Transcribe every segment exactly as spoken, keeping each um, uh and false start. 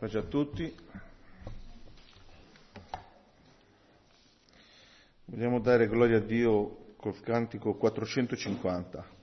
Pace a tutti. Vogliamo dare gloria a Dio col cantico quattrocentocinquanta.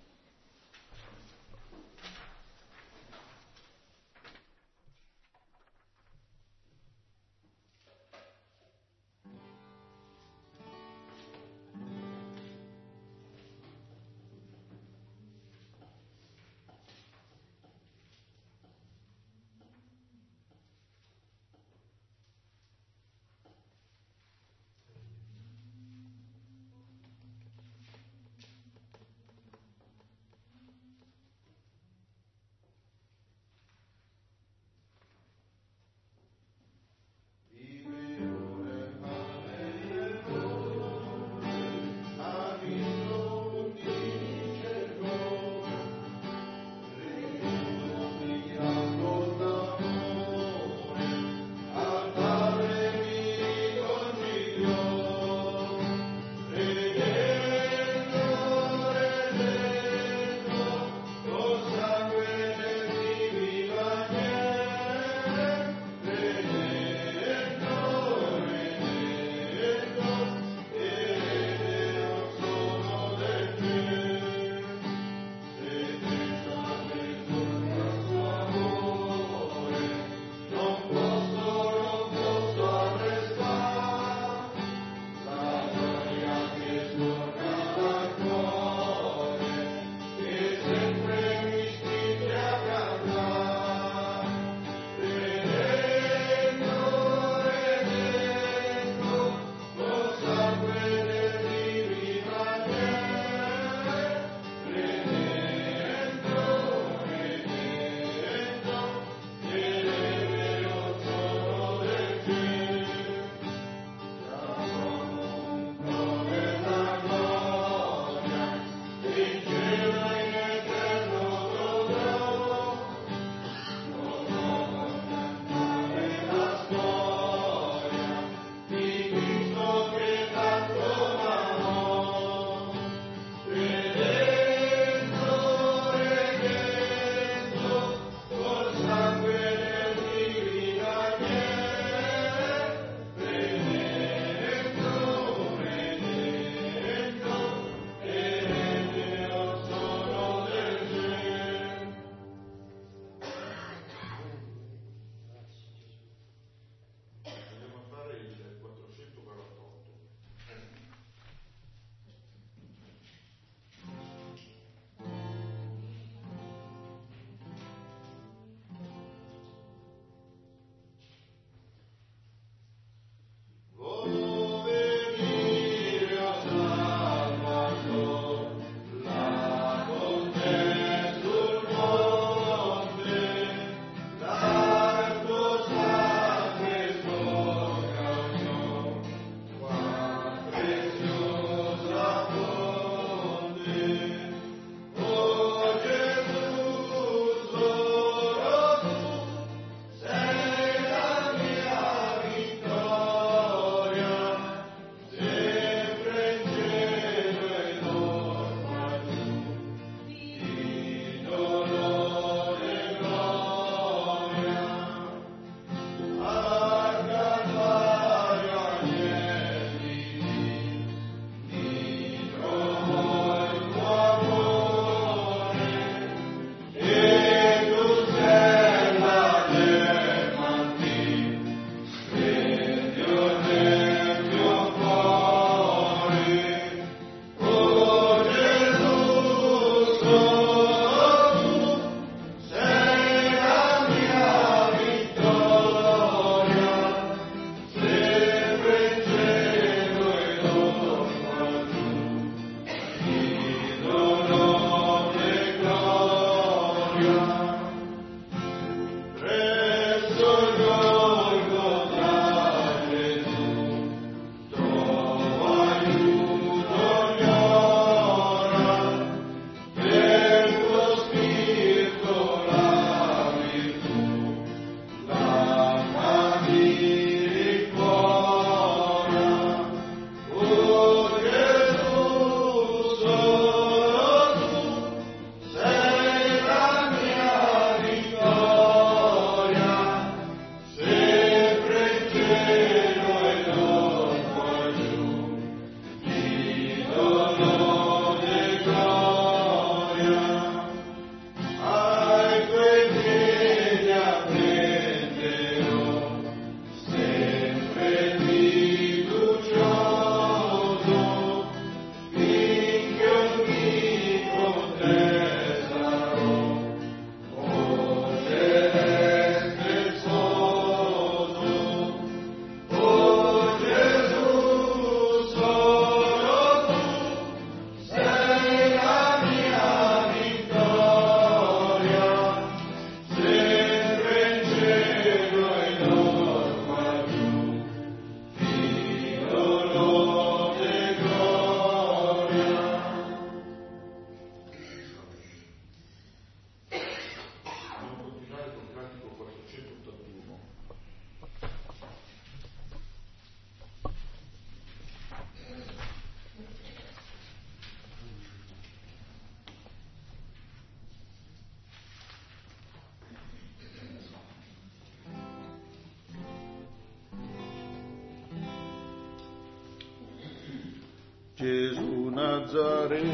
Gesù Nazareno,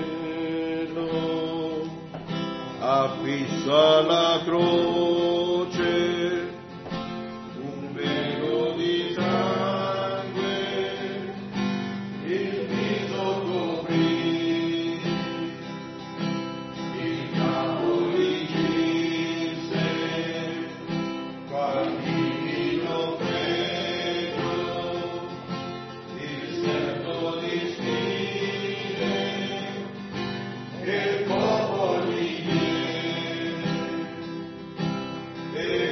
affisso alla croce, un velo di sangue, il viso coprì, il capo gli cinse, qual divino freddo, il servo di stile, e il popolo gli diede, e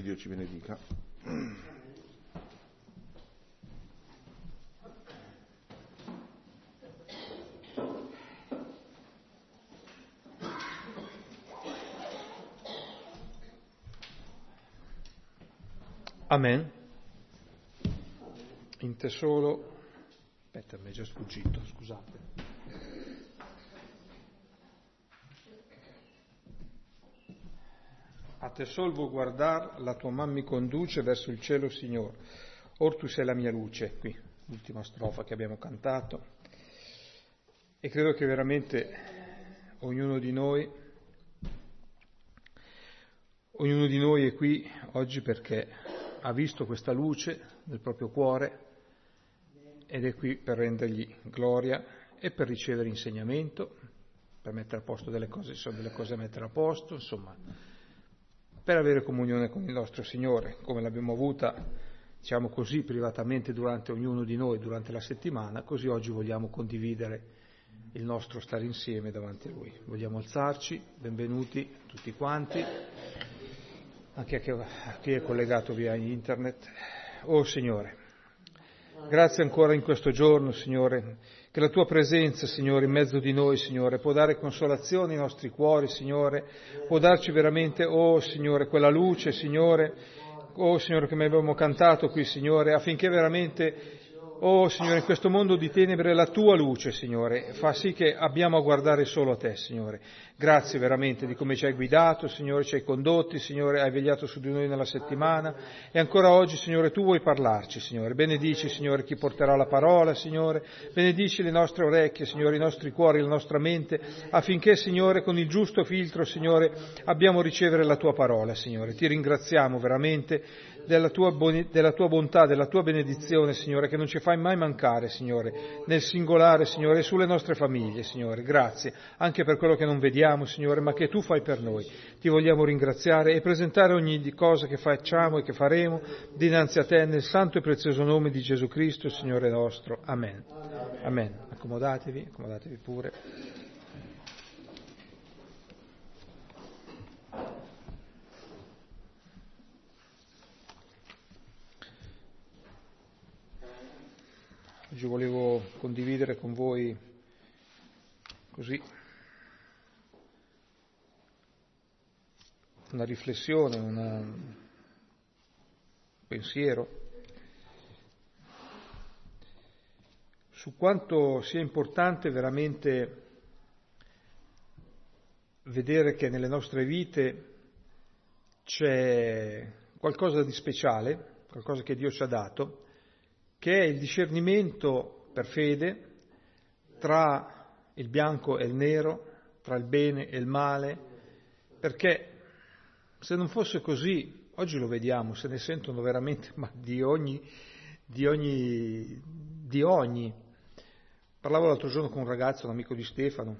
Dio ci benedica. Amen. In te solo, aspetta, mi è già sfuggito, scusate. A te sol vuol guardar, la tua man mi conduce verso il cielo, Signore. Or tu sei la mia luce, qui, l'ultima strofa che abbiamo cantato. E credo che veramente ognuno di noi, ognuno di noi è qui oggi perché ha visto questa luce nel proprio cuore ed è qui per rendergli gloria e per ricevere insegnamento, per mettere a posto delle cose, ci sono delle cose da mettere a posto, insomma, per avere comunione con il nostro Signore, come l'abbiamo avuta, diciamo così, privatamente durante ognuno di noi, durante la settimana, così oggi vogliamo condividere il nostro stare insieme davanti a Lui. Vogliamo alzarci, benvenuti tutti quanti, anche a chi è collegato via internet. Oh Signore, grazie ancora in questo giorno, Signore, che la Tua presenza, Signore, in mezzo di noi, Signore, può dare consolazione ai nostri cuori, Signore, può darci veramente, oh Signore, quella luce, Signore, oh Signore, che abbiamo cantato qui, Signore, affinché veramente, oh Signore, in questo mondo di tenebre la Tua luce, Signore, fa sì che abbiamo a guardare solo a Te, Signore. Grazie veramente di come ci hai guidato, Signore, ci hai condotti, Signore, hai vegliato su di noi nella settimana e ancora oggi, Signore, Tu vuoi parlarci, Signore. Benedici, Signore, chi porterà la parola, Signore. Benedici le nostre orecchie, Signore, i nostri cuori, la nostra mente, affinché, Signore, con il giusto filtro, Signore, abbiamo a ricevere la Tua parola, Signore. Ti ringraziamo veramente della tua, boni- della tua bontà, della Tua benedizione, Signore, che non ci fai mai mancare, Signore, nel singolare, Signore, e sulle nostre famiglie, Signore. Grazie, anche per quello che non vediamo, Signore, ma che Tu fai per noi. Ti vogliamo ringraziare e presentare ogni cosa che facciamo e che faremo dinanzi a Te, nel santo e prezioso nome di Gesù Cristo, Signore nostro. Amen. Amen. Accomodatevi, accomodatevi pure. Oggi volevo condividere con voi così una riflessione, una, un pensiero su quanto sia importante veramente vedere che nelle nostre vite c'è qualcosa di speciale, qualcosa che Dio ci ha dato, che è il discernimento per fede tra il bianco e il nero, tra il bene e il male, perché se non fosse così, oggi lo vediamo, se ne sentono veramente ma di ogni, di ogni, di ogni. Parlavo l'altro giorno con un ragazzo, un amico di Stefano,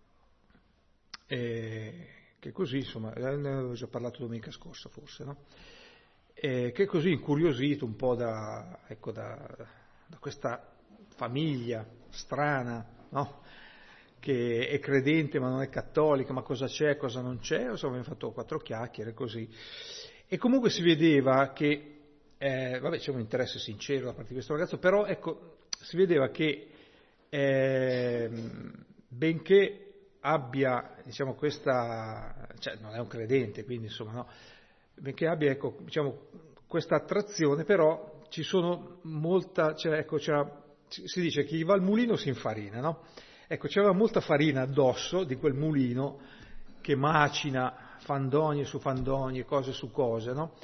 e che così, insomma, ne avevo già parlato domenica scorsa forse, no? E che così incuriosito un po' da, ecco, da, da questa famiglia strana, no? Che è credente ma non è cattolica, ma cosa c'è, cosa non c'è, insomma abbiamo fatto quattro chiacchiere così. E comunque si vedeva che, eh, vabbè, c'è un interesse sincero da parte di questo ragazzo, però ecco, si vedeva che eh, benché abbia, diciamo, questa, cioè non è un credente, quindi insomma, no, benché abbia, ecco, diciamo, questa attrazione, però ci sono molta, cioè, ecco, si dice che chi va al mulino si infarina, no? Ecco, c'era molta farina addosso di quel mulino che macina fandonie su fandonie, cose su cose, no?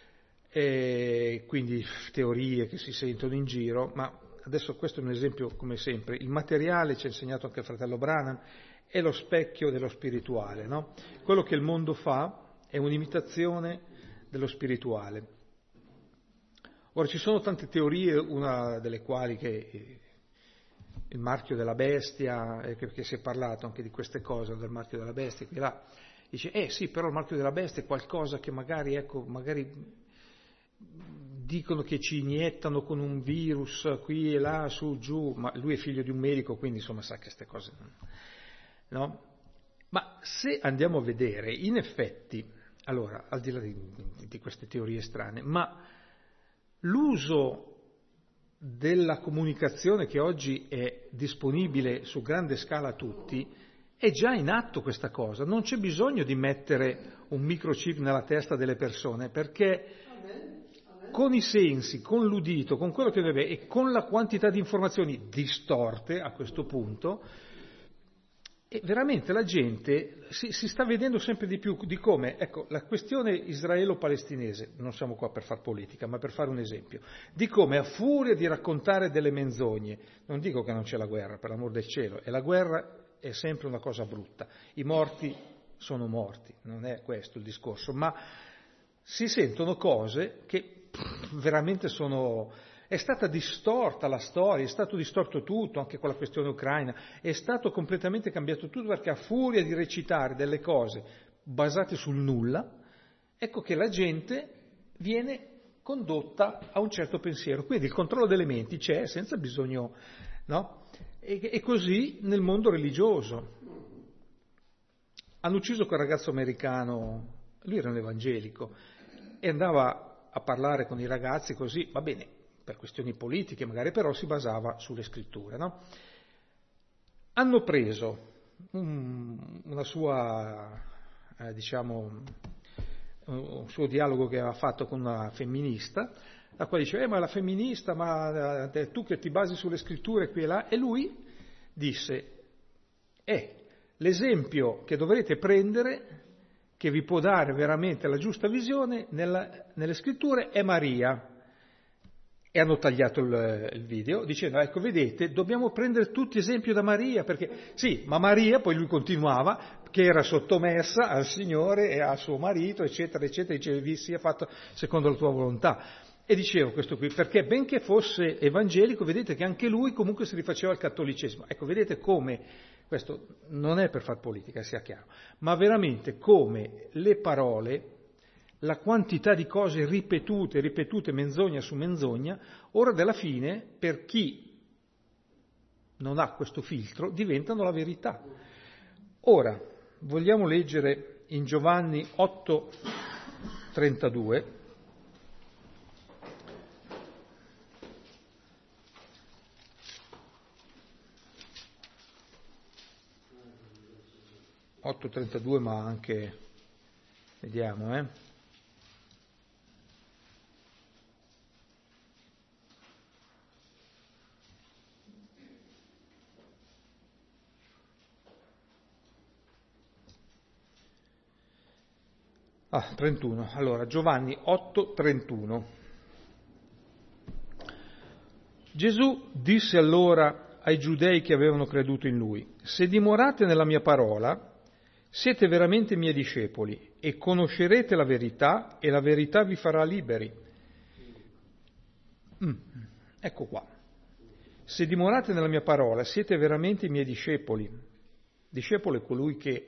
E quindi teorie che si sentono in giro, ma adesso questo è un esempio, come sempre, il materiale, ci ha insegnato anche il fratello Branham, è lo specchio dello spirituale, no? Quello che il mondo fa è un'imitazione dello spirituale. Ora, ci sono tante teorie, una delle quali che il marchio della bestia, eh, perché si è parlato anche di queste cose, del marchio della bestia, qui e là, dice, eh sì, però il marchio della bestia è qualcosa che magari, ecco, magari dicono che ci iniettano con un virus qui e là, su, giù, ma lui è figlio di un medico, quindi insomma sa che queste cose, no? Ma se andiamo a vedere, in effetti, allora, al di là di, di queste teorie strane, ma l'uso della comunicazione che oggi è disponibile su grande scala a tutti, è già in atto questa cosa, non c'è bisogno di mettere un microchip nella testa delle persone, perché con i sensi, con l'udito, con quello che deve e con la quantità di informazioni distorte a questo punto, e veramente la gente si, si sta vedendo sempre di più di come, ecco, la questione israelo-palestinese, non siamo qua per far politica, ma per fare un esempio, di come a furia di raccontare delle menzogne, non dico che non c'è la guerra, per l'amor del cielo, e la guerra è sempre una cosa brutta, i morti sono morti, non è questo il discorso, ma si sentono cose che pff, veramente sono... È stata distorta la storia, è stato distorto tutto, anche con la questione ucraina, è stato completamente cambiato tutto perché a furia di recitare delle cose basate sul nulla, ecco che la gente viene condotta a un certo pensiero. Quindi il controllo delle menti c'è senza bisogno, no? E, e così nel mondo religioso. Hanno ucciso quel ragazzo americano, lui era un evangelico, e andava a parlare con i ragazzi così, va bene, per questioni politiche magari, però si basava sulle scritture, no? Hanno preso un, una sua, eh, diciamo, un suo dialogo che aveva fatto con una femminista, la quale diceva, eh, ma la femminista, ma eh, tu che ti basi sulle scritture qui e là, e lui disse, eh, l'esempio che dovrete prendere, che vi può dare veramente la giusta visione nella, nelle scritture, è Maria. E hanno tagliato il, il video dicendo, ecco vedete, dobbiamo prendere tutti esempio da Maria, perché sì, ma Maria, poi lui continuava, che era sottomessa al Signore e a suo marito, eccetera, eccetera, diceva, vi sia fatto secondo la tua volontà. E dicevo questo qui, perché benché fosse evangelico, vedete che anche lui comunque si rifaceva al cattolicesimo. Ecco, vedete come, questo non è per far politica, sia chiaro, ma veramente come le parole, la quantità di cose ripetute, ripetute, menzogna su menzogna, ora della fine, per chi non ha questo filtro, diventano la verità. Ora, vogliamo leggere in Giovanni otto trentadue, otto trentadue, ma anche, vediamo, eh. Ah, trentuno. Allora, Giovanni otto trentuno. Gesù disse allora ai giudei che avevano creduto in lui, se dimorate nella mia parola, siete veramente miei discepoli e conoscerete la verità e la verità vi farà liberi. Mm, ecco qua. Se dimorate nella mia parola, siete veramente i miei discepoli. Discepolo è colui che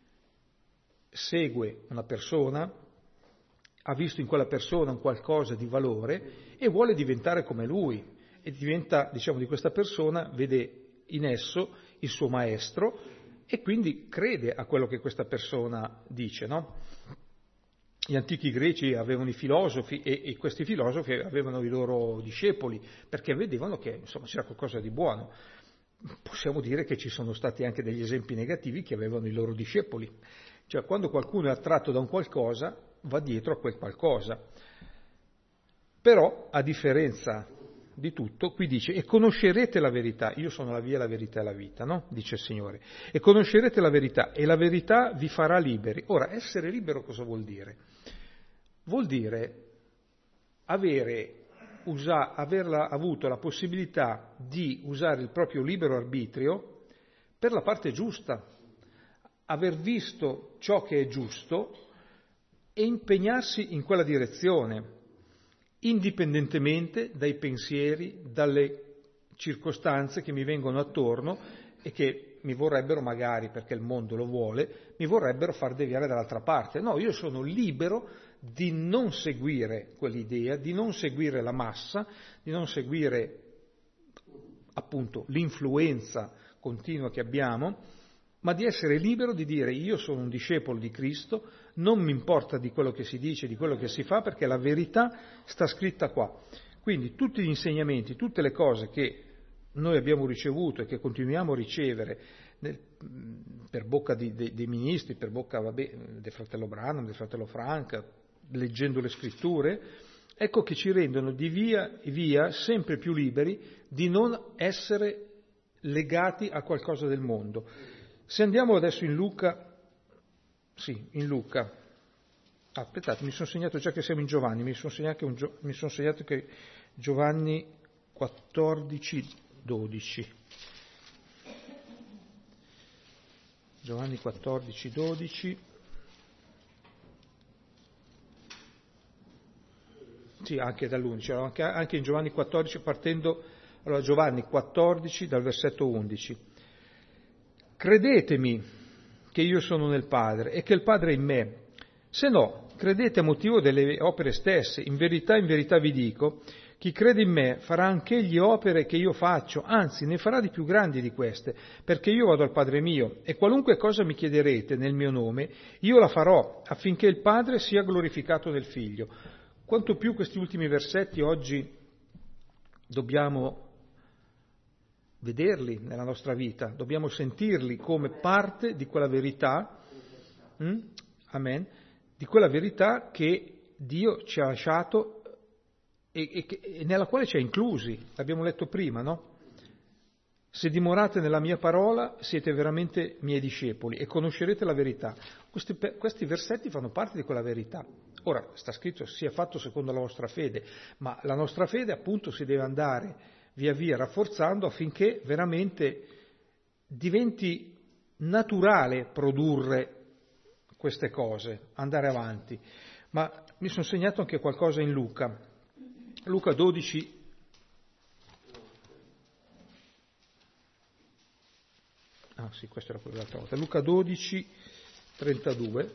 segue una persona, ha visto in quella persona un qualcosa di valore e vuole diventare come lui e diventa, diciamo, di questa persona, vede in esso il suo maestro e quindi crede a quello che questa persona dice, no? Gli antichi greci avevano i filosofi e, e questi filosofi avevano i loro discepoli perché vedevano che, insomma, c'era qualcosa di buono. Possiamo dire che ci sono stati anche degli esempi negativi che avevano i loro discepoli. Cioè, quando qualcuno è attratto da un qualcosa, va dietro a quel qualcosa. Però, a differenza di tutto, qui dice, e conoscerete la verità, io sono la via, la verità e la vita, no? Dice il Signore. E conoscerete la verità, e la verità vi farà liberi. Ora, essere libero cosa vuol dire? Vuol dire avere, usa, averla avuto la possibilità di usare il proprio libero arbitrio per la parte giusta, aver visto ciò che è giusto e impegnarsi in quella direzione, indipendentemente dai pensieri, dalle circostanze che mi vengono attorno e che mi vorrebbero magari, perché il mondo lo vuole, mi vorrebbero far deviare dall'altra parte. No, io sono libero di non seguire quell'idea, di non seguire la massa, di non seguire appunto l'influenza continua che abbiamo, ma di essere libero di dire io sono un discepolo di Cristo, non mi importa di quello che si dice, di quello che si fa, perché la verità sta scritta qua. Quindi tutti gli insegnamenti, tutte le cose che noi abbiamo ricevuto e che continuiamo a ricevere nel, per bocca di, de, dei ministri, per bocca vabbè, del fratello Branham, del fratello Franca, leggendo le scritture, ecco che ci rendono di via in via sempre più liberi di non essere legati a qualcosa del mondo. Se andiamo adesso in Luca, sì, in Luca, ah, aspettate, mi sono segnato già che siamo in Giovanni, mi sono segnato, un, mi sono segnato che Giovanni quattordici dodici. Giovanni quattordici dodici. Sì, anche dall'undici, anche, anche in Giovanni quattordici partendo, allora Giovanni quattordici dal versetto undici. Credetemi che io sono nel Padre e che il Padre è in me. Se no, credete a motivo delle opere stesse. In verità, in verità vi dico, chi crede in me farà anch'egli opere che io faccio, anzi ne farà di più grandi di queste, perché io vado al Padre mio e qualunque cosa mi chiederete nel mio nome, io la farò, affinché il Padre sia glorificato nel Figlio. Quanto più questi ultimi versetti oggi dobbiamo vederli nella nostra vita, dobbiamo sentirli come parte di quella verità, hm? Amen, di quella verità che Dio ci ha lasciato e, e, e nella quale ci ha inclusi, l'abbiamo letto prima, no? Se dimorate nella mia parola siete veramente miei discepoli e conoscerete la verità. Questi, questi versetti fanno parte di quella verità. Ora, sta scritto sia fatto secondo la vostra fede, ma la nostra fede appunto si deve andare via via rafforzando affinché veramente diventi naturale produrre queste cose, andare avanti. Ma mi sono segnato anche qualcosa in Luca. Luca dodici. Ah sì, questo era quello dell'altra volta. Luca dodici, trentadue.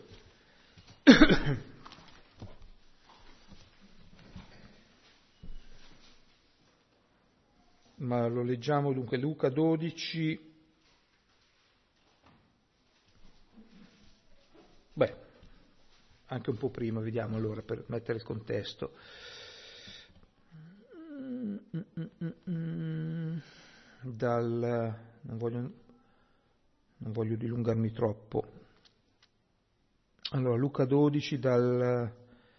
Ma lo leggiamo dunque, Luca dodici, beh, anche un po' prima, vediamo allora, per mettere il contesto. Dal, non voglio, non voglio dilungarmi troppo. Allora, Luca dodici dal,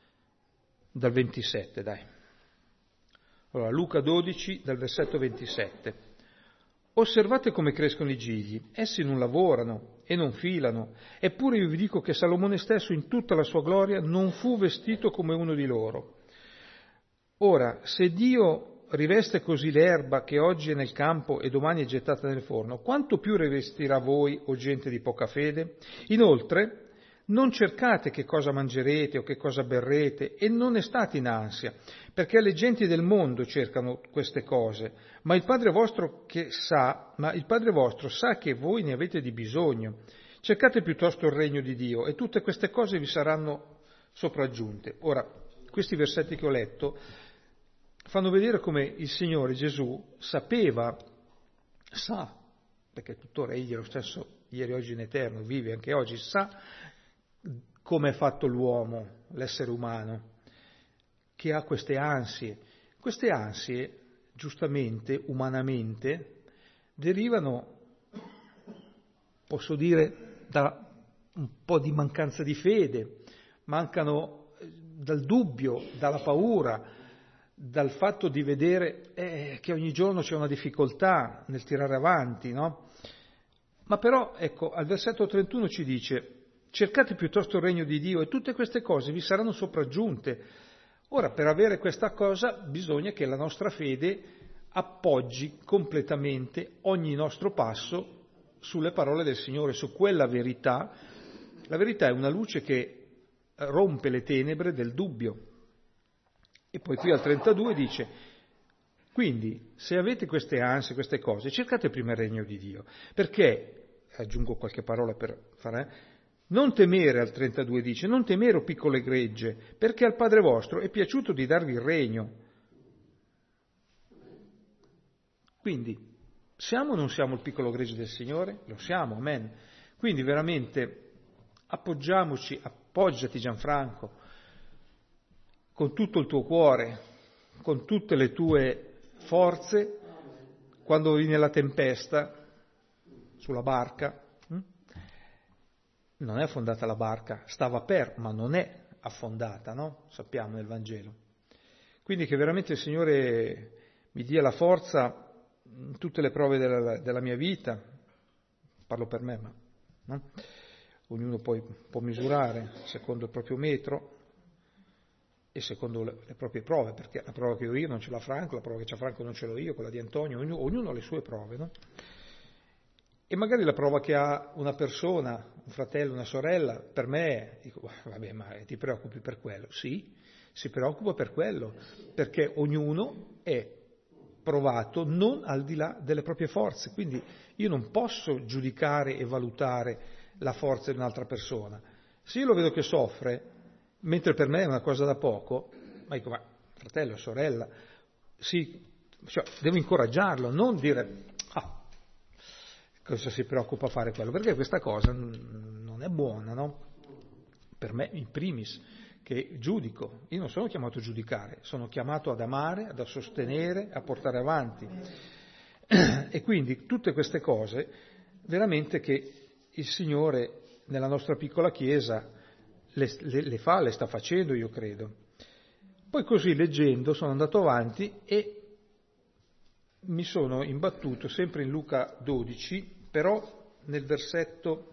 dal ventisette, dai. Allora, Luca dodici, dal versetto ventisette. Osservate come crescono i gigli, essi non lavorano e non filano, eppure io vi dico che Salomone stesso in tutta la sua gloria non fu vestito come uno di loro. Ora, se Dio riveste così l'erba che oggi è nel campo e domani è gettata nel forno, quanto più rivestirà voi, o gente di poca fede? Inoltre, non cercate che cosa mangerete o che cosa berrete e non ne state in ansia, perché le genti del mondo cercano queste cose, ma il Padre vostro che sa, ma il Padre vostro sa che voi ne avete di bisogno. Cercate piuttosto il regno di Dio e tutte queste cose vi saranno sopraggiunte. Ora, questi versetti che ho letto fanno vedere come il Signore Gesù sapeva, sa, perché tuttora egli è lo stesso ieri, oggi in eterno, vive anche oggi, sa come è fatto l'uomo, l'essere umano, che ha queste ansie. Queste ansie, giustamente, umanamente, derivano, posso dire, da un po' di mancanza di fede, mancano dal dubbio, dalla paura, dal fatto di vedere eh, che ogni giorno c'è una difficoltà nel tirare avanti, no? Ma però, ecco, al versetto trentuno ci dice: cercate piuttosto il regno di Dio e tutte queste cose vi saranno sopraggiunte. Ora, per avere questa cosa bisogna che la nostra fede appoggi completamente ogni nostro passo sulle parole del Signore, su quella verità. La verità è una luce che rompe le tenebre del dubbio. E poi qui al trentadue dice: quindi, se avete queste ansie, queste cose, cercate prima il regno di Dio, perché, aggiungo qualche parola per fare, non temere, al trentadue dice, non temere, o piccole gregge, perché al Padre vostro è piaciuto di darvi il regno. Quindi, siamo o non siamo il piccolo gregge del Signore? Lo siamo, amen. Quindi veramente appoggiamoci, appoggiati Gianfranco, con tutto il tuo cuore, con tutte le tue forze, quando viene la tempesta sulla barca. Hm? Non è affondata la barca, stava per, ma non è affondata, no? Sappiamo nel Vangelo. Quindi che veramente il Signore mi dia la forza in tutte le prove della, della mia vita, parlo per me, ma no? Ognuno poi può misurare secondo il proprio metro e secondo le, le proprie prove, perché la prova che ho io non ce l'ha Franco, la prova che c'ha Franco non ce l'ho io, quella di Antonio, ognuno, ognuno ha le sue prove, no? E magari la prova che ha una persona, un fratello, una sorella, per me, dico, vabbè, ma ti preoccupi per quello? Sì, si preoccupa per quello, perché ognuno è provato non al di là delle proprie forze, quindi io non posso giudicare e valutare la forza di un'altra persona. Se io lo vedo che soffre, mentre per me è una cosa da poco, ma dico, ma fratello, sorella, sì, cioè, devo incoraggiarlo, non dire, ah, cosa si preoccupa a fare quello, perché questa cosa non è buona, no? Per me in primis, che giudico, io non sono chiamato a giudicare, sono chiamato ad amare, ad sostenere, a portare avanti. E quindi tutte queste cose, veramente che il Signore nella nostra piccola Chiesa le, le, le fa, le sta facendo, io credo. Poi così leggendo sono andato avanti e mi sono imbattuto sempre in Luca dodici, però nel versetto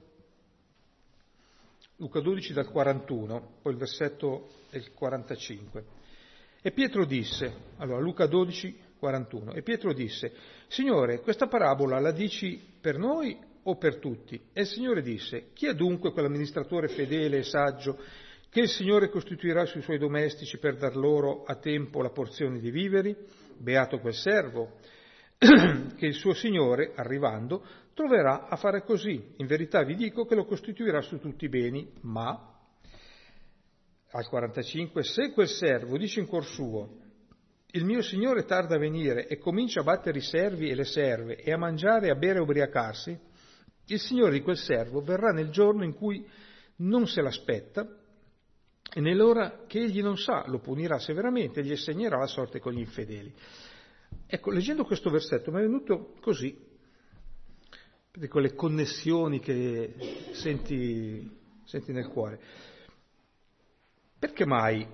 Luca dodici dal quarantuno, poi il versetto è il quarantacinque. E Pietro disse, allora Luca dodici, quarantuno, e Pietro disse, Signore, questa parabola la dici per noi o per tutti? E il Signore disse, chi è dunque quell'amministratore fedele e saggio che il Signore costituirà sui suoi domestici per dar loro a tempo la porzione di viveri? Beato quel servo che il suo Signore, arrivando, troverà a fare così. In verità vi dico che lo costituirà su tutti i beni, ma, al quarantacinque, se quel servo dice in cuor suo, il mio Signore tarda a venire e comincia a battere i servi e le serve e a mangiare e a bere e ubriacarsi, il Signore di quel servo verrà nel giorno in cui non se l'aspetta e nell'ora che egli non sa, lo punirà severamente e gli assegnerà la sorte con gli infedeli. Ecco, leggendo questo versetto mi è venuto così, per quelle connessioni che senti, senti nel cuore. Perché mai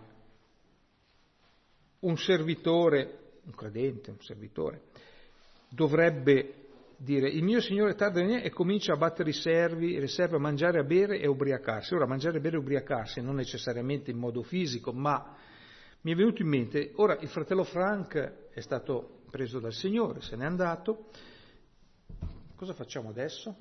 un servitore, un credente, un servitore, dovrebbe dire il mio Signore tarda a venire e comincia a battere i servi e le serve a mangiare, a bere e a ubriacarsi? Ora, mangiare, bere e ubriacarsi non necessariamente in modo fisico, ma mi è venuto in mente, ora il fratello Frank è stato preso dal Signore, se n'è andato, cosa facciamo adesso?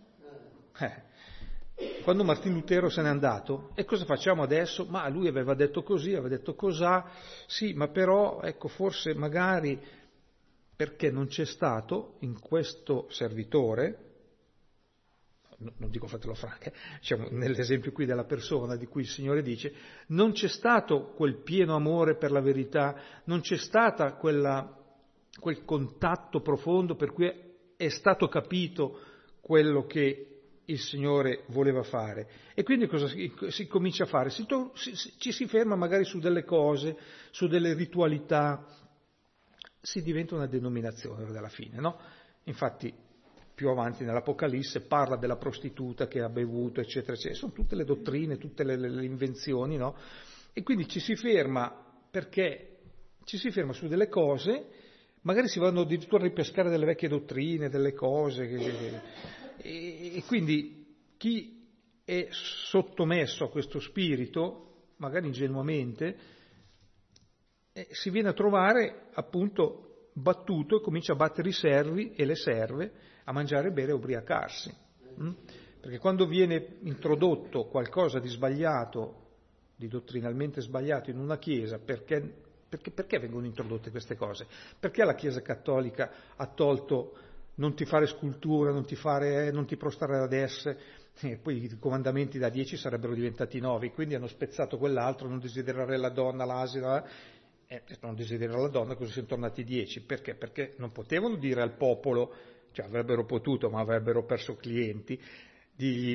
Eh, quando Martin Lutero se n'è andato, e cosa facciamo adesso? Ma lui aveva detto così, aveva detto cos'ha, sì, ma però, ecco, forse magari perché non c'è stato in questo servitore, non dico fratello Frank, eh, diciamo, nell'esempio qui della persona di cui il Signore dice, non c'è stato quel pieno amore per la verità, non c'è stata quella, quel contatto profondo per cui è stato capito quello che il Signore voleva fare. E quindi cosa si, si comincia a fare? Si to, si, ci si ferma magari su delle cose, su delle ritualità, si diventa una denominazione alla fine, no? Infatti più avanti nell'Apocalisse parla della prostituta che ha bevuto, eccetera, eccetera. Sono tutte le dottrine, tutte le, le, le invenzioni, no? E quindi ci si ferma perché ci si ferma su delle cose, magari si vanno addirittura a ripescare delle vecchie dottrine, delle cose, che, e, e quindi chi è sottomesso a questo spirito, magari ingenuamente, eh, si viene a trovare appunto battuto e comincia a battere i servi e le serve, a mangiare, bere e ubriacarsi. Mm? Perché quando viene introdotto qualcosa di sbagliato, di dottrinalmente sbagliato in una chiesa, perché, perché, perché vengono introdotte queste cose? Perché la Chiesa Cattolica ha tolto non ti fare scultura, non ti, fare, non ti prostrare ad esse, e poi i comandamenti da dieci sarebbero diventati nove, quindi hanno spezzato quell'altro, non desiderare la donna, l'asina, eh, non desiderare la donna, così sono tornati dieci. Perché? Perché non potevano dire al popolo, cioè avrebbero potuto, ma avrebbero perso clienti, di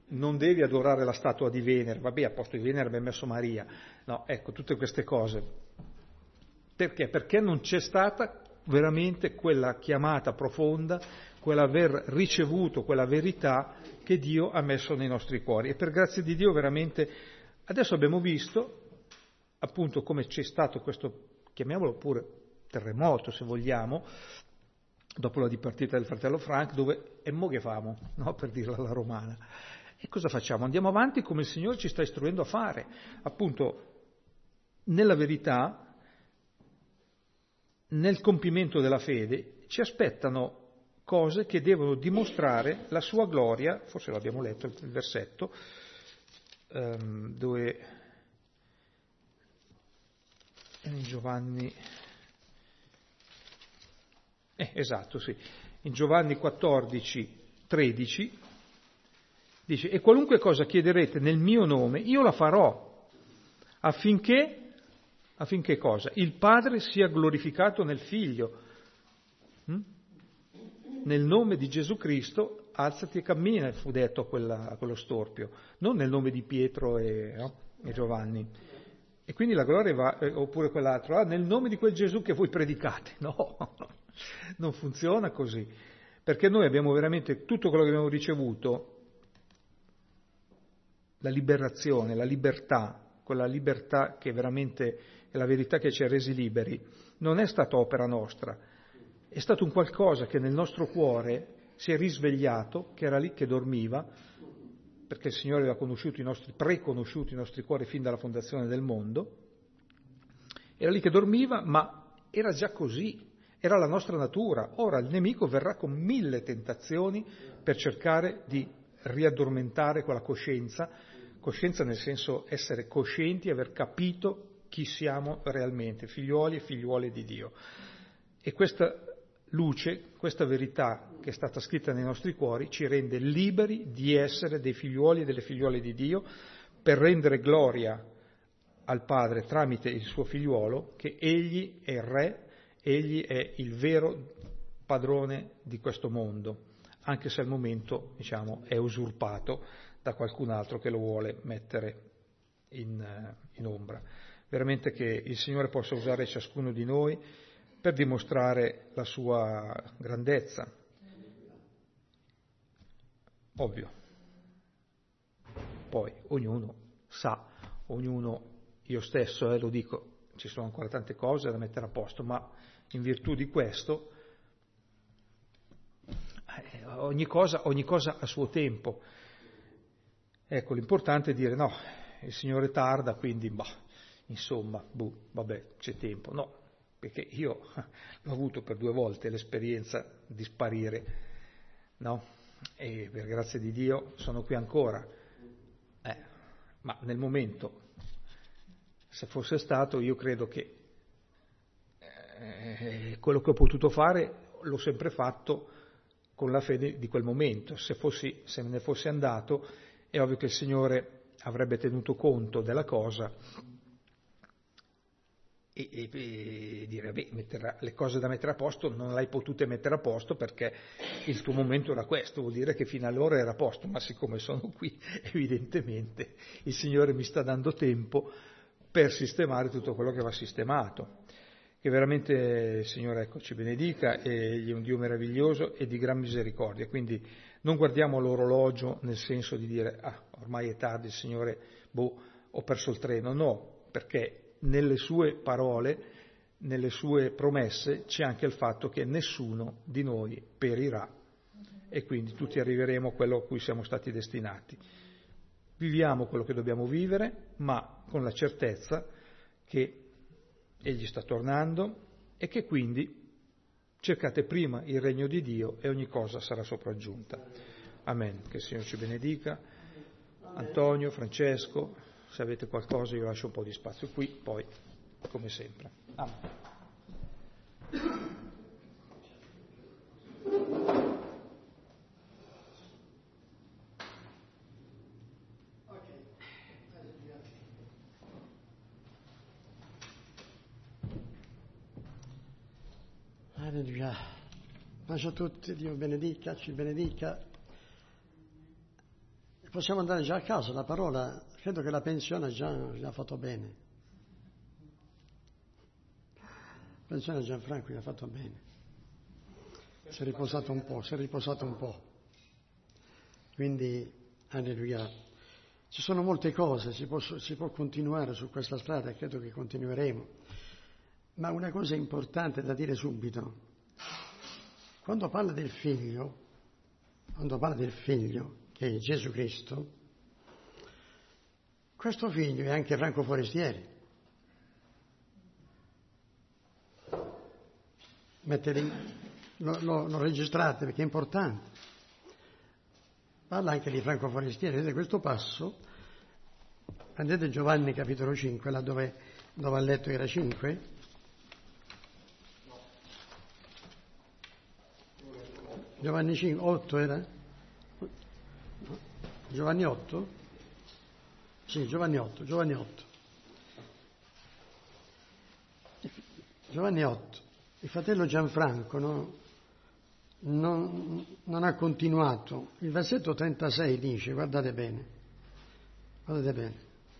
non devi adorare la statua di Venere, vabbè, a posto di Venere abbiamo messo Maria, no, ecco, tutte queste cose. Perché? Perché non c'è stata veramente quella chiamata profonda, quell'aver ricevuto quella verità che Dio ha messo nei nostri cuori. E per grazia di Dio veramente, adesso abbiamo visto appunto come c'è stato questo, chiamiamolo pure terremoto se vogliamo, dopo la dipartita del fratello Frank, dove e mo che famo, no? Per dirla alla romana. E cosa facciamo? Andiamo avanti come il Signore ci sta istruendo a fare, appunto nella verità, nel compimento della fede, ci aspettano cose che devono dimostrare la sua gloria, forse l'abbiamo letto il versetto, ehm, dove in Giovanni, eh, esatto, sì, in Giovanni quattordici, tredici, dice, e qualunque cosa chiederete nel mio nome, io la farò, affinché, affinché cosa? Il Padre sia glorificato nel Figlio. Hm? Nel nome di Gesù Cristo, alzati e cammina, fu detto a, quella, a quello storpio, non nel nome di Pietro e, no? e Giovanni. E quindi la gloria va, eh, oppure quell'altro, ah, nel nome di quel Gesù che voi predicate. No, non funziona così, perché noi abbiamo veramente tutto quello che abbiamo ricevuto, la liberazione, la libertà, quella libertà che veramente è la verità che ci ha resi liberi, non è stata opera nostra, è stato un qualcosa che nel nostro cuore si è risvegliato, che era lì che dormiva, perché il Signore aveva conosciuto i nostri, preconosciuto i nostri cuori fin dalla fondazione del mondo, era lì che dormiva, ma era già così, era la nostra natura. Ora il nemico verrà con mille tentazioni per cercare di riaddormentare quella coscienza, coscienza nel senso essere coscienti, aver capito chi siamo realmente, figliuoli e figliuole di Dio. E questa luce, questa verità che è stata scritta nei nostri cuori ci rende liberi di essere dei figliuoli e delle figliuole di Dio, per rendere gloria al Padre tramite il suo figliuolo, che egli è il re, egli è il vero padrone di questo mondo, anche se al momento, diciamo, è usurpato da qualcun altro che lo vuole mettere in, in ombra. Veramente che il Signore possa usare ciascuno di noi per dimostrare la sua grandezza. Ovvio. Poi ognuno sa, ognuno, io stesso eh, lo dico, ci sono ancora tante cose da mettere a posto, ma in virtù di questo eh, ogni cosa, ogni cosa a suo tempo. Ecco, l'importante è dire no, il Signore tarda, quindi bah, insomma, buh, vabbè, c'è tempo. No, perché io l'ho avuto per due volte l'esperienza di sparire, no? E per grazia di Dio sono qui ancora. Eh, ma nel momento, se fosse stato, io credo che eh, quello che ho potuto fare l'ho sempre fatto con la fede di quel momento. Se fossi, se me ne fossi andato, è ovvio che il Signore avrebbe tenuto conto della cosa e, e, e dire, beh, metterà, le cose da mettere a posto non le hai potute mettere a posto perché il tuo momento era questo, vuol dire che fino allora era a posto, ma siccome sono qui, evidentemente il Signore mi sta dando tempo per sistemare tutto quello che va sistemato. Che veramente il Signore, ecco, ci benedica, e Egli è un Dio meraviglioso e di gran misericordia, quindi non guardiamo l'orologio nel senso di dire, ah, ormai è tardi, il Signore, boh, ho perso il treno, no, perché nelle sue parole, nelle sue promesse c'è anche il fatto che nessuno di noi perirà e quindi tutti arriveremo a quello a cui siamo stati destinati. Viviamo quello che dobbiamo vivere, ma con la certezza che Egli sta tornando e che quindi cercate prima il regno di Dio e ogni cosa sarà sopraggiunta. Amen. Che il Signore ci benedica. Antonio, Francesco, se avete qualcosa io lascio un po' di spazio qui, poi come sempre. Amen. Alleluia. Pace a tutti, Dio benedica, ci benedica. Possiamo andare già a casa, la parola, credo che la pensione ha già, già fatto bene. La pensione a Gianfranco gli ha fatto bene. Si è riposato un po', si è riposato un po'. Quindi, alleluia. Ci sono molte cose, si può, si può continuare su questa strada e credo che continueremo. Ma una cosa importante da dire subito, quando parla del figlio, quando parla del figlio, che è Gesù Cristo, questo figlio è anche Franco Forestieri. Mettete, lo, lo, lo registrate perché è importante. Parla anche di Franco Forestieri. Vedete questo passo, prendete Giovanni capitolo cinque, là dove, dove ha letto era cinque. Giovanni cinque, otto era? Giovanni otto? Sì, Giovanni otto, Giovanni otto. Giovanni otto. Il fratello Gianfranco no, non, non ha continuato. Il versetto trentasei dice, guardate bene, guardate bene.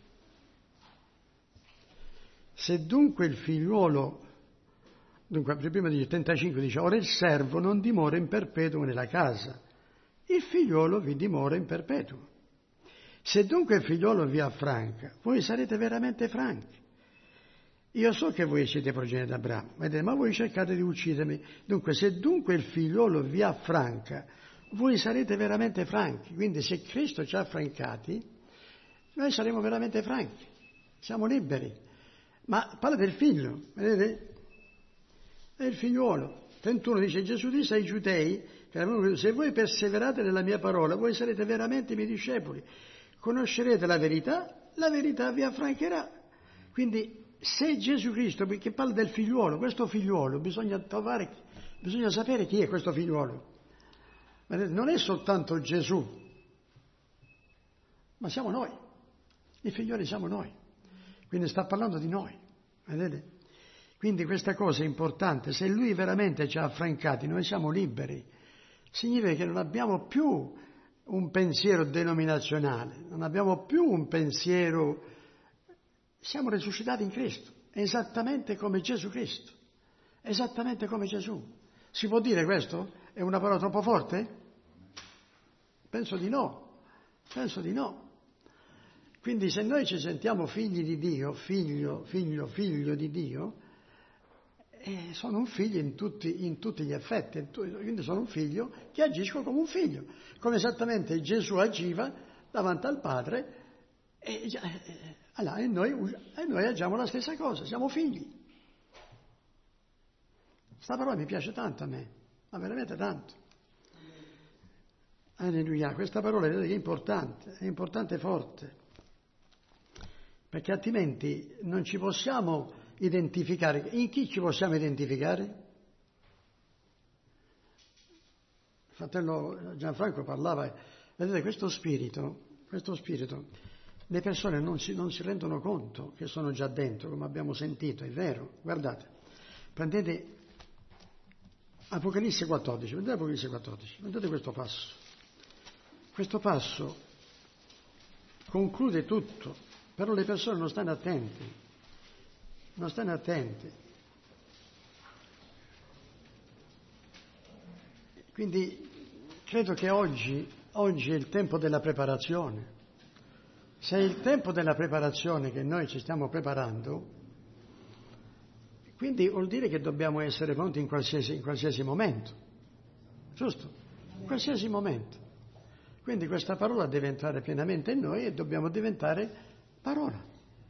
Se dunque il figliuolo, dunque prima dice trentacinque, dice, ora il servo non dimora in perpetuo nella casa, il figliuolo vi dimora in perpetuo. Se dunque il figliuolo vi affranca, voi sarete veramente franchi. Io so che voi siete progenie di Abramo, vedete, ma voi cercate di uccidermi. Dunque, se dunque il figliuolo vi affranca, voi sarete veramente franchi. Quindi se Cristo ci ha affrancati, noi saremo veramente franchi, siamo liberi. Ma parla del figlio, vedete? È il figliuolo. trentuno dice, Gesù disse ai giudei, se voi perseverate nella mia parola, voi sarete veramente i miei discepoli. Conoscerete la verità, la verità vi affrancherà. Quindi, se Gesù Cristo, perché parla del figliuolo, questo figliuolo, bisogna trovare, bisogna sapere chi è questo figliuolo. Non è soltanto Gesù, ma siamo noi. I figlioli siamo noi. Quindi sta parlando di noi, vedete? Quindi questa cosa è importante. Se Lui veramente ci ha affrancati, noi siamo liberi. Significa che non abbiamo più un pensiero denominazionale, non abbiamo più un pensiero... Siamo risuscitati in Cristo, esattamente come Gesù Cristo, esattamente come Gesù. Si può dire questo? È una parola troppo forte? Penso di no, penso di no. Quindi se noi ci sentiamo figli di Dio, figlio, figlio, figlio di Dio, eh, sono un figlio in tutti, in tutti gli effetti, quindi sono un figlio che agisco come un figlio, come esattamente Gesù agiva davanti al Padre e, eh, allora, e, noi, e noi agiamo la stessa cosa, siamo figli. Questa parola mi piace tanto a me, ma veramente tanto. Alleluia, questa parola vedete che è importante, è importante e forte, perché altrimenti non ci possiamo identificare. In chi ci possiamo identificare? Il fratello Gianfranco parlava, vedete questo spirito, questo spirito, le persone non si, non si rendono conto che sono già dentro, come abbiamo sentito, è vero, guardate, prendete Apocalisse quattordici, vedete Apocalisse quattordici, vedete questo passo, questo passo conclude tutto, però le persone non stanno attenti, non stanno attenti. Quindi credo che oggi, oggi è il tempo della preparazione. Se è il tempo della preparazione che noi ci stiamo preparando, quindi vuol dire che dobbiamo essere pronti in qualsiasi, in qualsiasi momento, giusto? In qualsiasi momento. Quindi questa parola deve entrare pienamente in noi e dobbiamo diventare parola.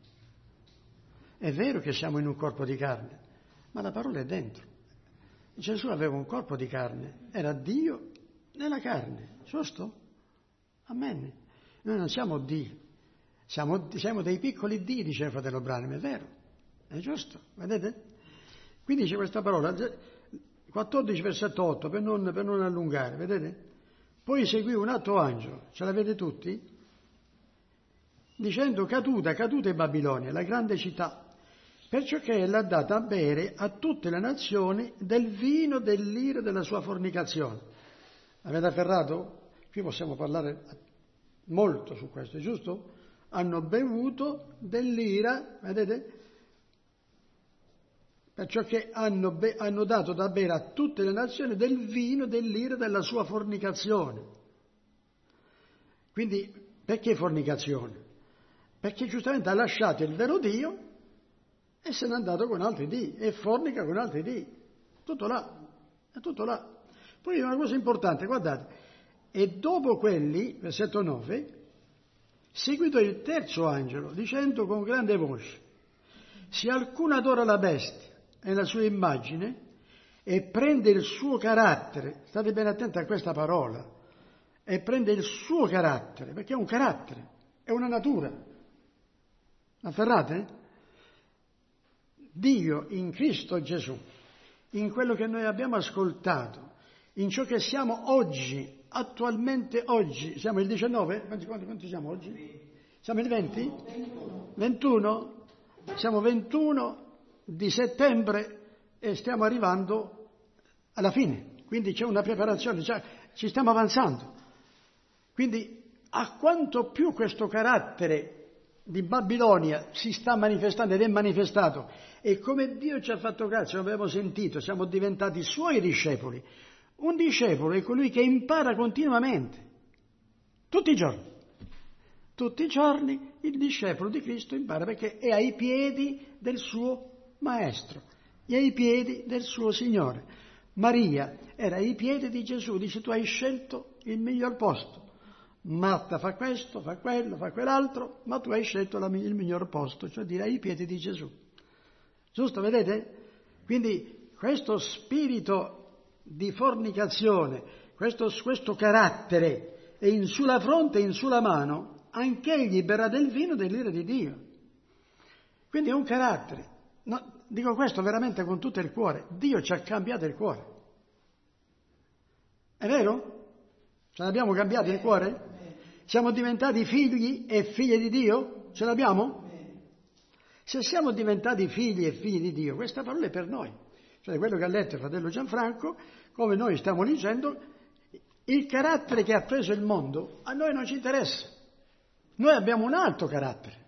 È vero che siamo in un corpo di carne, ma la parola è dentro. Gesù aveva un corpo di carne, era Dio nella carne, giusto? Amen. Noi non siamo Dio, siamo, siamo dei piccoli Dio, dice il fratello Branham, è vero, è giusto, vedete? Qui dice questa parola, quattordici versetto otto, per non, per non allungare, vedete? Poi seguì un altro angelo, ce l'avete tutti? Dicendo caduta, caduta è Babilonia, la grande città, perciò che ella ha dato a bere a tutte le nazioni del vino dell'ira della sua fornicazione. Avete afferrato? Qui possiamo parlare molto su questo, giusto? Hanno bevuto dell'ira, vedete? Perciò che hanno, be- hanno dato da bere a tutte le nazioni del vino dell'ira della sua fornicazione. Quindi, perché fornicazione? Perché giustamente ha lasciato il vero Dio e se n'è andato con altri dei e fornica con altri dei. Tutto là, è tutto là. Poi una cosa importante, guardate, e dopo quelli, versetto nove, seguitò il terzo angelo, dicendo con grande voce, se alcuno adora la bestia e la sua immagine e prende il suo carattere, state bene attenti a questa parola, e prende il suo carattere, perché è un carattere, è una natura. Afferrate? Dio in Cristo Gesù, in quello che noi abbiamo ascoltato, in ciò che siamo oggi, attualmente oggi, siamo il diciannove? Quanti, quanti, quanti siamo oggi? Siamo il venti? ventuno? Siamo ventuno di settembre e stiamo arrivando alla fine, quindi c'è una preparazione, cioè ci stiamo avanzando. Quindi a quanto più questo carattere di Babilonia si sta manifestando ed è manifestato, e come Dio ci ha fatto grazia, abbiamo sentito, siamo diventati suoi discepoli. Un discepolo è colui che impara continuamente, tutti i giorni. Tutti i giorni il discepolo di Cristo impara perché è ai piedi del suo Maestro, è ai piedi del suo Signore. Maria era ai piedi di Gesù, dice tu hai scelto il miglior posto. Marta fa questo, fa quello, fa quell'altro, ma tu hai scelto la, il miglior posto, cioè dire ai piedi di Gesù. Giusto, vedete? Quindi questo spirito di fornicazione, questo, questo carattere è in sulla fronte e in sulla mano, anch'egli berrà del vino dell'ira di Dio. Quindi è un carattere. No, dico questo veramente con tutto il cuore. Dio ci ha cambiato il cuore. È vero? Ce l'abbiamo cambiato il cuore? Siamo diventati figli e figlie di Dio? Ce l'abbiamo? Se siamo diventati figli e figli di Dio, questa parola è per noi. Cioè quello che ha letto il fratello Gianfranco, come noi stiamo dicendo, il carattere che ha preso il mondo a noi non ci interessa. Noi abbiamo un altro carattere.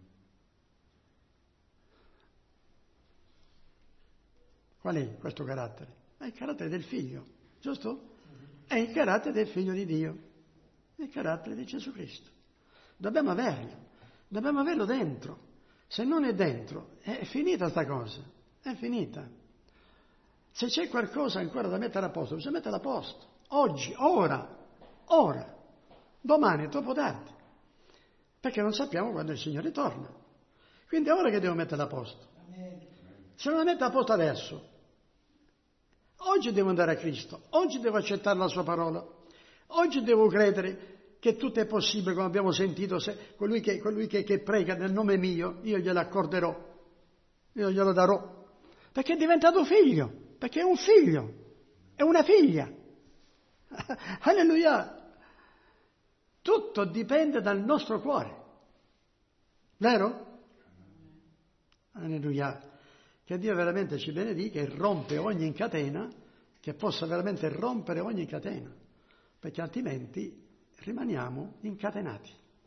Qual è questo carattere? È il carattere del figlio, giusto? È il carattere del figlio di Dio, il carattere di Gesù Cristo. Dobbiamo averlo, dobbiamo averlo dentro. Se non è dentro, è finita sta cosa, è finita. Se c'è qualcosa ancora da mettere a posto, bisogna metterla a posto. Oggi, ora, ora, domani è troppo tardi, perché non sappiamo quando il Signore torna. Quindi è ora che devo metterla a posto. Se non la metto a posto adesso, oggi devo andare a Cristo, oggi devo accettare la sua parola, oggi devo credere che tutto è possibile, come abbiamo sentito, se colui, che, colui che, che prega nel nome mio, io glielo accorderò, io glielo darò, perché è diventato figlio, perché è un figlio, è una figlia. Alleluia! Tutto dipende dal nostro cuore, vero? Alleluia! Che Dio veramente ci benedica e rompe ogni catena, che possa veramente rompere ogni catena, perché altrimenti rimaniamo incatenati.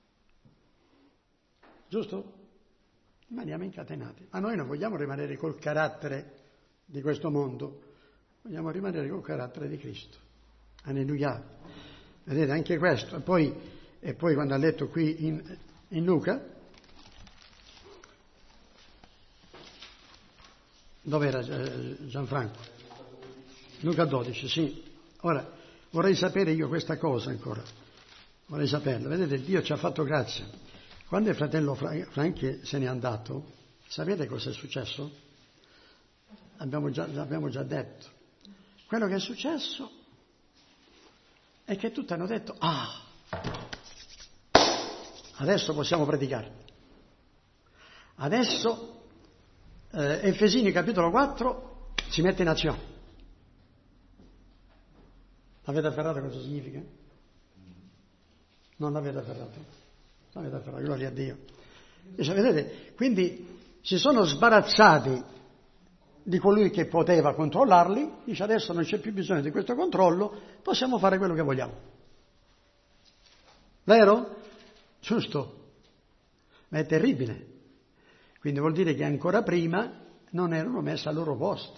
Giusto? Rimaniamo incatenati. Ma noi non vogliamo rimanere col carattere di questo mondo, vogliamo rimanere col carattere di Cristo. Alleluia. Vedete, anche questo. E poi, e poi quando ha letto qui in, in Luca, dov'era Gianfranco? Luca dodici, sì. Ora, vorrei sapere io questa cosa ancora. Vorrei saperla. Vedete, Dio ci ha fatto grazia. Quando il fratello Franchi se n'è andato, sapete cosa è successo? Abbiamo già, l'abbiamo già detto. Quello che è successo è che tutti hanno detto, ah, adesso possiamo predicare. Adesso eh, Efesini capitolo quattro si mette in azione. L'avete afferrato cosa significa? Non l'avete afferrato? L'avete afferrato, gloria a Dio. Dice, vedete, quindi si sono sbarazzati di colui che poteva controllarli, dice adesso non c'è più bisogno di questo controllo, possiamo fare quello che vogliamo. Vero? Giusto? Ma è terribile. Quindi vuol dire che ancora prima non erano messi al loro posto.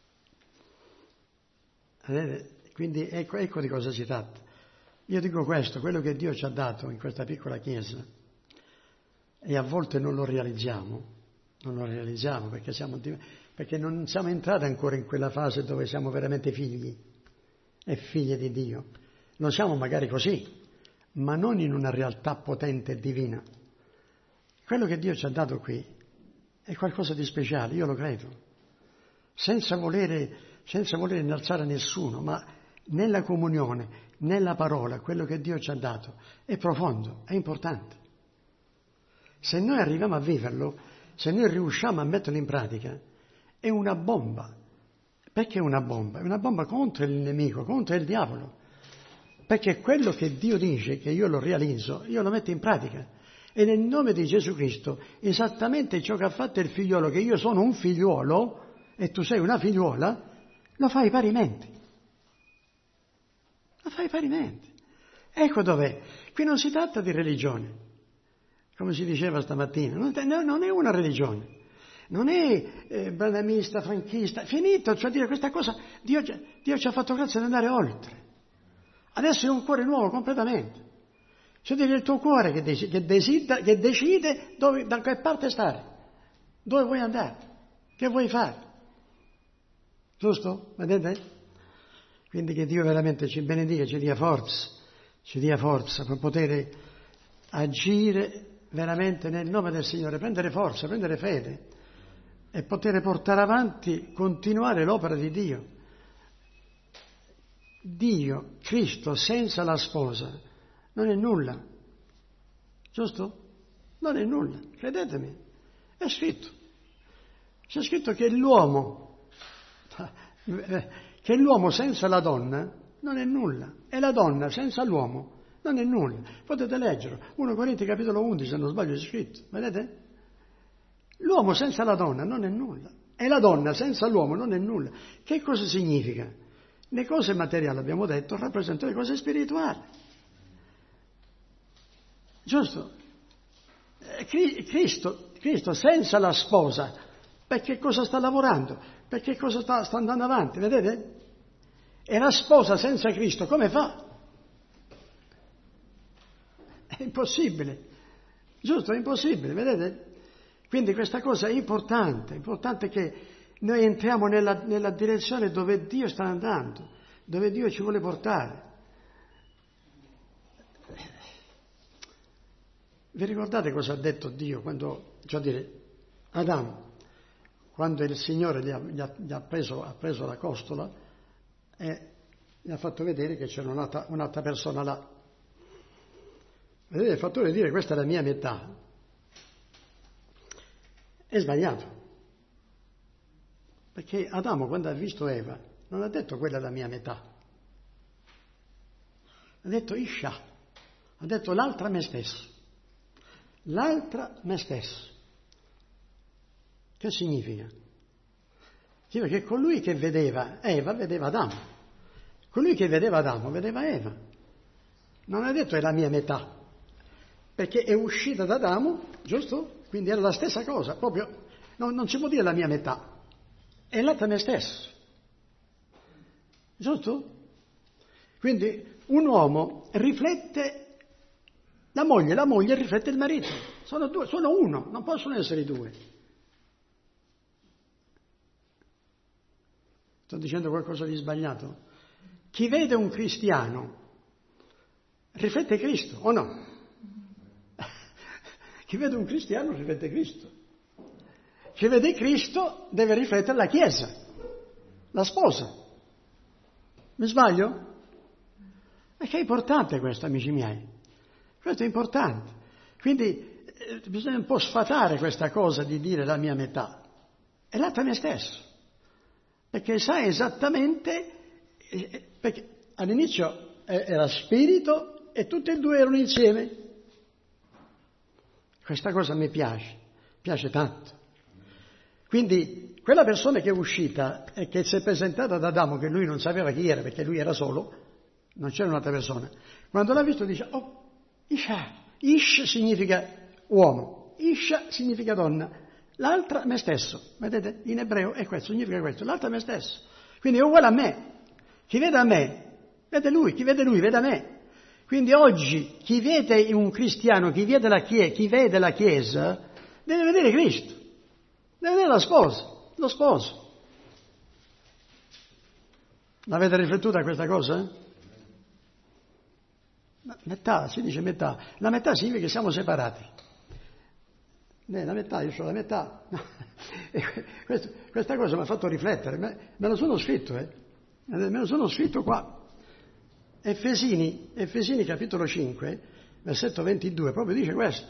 Vedete? Quindi ecco, ecco di cosa si tratta. Io dico questo, quello che Dio ci ha dato in questa piccola Chiesa, e a volte non lo realizziamo, non lo realizziamo perché, siamo, perché non siamo entrati ancora in quella fase dove siamo veramente figli e figlie di Dio. Lo siamo magari così, ma non in una realtà potente e divina. Quello che Dio ci ha dato qui è qualcosa di speciale, io lo credo, senza volere, senza volere innalzare nessuno, ma nella comunione, nella parola, quello che Dio ci ha dato è profondo, è importante. Se noi arriviamo a viverlo, se noi riusciamo a metterlo in pratica, è una bomba. Perché è una bomba? È una bomba contro il nemico, contro il diavolo. Perché quello che Dio dice, che io lo realizzo, io lo metto in pratica. E nel nome di Gesù Cristo, esattamente ciò che ha fatto il figliolo, che io sono un figliuolo e tu sei una figliuola, lo fai parimenti. Lo fai parimenti. Ecco dov'è. Qui non si tratta di religione, come si diceva stamattina. Non è una religione. Non è eh, branamista, franchista. Finito, cioè dire questa cosa, Dio, Dio ci ha fatto grazia di andare oltre. Adesso è un cuore nuovo completamente. Cioè dire il tuo cuore che, dec- che, desidera, che decide dove, da che parte stare, dove vuoi andare, che vuoi fare. Giusto? Vedete? Quindi che Dio veramente ci benedica, ci dia forza, ci dia forza per poter agire veramente nel nome del Signore, prendere forza, prendere fede e poter portare avanti, continuare l'opera di Dio. Dio, Cristo, senza la sposa, non è nulla. Giusto? Non è nulla, credetemi. È scritto. C'è scritto che l'uomo, che l'uomo senza la donna non è nulla. E la donna senza l'uomo non è nulla. Potete leggerlo. primo Corinzi capitolo undici, se non sbaglio, è scritto. Vedete? L'uomo senza la donna non è nulla. E la donna senza l'uomo non è nulla. Che cosa significa? Le cose materiali, abbiamo detto, rappresentano le cose spirituali. Giusto? Cristo, Cristo senza la sposa, per che cosa sta lavorando? Per che cosa sta, sta andando avanti? Vedete? E la sposa senza Cristo come fa? È impossibile. Giusto? È impossibile, vedete? Quindi questa cosa è importante, è importante che noi entriamo nella, nella direzione dove Dio sta andando, dove Dio ci vuole portare. Vi ricordate cosa ha detto Dio quando, cioè dire, Adamo, quando il Signore gli ha, gli ha, gli ha, preso, ha preso la costola e gli ha fatto vedere che c'era un'altra, un'altra persona là. Vedete, il fattore di dire questa è la mia metà è sbagliato. Perché Adamo, quando ha visto Eva, non ha detto quella è la mia metà. Ha detto Isha, ha detto l'altra me stesso. L'altra me stesso. Che significa? Significa che colui che vedeva Eva, vedeva Adamo. Colui che vedeva Adamo, vedeva Eva. Non ha detto è la mia metà. Perché è uscita da Adamo, giusto? Quindi era la stessa cosa, proprio, non, non si può dire la mia metà. È l'altra me stesso. Giusto? Quindi un uomo riflette la moglie, la moglie riflette il marito. Sono due, sono uno, non possono essere due. Sto dicendo qualcosa di sbagliato? Chi vede un cristiano riflette Cristo, o no? Chi vede un cristiano riflette Cristo. Chi vede Cristo deve riflettere la Chiesa, la sposa. Mi sbaglio? E che è importante questo, amici miei. Questo è importante. Quindi eh, bisogna un po' sfatare questa cosa di dire la mia metà. È l'altra me stesso. Perché sai esattamente, eh, perché all'inizio era spirito e tutti e due erano insieme. Questa cosa mi piace, piace tanto. Quindi quella persona che è uscita e che si è presentata ad Adamo, che lui non sapeva chi era perché lui era solo, non c'era un'altra persona, quando l'ha visto dice, oh, Isha, Ish significa uomo, Isha significa donna, l'altra me stesso. Vedete? In ebreo è questo, significa questo, l'altra me stesso. Quindi è uguale a me. Chi vede a me, vede lui, chi vede lui, vede a me. Quindi oggi chi vede un cristiano, chi vede la Chiesa, chi vede la Chiesa, deve vedere Cristo, deve vedere la sposa, lo sposo. L'avete riflettuta questa cosa? Metà, si dice metà. La metà significa che siamo separati. Eh, la metà, io sono la metà. E questo, questa cosa mi ha fatto riflettere, me, me lo sono scritto, eh. Me lo sono scritto qua. Efesini, Efesini capitolo cinque, versetto ventidue, proprio dice questo.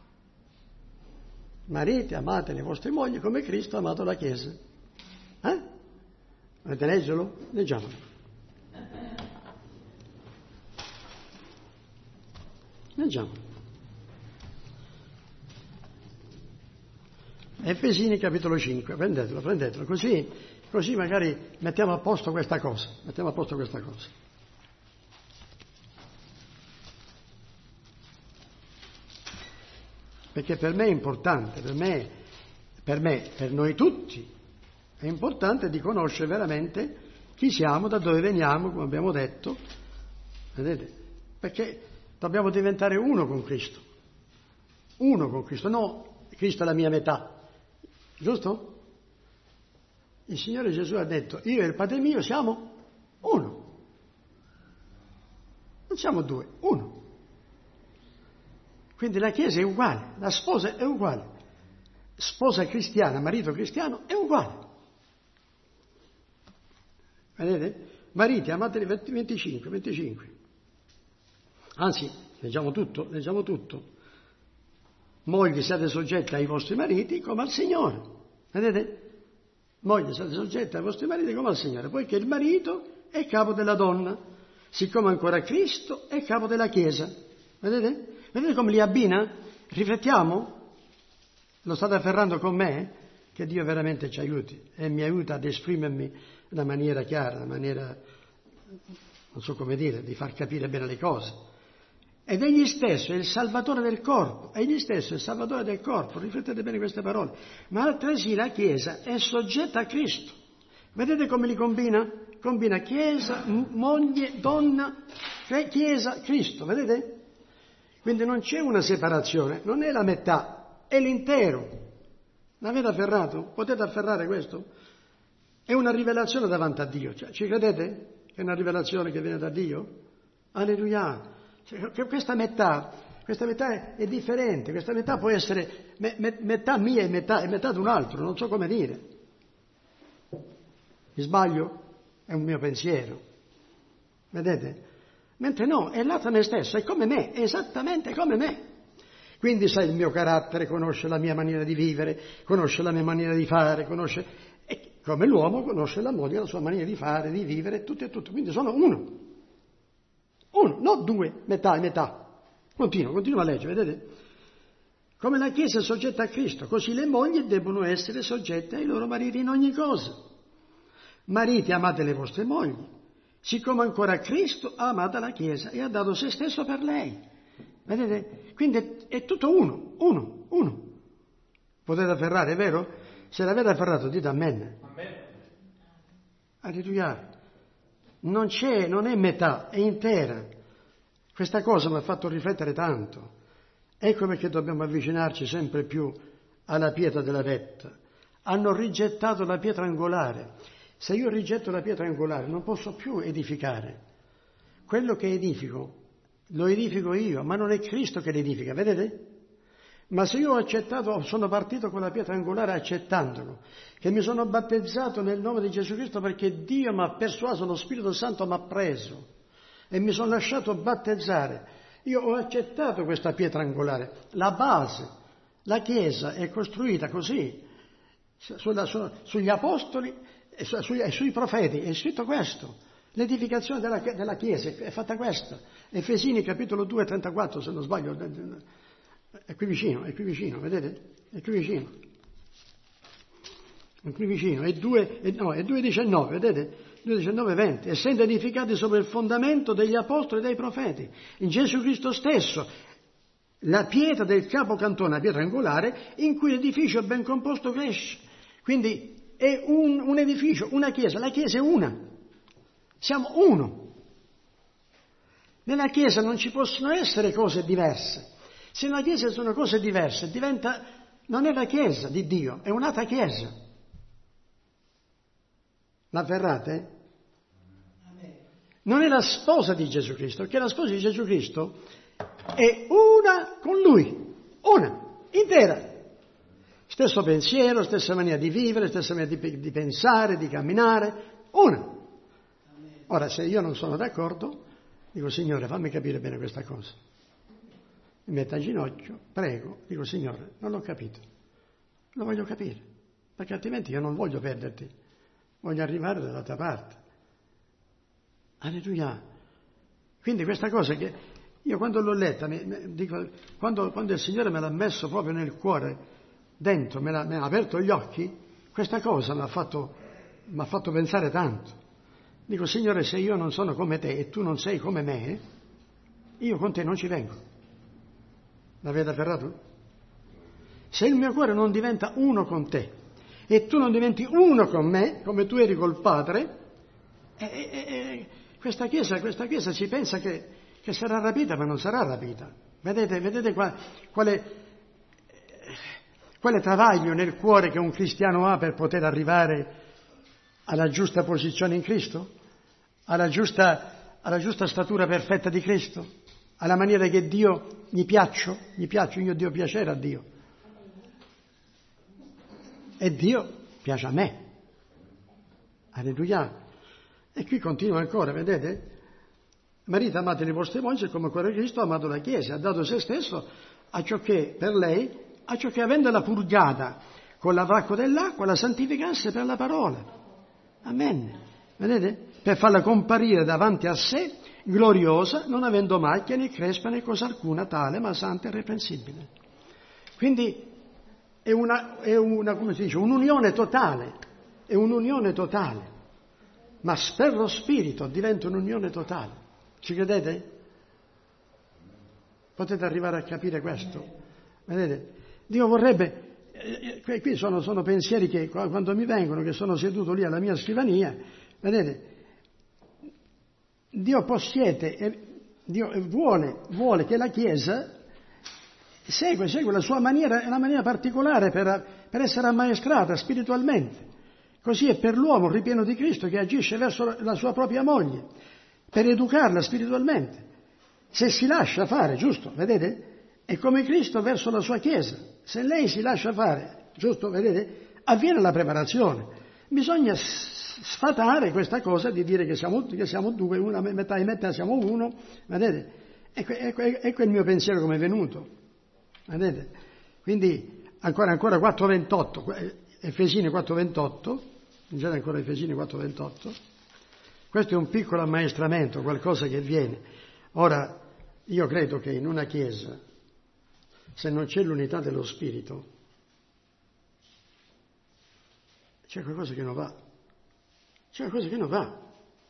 Mariti, amate le vostre mogli come Cristo ha amato la Chiesa. Eh? Volete leggerlo? Leggiamolo. Leggiamolo. Efesini capitolo cinque, prendetelo, prendetelo, così, così magari mettiamo a posto questa cosa, mettiamo a posto questa cosa. Perché per me è importante, per me, per me, per noi tutti, è importante di conoscere veramente chi siamo, da dove veniamo, come abbiamo detto, vedete? Perché dobbiamo diventare uno con Cristo, uno con Cristo, no Cristo è la mia metà, giusto? Il Signore Gesù ha detto, io e il Padre mio siamo uno, non siamo due, uno. Quindi la Chiesa è uguale, la sposa è uguale, sposa cristiana, marito cristiano è uguale. Vedete? Mariti, amateli venticinque, venticinque. Anzi, leggiamo tutto, leggiamo tutto. Mogli, siate soggette ai vostri mariti come al Signore. Vedete? Mogli, siate soggette ai vostri mariti come al Signore, poiché il marito è capo della donna, siccome ancora Cristo è capo della Chiesa. Vedete? Vedete come li abbina? Riflettiamo? Lo state afferrando con me? Che Dio veramente ci aiuti e mi aiuta ad esprimermi in una maniera chiara, in una maniera, non so come dire, di far capire bene le cose. Ed egli stesso è il salvatore del corpo, egli stesso è il salvatore del corpo, riflettete bene queste parole, ma altresì la Chiesa è soggetta a Cristo. Vedete come li combina? Combina Chiesa, moglie, donna, Chiesa, Cristo, vedete? Quindi non c'è una separazione, non è la metà, è l'intero. L'avete afferrato? Potete afferrare questo? È una rivelazione davanti a Dio. Cioè, ci credete? È una rivelazione che viene da Dio? Alleluia! Cioè, questa metà, questa metà è differente, questa metà può essere me, me, metà mia e metà, e metà di un altro, non so come dire. Mi sbaglio? È un mio pensiero. Vedete? Mentre no, è l'altro me stesso, è come me, è esattamente come me. Quindi sa il mio carattere, conosce la mia maniera di vivere, conosce la mia maniera di fare, conosce... E come l'uomo conosce la moglie, la sua maniera di fare, di vivere, tutto e tutto. Quindi sono uno. Uno, non due, metà e metà. Continuo, continuo a leggere, vedete? Come la Chiesa è soggetta a Cristo, così le mogli devono essere soggette ai loro mariti in ogni cosa. Mariti, amate le vostre mogli, siccome ancora Cristo ha amato la Chiesa e ha dato se stesso per lei. Vedete? Quindi è, è tutto uno, uno, uno. Potete afferrare, è vero? Se l'avete afferrato dite amen. Amen. Alleluia. Non c'è, non è metà, è intera. Questa cosa mi ha fatto riflettere tanto. Ecco perché dobbiamo avvicinarci sempre più alla pietra della vetta. Hanno rigettato la pietra angolare. Se io rigetto la pietra angolare non posso più edificare. Quello che edifico lo edifico io, ma non è Cristo che l'edifica, vedete? Ma se io ho accettato, sono partito con la pietra angolare accettandolo, che mi sono battezzato nel nome di Gesù Cristo perché Dio mi ha persuaso, lo Spirito Santo mi ha preso e mi sono lasciato battezzare. Io ho accettato questa pietra angolare, la base, la Chiesa è costruita così, sulla, su, sugli apostoli e, su, e sui profeti, è scritto questo. L'edificazione della, della Chiesa è fatta questa. Efesini capitolo due, trentaquattro, se non sbaglio, è qui vicino, è qui vicino, vedete? È qui vicino. È qui vicino, è due, è, no, è due diciannove, vedete? due diciannove venti. Essendo edificati sopra il fondamento degli apostoli e dei profeti, in Gesù Cristo stesso. la pietra del capocantone, la pietra angolare, in cui l'edificio ben composto cresce. Quindi è un, un edificio, una chiesa, la chiesa è una, siamo uno. Nella chiesa non ci possono essere cose diverse. Se nella chiesa sono cose diverse, diventa, non è la chiesa di Dio, è un'altra chiesa. L'avverrate? Non è la sposa di Gesù Cristo, perché la sposa di Gesù Cristo è una con Lui, una, intera. Stesso pensiero, stessa maniera di vivere, stessa maniera di, di pensare, di camminare, una. Ora, se io non sono d'accordo, dico, Signore, fammi capire bene questa cosa. Mi metto a ginocchio, prego, dico, Signore, non l'ho capito, lo voglio capire, perché altrimenti io non voglio perderti, voglio arrivare dall'altra parte. Alleluia. Quindi questa cosa che io quando l'ho letta, mi, mi, dico, quando, quando il Signore me l'ha messo proprio nel cuore, dentro, me l'ha, me l'ha aperto gli occhi, questa cosa mi ha fatto, mi ha fatto pensare tanto. Dico, Signore, se io non sono come te e tu non sei come me, io con te non ci vengo. L'avete afferrato? Se il mio cuore non diventa uno con te e tu non diventi uno con me, come tu eri col Padre, eh, eh, eh, questa chiesa, questa chiesa si pensa che, che sarà rapita, ma non sarà rapita. Vedete, vedete qua, quale, quale travaglio nel cuore che un cristiano ha per poter arrivare alla giusta posizione in Cristo? Alla giusta, alla giusta statura perfetta di Cristo? Alla maniera che Dio gli piaccio? Gli piaccio, io Dio piacere a Dio. E Dio piace a me. Alleluia. E qui continua ancora, vedete? Marito, amate le vostre mogli come cuore Cristo ha amato la Chiesa, ha dato se stesso a ciò che per lei, a ciò che avendola purgata con l'avracco dell'acqua, la santificasse per la parola. Amen. Vedete? Per farla comparire davanti a sé, gloriosa, non avendo macchia né crespa né cosa alcuna tale, ma santa e irreprensibile. Quindi è una, è una, come si dice, un'unione totale, è un'unione totale, ma per lo Spirito diventa un'unione totale. Ci credete? Potete arrivare a capire questo? Vedete? Dio vorrebbe, eh, qui sono, sono pensieri che quando mi vengono, che sono seduto lì alla mia scrivania, vedete? Dio possiede, Dio vuole, vuole che la Chiesa segue, segue la sua maniera, una maniera particolare per, per essere ammaestrata spiritualmente. Così è per l'uomo ripieno di Cristo che agisce verso la sua propria moglie, per educarla spiritualmente. Se si lascia fare, giusto, vedete? È come Cristo verso la sua Chiesa. Se lei si lascia fare, giusto, vedete? Avviene la preparazione. Bisogna sfatare questa cosa di dire che siamo, che siamo due, una metà e metà siamo uno, vedete? Ecco, ecco, ecco il mio pensiero come è venuto, vedete? Quindi ancora, ancora quattro ventotto, Efesini quattro ventotto, leggete ancora Efesini quattro ventotto, questo è un piccolo ammaestramento, qualcosa che viene. Ora, io credo che in una Chiesa, se non c'è l'unità dello Spirito, c'è qualcosa che non va. C'è qualcosa che non va.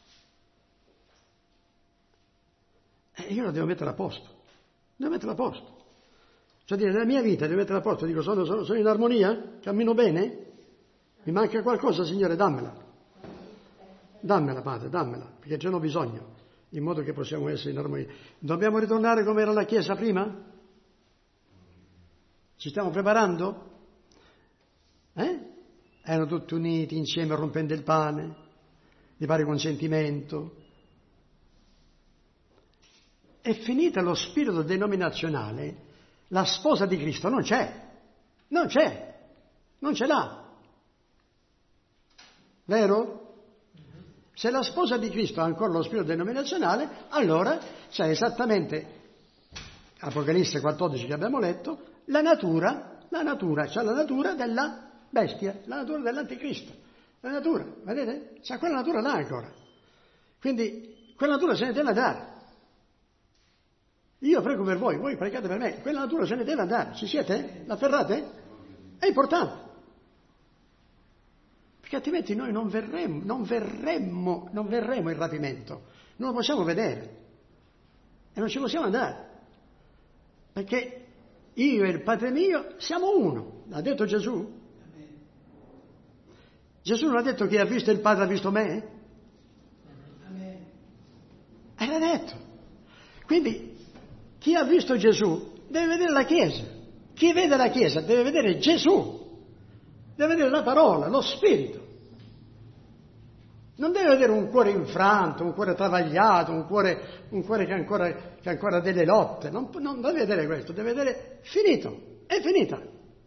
E io la devo mettere a posto. Devo mettere a posto. Cioè dire, nella mia vita devo mettere a posto. Dico, sono, sono, sono in armonia? Cammino bene? Mi manca qualcosa, Signore, dammela. Dammela, Padre, dammela, perché ce n'ho bisogno, in modo che possiamo essere in armonia. Dobbiamo ritornare come era la Chiesa prima? Ci stiamo preparando? Eh? Erano tutti uniti insieme rompendo il pane, di pari consentimento. È finita lo spirito denominazionale, la sposa di Cristo non c'è, non c'è, non ce l'ha. Vero? Se la sposa di Cristo ha ancora lo spirito denominazionale, allora c'è esattamente, Apocalisse quattordici che abbiamo letto, la natura, la natura, c'è la natura della bestia, la natura dell'anticristo, la natura, vedete? C'è quella natura là ancora. Quindi quella natura se ne deve andare. Io prego per voi, voi pregate per me, quella natura se ne deve andare. Ci siete? L'afferrate? È importante. Perché altrimenti noi non verremo, non verremo, non verremo in rapimento. Non lo possiamo vedere. E non ci possiamo andare. Perché io e il Padre mio siamo uno, l'ha detto Gesù. Gesù non ha detto chi ha visto il Padre ha visto me? E l'ha detto. Quindi chi ha visto Gesù deve vedere la Chiesa. Chi vede la Chiesa deve vedere Gesù, deve vedere la parola, lo Spirito. Non deve vedere un cuore infranto, un cuore travagliato, un cuore, un cuore che, ancora, che ancora ha delle lotte. Non, non deve vedere questo, deve vedere finito, è finita.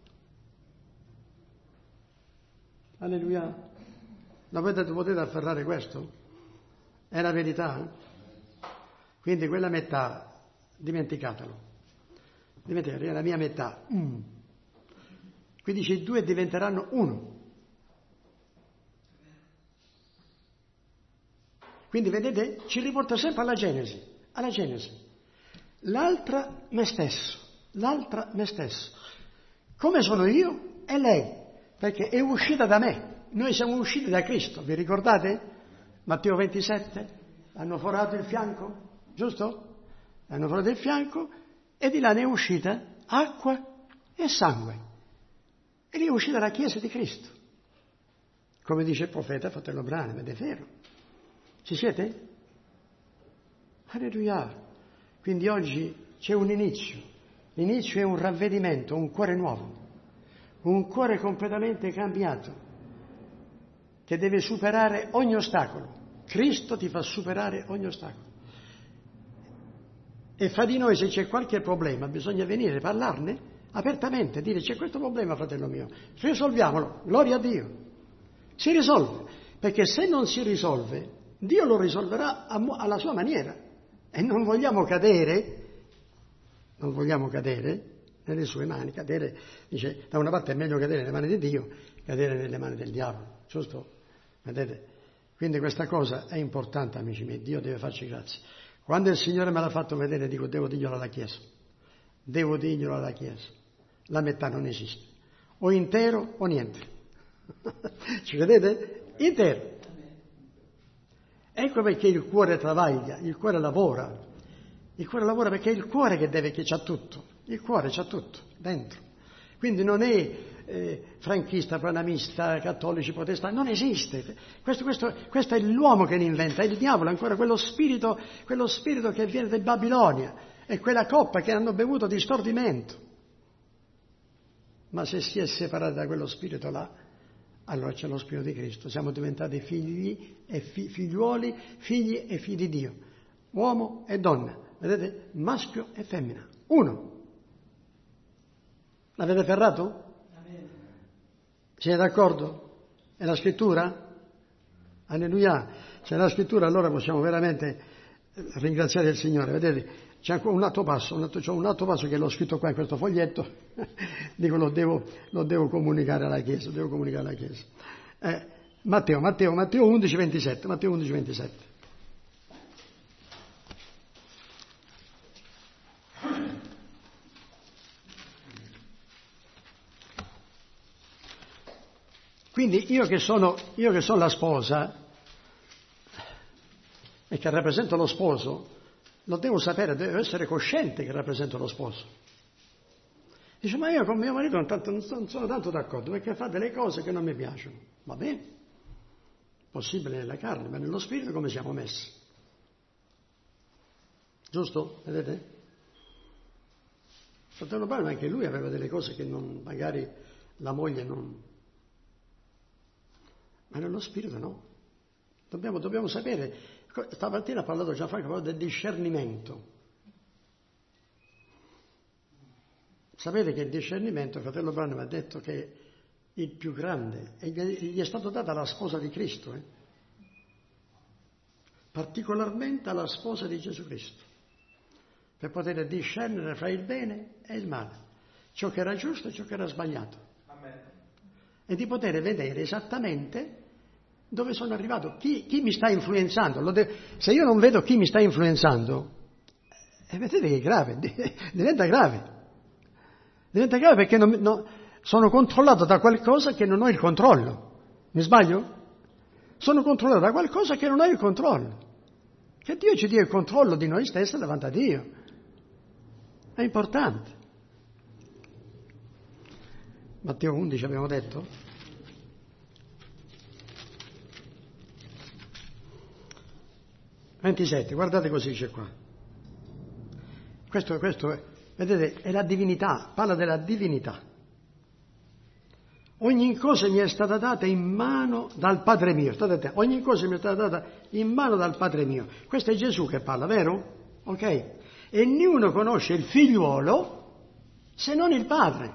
Alleluia. Lo potete, potete afferrare questo? È la verità. Quindi quella metà, dimenticatelo. Dimenticatelo, è la mia metà. Mm. Qui dice i due diventeranno uno. Quindi vedete, ci riporta sempre alla Genesi, alla Genesi. L'altra me stesso, l'altra me stesso. Come sono io e lei, perché è uscita da me. Noi siamo usciti da Cristo, vi ricordate? Matteo ventisette, hanno forato il fianco, giusto? Hanno forato il fianco e di là ne è uscita acqua e sangue. E lì è uscita la Chiesa di Cristo. Come dice il profeta, fratello Branham, ed è vero. Ci siete? Alleluia. Quindi oggi c'è un inizio. L'inizio è un ravvedimento, un cuore nuovo, un cuore completamente cambiato, che deve superare ogni ostacolo. Cristo ti fa superare ogni ostacolo. E fra di noi, se c'è qualche problema, bisogna venire, parlarne apertamente, dire c'è questo problema, fratello mio, risolviamolo, gloria a Dio. Si risolve, perché se non si risolve, Dio lo risolverà alla sua maniera. E non vogliamo cadere, non vogliamo cadere nelle sue mani. Cadere, dice, da una parte è meglio cadere nelle mani di Dio, cadere nelle mani del diavolo, giusto? Vedete? Quindi questa cosa è importante, amici miei, Dio deve farci grazia. Quando il Signore me l'ha fatto vedere, dico, devo dirglielo alla Chiesa. Devo dirglielo alla Chiesa. La metà non esiste. O intero o niente. Ci vedete? Intero. Ecco perché il cuore travaglia, il cuore lavora. Il cuore lavora perché è il cuore che deve, che c'ha tutto. Il cuore c'ha tutto dentro. Quindi non è eh, franchista, panamista, cattolici, protestati, non esiste. Questo, questo, questo è l'uomo che ne inventa, è il diavolo, ancora quello spirito, quello spirito che viene da Babilonia, è quella coppa che hanno bevuto di stordimento. Ma se si è separati da quello spirito là, allora c'è lo Spirito di Cristo, siamo diventati figli e fi- figliuoli, figli e figli di Dio, uomo e donna, vedete? Maschio e femmina, uno. L'avete ferrato? Siete d'accordo? È la scrittura? Alleluia! Se è la scrittura allora possiamo veramente ringraziare il Signore, vedete? C'è ancora un altro passo, un altro, c'è un altro passo che l'ho scritto qua in questo foglietto, dico lo devo, lo devo comunicare alla Chiesa, lo devo comunicare alla Chiesa. Eh, Matteo, Matteo, Matteo undici ventisette, Matteo undici ventisette. Quindi io che sono, io che sono la sposa e che rappresento lo sposo, lo devo sapere, devo essere cosciente che rappresento lo sposo. Dice, ma io con mio marito non, tanto, non sono tanto d'accordo perché fa delle cose che non mi piacciono. Va bene, possibile nella carne, ma nello spirito come siamo messi? Giusto? Vedete? Fratello Paolo, anche lui aveva delle cose che non, magari la moglie non... Ma nello spirito no. Dobbiamo, dobbiamo sapere... Stamattina ha parlato Gianfranco del discernimento. Sapete che il discernimento, il fratello Branham ha detto che è il più grande, e gli è stato dato alla sposa di Cristo, eh? Particolarmente alla sposa di Gesù Cristo, per poter discernere fra il bene e il male, ciò che era giusto e ciò che era sbagliato. Amen. E di poter vedere esattamente dove sono arrivato, chi, chi mi sta influenzando. Lo de- se io non vedo chi mi sta influenzando, eh, vedete che è grave, diventa grave. Diventa grave perché non, no, sono controllato da qualcosa che non ho il controllo. Mi sbaglio? Sono controllato da qualcosa che non ho il controllo. Che Dio ci dia il controllo di noi stessi davanti a Dio. È importante. Matteo undici abbiamo detto? ventisette, guardate così c'è qua. Questo, questo è, vedete, è la divinità, parla della divinità. Ogni cosa mi è stata data in mano dal Padre mio. State attenti, ogni cosa mi è stata data in mano dal Padre mio. Questo è Gesù che parla, vero? Ok? E nessuno conosce il figliuolo se non il Padre.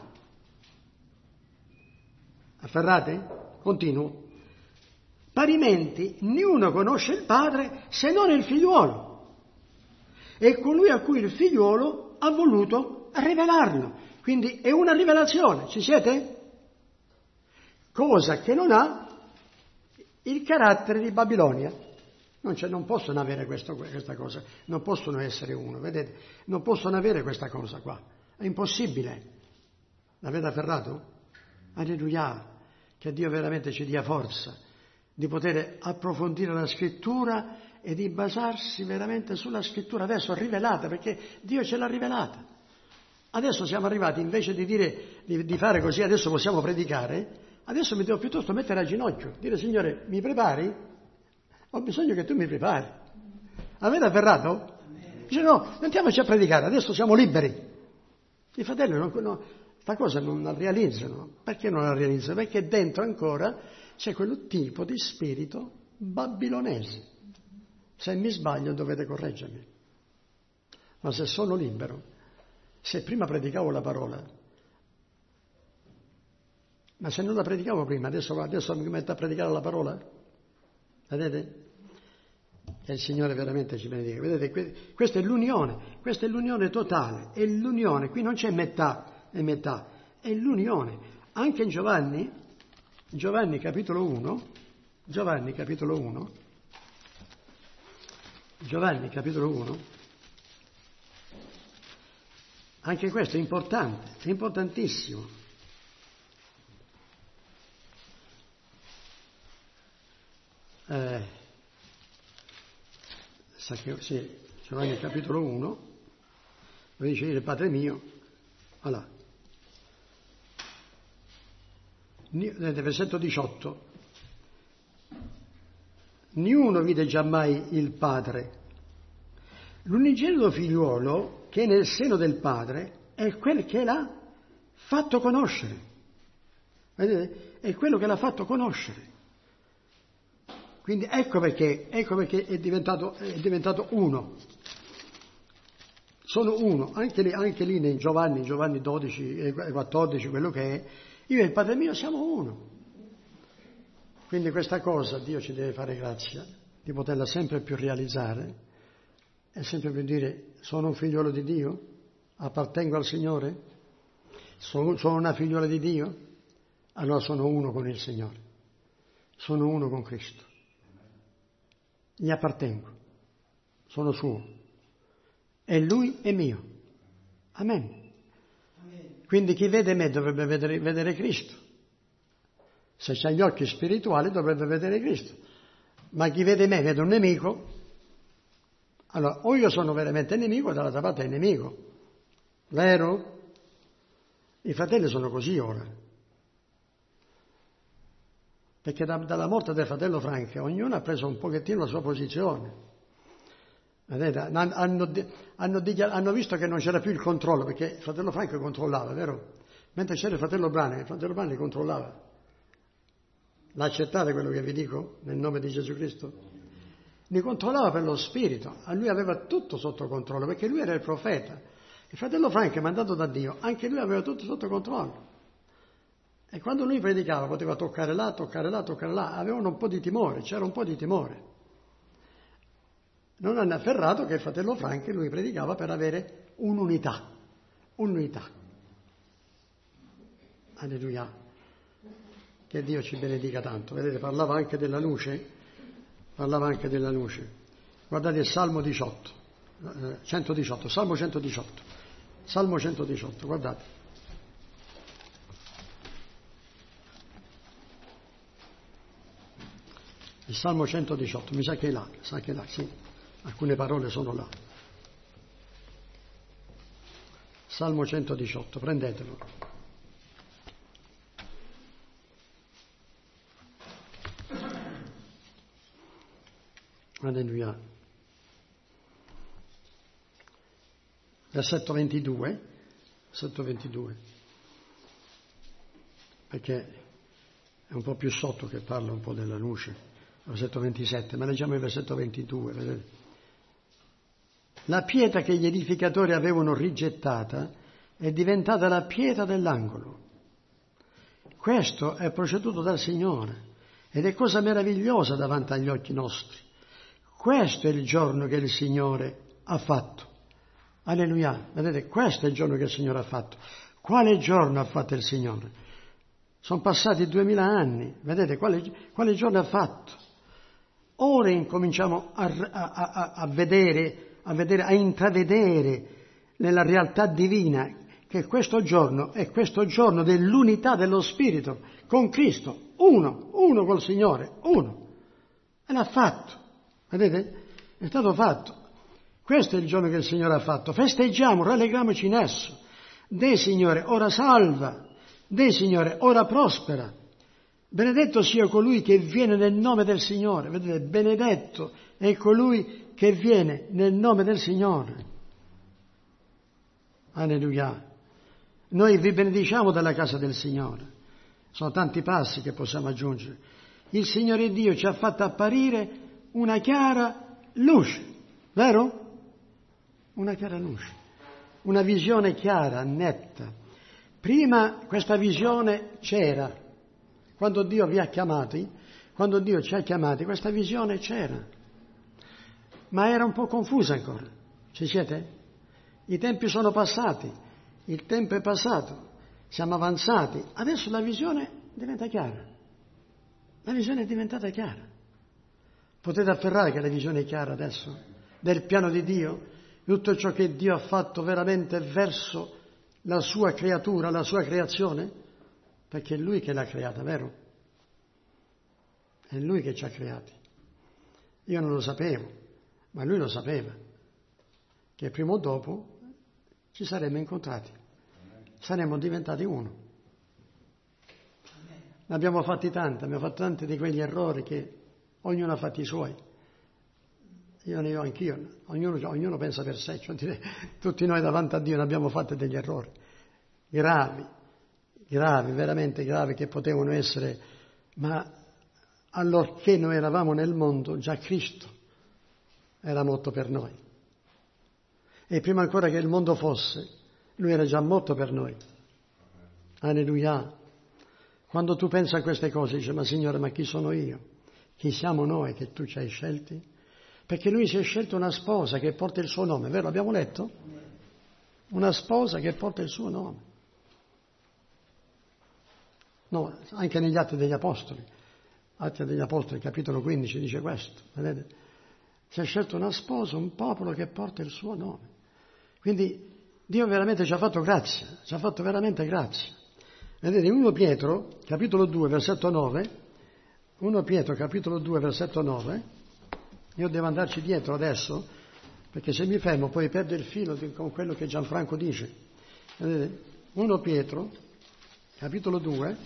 Afferrate? Continuo. Parimenti, nessuno conosce il Padre se non il figliuolo. E colui a cui il figliuolo ha voluto rivelarlo. Quindi è una rivelazione, ci siete? Cosa che non ha il carattere di Babilonia. Non, c'è, non possono avere questo, questa cosa, non possono essere uno, vedete? Non possono avere questa cosa qua. È impossibile. L'avete afferrato? Alleluia. Che Dio veramente ci dia forza di poter approfondire la scrittura e di basarsi veramente sulla scrittura adesso rivelata, perché Dio ce l'ha rivelata. Adesso siamo arrivati, invece di dire di, di fare così, adesso possiamo predicare, adesso mi devo piuttosto mettere a ginocchio, dire Signore, mi prepari? Ho bisogno che tu mi prepari. Avete afferrato? Dice no, mettiamoci a predicare, adesso siamo liberi. I fratelli non, no, questa cosa non la realizzano. Perché non la realizzano? Perché dentro ancora c'è quel tipo di spirito babilonese. Se mi sbaglio dovete correggermi. Ma se sono libero, se prima predicavo la parola, ma se non la predicavo prima, adesso, adesso mi metto a predicare la parola? Vedete? E il Signore veramente ci benedica. Vedete, questa è l'unione, questa è l'unione totale, è l'unione, qui non c'è metà e metà, è l'unione. Anche in Giovanni, Giovanni capitolo uno, Giovanni capitolo uno, Giovanni capitolo uno, anche questo è importante, è importantissimo. Eh, sa che, sì, Giovanni capitolo uno, dove dice il Padre mio, allora, versetto diciotto, niuno vide giammai il Padre, l'unigenito figliuolo che è nel seno del Padre è quel che l'ha fatto conoscere, vedete? È quello che l'ha fatto conoscere. Quindi ecco perché, ecco perché è diventato, è diventato uno. Sono uno, anche lì, anche lì in Giovanni, Giovanni dodici e quattordici, quello che è, io e il Padre mio siamo uno. Quindi questa cosa Dio ci deve fare grazia di poterla sempre più realizzare e sempre più dire sono un figliolo di Dio, appartengo al Signore, sono, sono una figliola di Dio, allora sono uno con il Signore, sono uno con Cristo. Gli appartengo, sono suo e lui è mio. Amen. Amen. Quindi chi vede me dovrebbe vedere, vedere Cristo. Se c'ha gli occhi spirituali dovrebbe vedere Cristo. Ma chi vede me vede un nemico. Allora, o io sono veramente nemico, dall'altra parte è nemico. Vero? I fratelli sono così ora. Perché da, dalla morte del fratello Franco ognuno ha preso un pochettino la sua posizione. Vedete? Hanno, hanno, hanno, hanno visto che non c'era più il controllo, perché il fratello Franco controllava, vero? Mentre c'era il fratello Brani, il fratello Brani controllava. L'accettate quello che vi dico nel nome di Gesù Cristo? Li controllava per lo spirito, a lui aveva tutto sotto controllo, perché lui era il profeta. Il fratello Franco, mandato da Dio, anche lui aveva tutto sotto controllo. E quando lui predicava poteva toccare là, toccare là, toccare là, avevano un po' di timore, c'era un po' di timore. Non hanno afferrato che il fratello Franco lui predicava per avere un'unità, un'unità. Alleluia. Che Dio ci benedica tanto. Vedete, parlava anche della luce, parlava anche della luce. Guardate il Salmo diciotto, centodiciotto, Salmo centodiciotto, Salmo centodiciotto, guardate. Il Salmo centodiciotto, mi sa che è là, sa che è là, sì, alcune parole sono là. Salmo centodiciotto, prendetelo. Alleluia. Versetto ventidue, versetto ventidue, perché è un po' più sotto che parla un po' della luce, versetto ventisette, ma leggiamo il versetto ventidue, vedete? La pietra che gli edificatori avevano rigettata è diventata la pietra dell'angolo. Questo è proceduto dal Signore ed è cosa meravigliosa davanti agli occhi nostri. Questo è il giorno che il Signore ha fatto. Alleluia, vedete, questo è il giorno che il Signore ha fatto. Quale giorno ha fatto il Signore? Sono passati duemila anni, vedete, quale, quale giorno ha fatto? Ora incominciamo a, a, a, a vedere, a vedere, a intravedere nella realtà divina che questo giorno è questo giorno dell'unità dello Spirito con Cristo, uno, uno col Signore, uno. E l'ha fatto, vedete? È stato fatto. Questo è il giorno che il Signore ha fatto. Festeggiamo, rallegriamoci in esso. Deh, Signore, ora salva. Deh, Signore, ora prospera. Benedetto sia colui che viene nel nome del Signore. Vedete, benedetto è colui che viene nel nome del Signore. Alleluia. Noi vi benediciamo dalla casa del Signore. Sono tanti passi che possiamo aggiungere. Il Signore Dio ci ha fatto apparire una chiara luce, vero? Una chiara luce, una visione chiara, netta. Prima questa visione c'era, quando Dio vi ha chiamati, quando Dio ci ha chiamati, questa visione c'era, ma era un po' confusa ancora. Ci siete? I tempi sono passati, il tempo è passato, siamo avanzati, adesso la visione diventa chiara, la visione è diventata chiara. Potete afferrare che la visione è chiara adesso, del piano di Dio? Tutto ciò che Dio ha fatto veramente verso la sua creatura, la sua creazione, perché è Lui che l'ha creata, vero? È Lui che ci ha creati. Io non lo sapevo, ma Lui lo sapeva, che prima o dopo ci saremmo incontrati, saremmo diventati uno. Ne abbiamo fatti tanti, abbiamo fatto tanti di quegli errori che ognuno ha fatti i suoi. Io ne ho anch'io, ognuno, ognuno pensa per sé, cioè dire, tutti noi davanti a Dio ne abbiamo fatti degli errori gravi, gravi, veramente gravi, che potevano essere, ma allorché noi eravamo nel mondo, già Cristo era morto per noi. E prima ancora che il mondo fosse, Lui era già morto per noi. Alleluia. Quando tu pensi a queste cose, dici, ma Signore, ma chi sono io? Chi siamo noi che tu ci hai scelti? Perché Lui si è scelto una sposa che porta il suo nome, vero? Abbiamo letto? Una sposa che porta il suo nome. No, anche negli Atti degli Apostoli. Atti degli Apostoli, capitolo quindici, dice questo. Vedete? Si è scelto una sposa, un popolo che porta il suo nome. Quindi Dio veramente ci ha fatto grazia, ci ha fatto veramente grazia. Vedete, in primo Pietro, capitolo due, versetto nove, primo Pietro, capitolo due, versetto nove, io devo andarci dietro adesso, perché se mi fermo poi perdo il filo con quello che Gianfranco dice. Vedete? primo Pietro, capitolo due,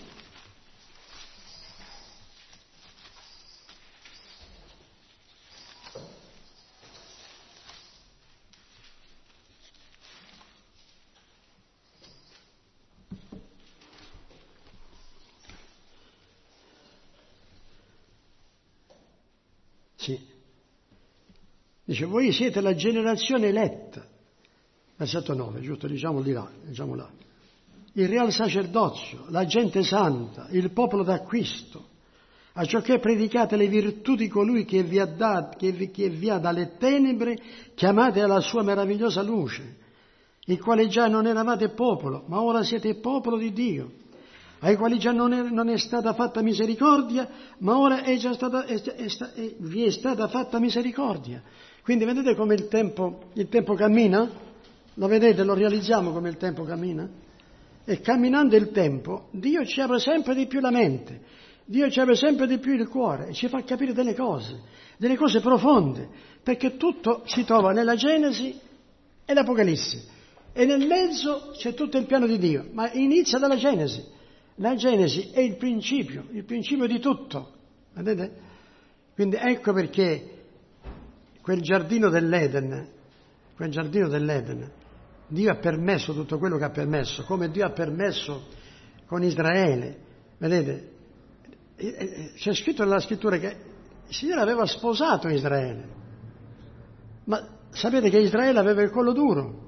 sì. Dice, voi siete la generazione eletta, versetto nove, giusto, diciamo di là, diciamo là. Il real sacerdozio, la gente santa, il popolo d'acquisto, a ciò che predicate le virtù di colui che vi ha dato, che vi, che vi ha dalle tenebre chiamate alla sua meravigliosa luce, il quale già non eravate popolo, ma ora siete popolo di Dio, ai quali già non è, non è stata fatta misericordia, ma ora è già stata, è, è, è, vi è stata fatta misericordia. Quindi vedete come il tempo, il tempo cammina? Lo vedete, lo realizziamo come il tempo cammina? E camminando il tempo, Dio ci apre sempre di più la mente, Dio ci apre sempre di più il cuore e ci fa capire delle cose, delle cose profonde, perché tutto si trova nella Genesi e l'Apocalisse. e nel mezzo c'è tutto il piano di Dio, ma inizia dalla Genesi. La Genesi è il principio, il principio di tutto, vedete? Quindi ecco perché quel giardino dell'Eden, quel giardino dell'Eden, Dio ha permesso tutto quello che ha permesso, come Dio ha permesso con Israele, vedete? C'è scritto nella scrittura che il Signore aveva sposato Israele, ma sapete che Israele aveva il collo duro.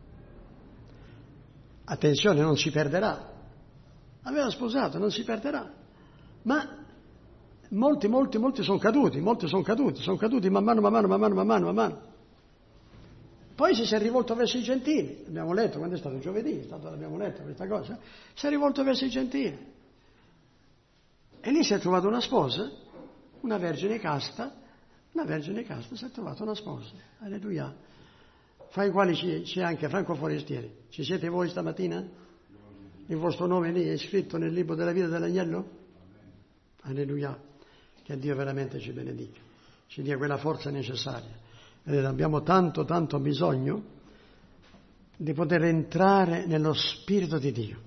Attenzione, non si perderà. Aveva sposato, non si perderà. Ma molti, molti, molti sono caduti, molti sono caduti, sono caduti man mano, man mano, man mano, man mano, man mano. Poi si è rivolto verso i gentili. Abbiamo letto, quando è stato giovedì, è stato, abbiamo letto questa cosa. Si è rivolto verso i gentili. E lì si è trovato una sposa, una vergine casta, una vergine casta si è trovata una sposa. Alleluia. Fra i quali c'è anche Franco Forestieri. Ci siete voi stamattina? Il vostro nome lì è scritto nel libro della vita dell'agnello? Alleluia. Che Dio veramente ci benedica, ci dia quella forza necessaria. Vedete, abbiamo tanto, tanto bisogno di poter entrare nello Spirito di Dio.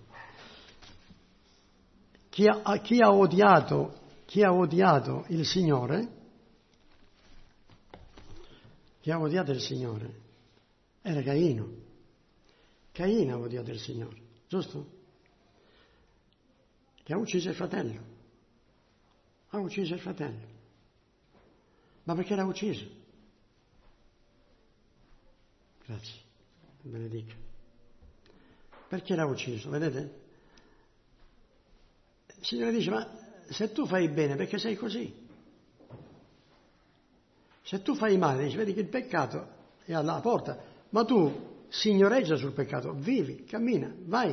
Chi ha, chi ha odiato, chi ha odiato il Signore, chi ha odiato il Signore, era Caino. Caino ha odiato il Signore, giusto? Che ha ucciso il fratello. Ha ucciso il fratello. Ma perché l'ha ucciso? Grazie, benedica. Perché l'ha ucciso? Vedete? Il Signore dice, ma se tu fai bene, perché sei così? Se tu fai male, dici, vedi che il peccato è alla porta, ma tu signoreggia sul peccato, vivi, cammina, vai.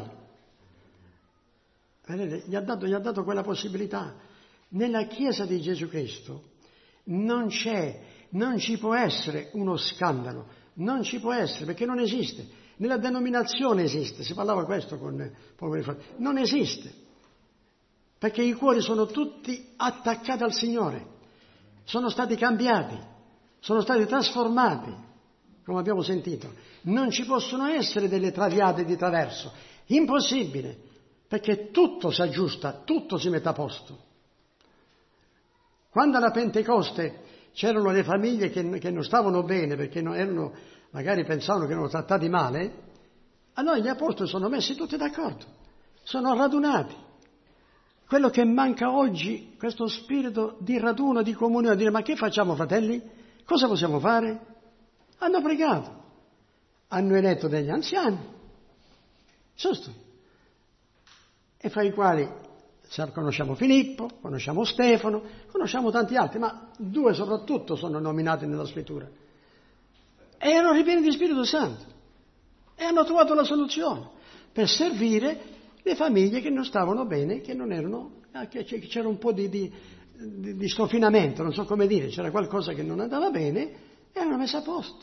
Vedete? Gli ha dato, gli ha dato quella possibilità. Nella Chiesa di Gesù Cristo non c'è, non ci può essere uno scandalo, non ci può essere, perché non esiste. Nella denominazione esiste, si parlava questo con poco di fa, non esiste, perché i cuori sono tutti attaccati al Signore, sono stati cambiati, sono stati trasformati, come abbiamo sentito. Non ci possono essere delle traviate di traverso, impossibile, perché tutto si aggiusta, tutto si mette a posto. Quando alla Pentecoste c'erano le famiglie che, che non stavano bene, perché non erano, magari pensavano che erano trattati male, allora gli apostoli sono messi tutti d'accordo, sono radunati. Quello che manca oggi, questo spirito di raduno, di comunione, di dire, ma che facciamo, fratelli? Cosa possiamo fare? Hanno pregato, hanno eletto degli anziani, giusto? E fra i quali conosciamo Filippo, conosciamo Stefano, conosciamo tanti altri, ma due soprattutto sono nominati nella scrittura. E erano ripieni di Spirito Santo e hanno trovato la soluzione per servire le famiglie che non stavano bene, che non erano, che c'era un po' di, di, di strofinamento, non so come dire, c'era qualcosa che non andava bene e erano messi a posto.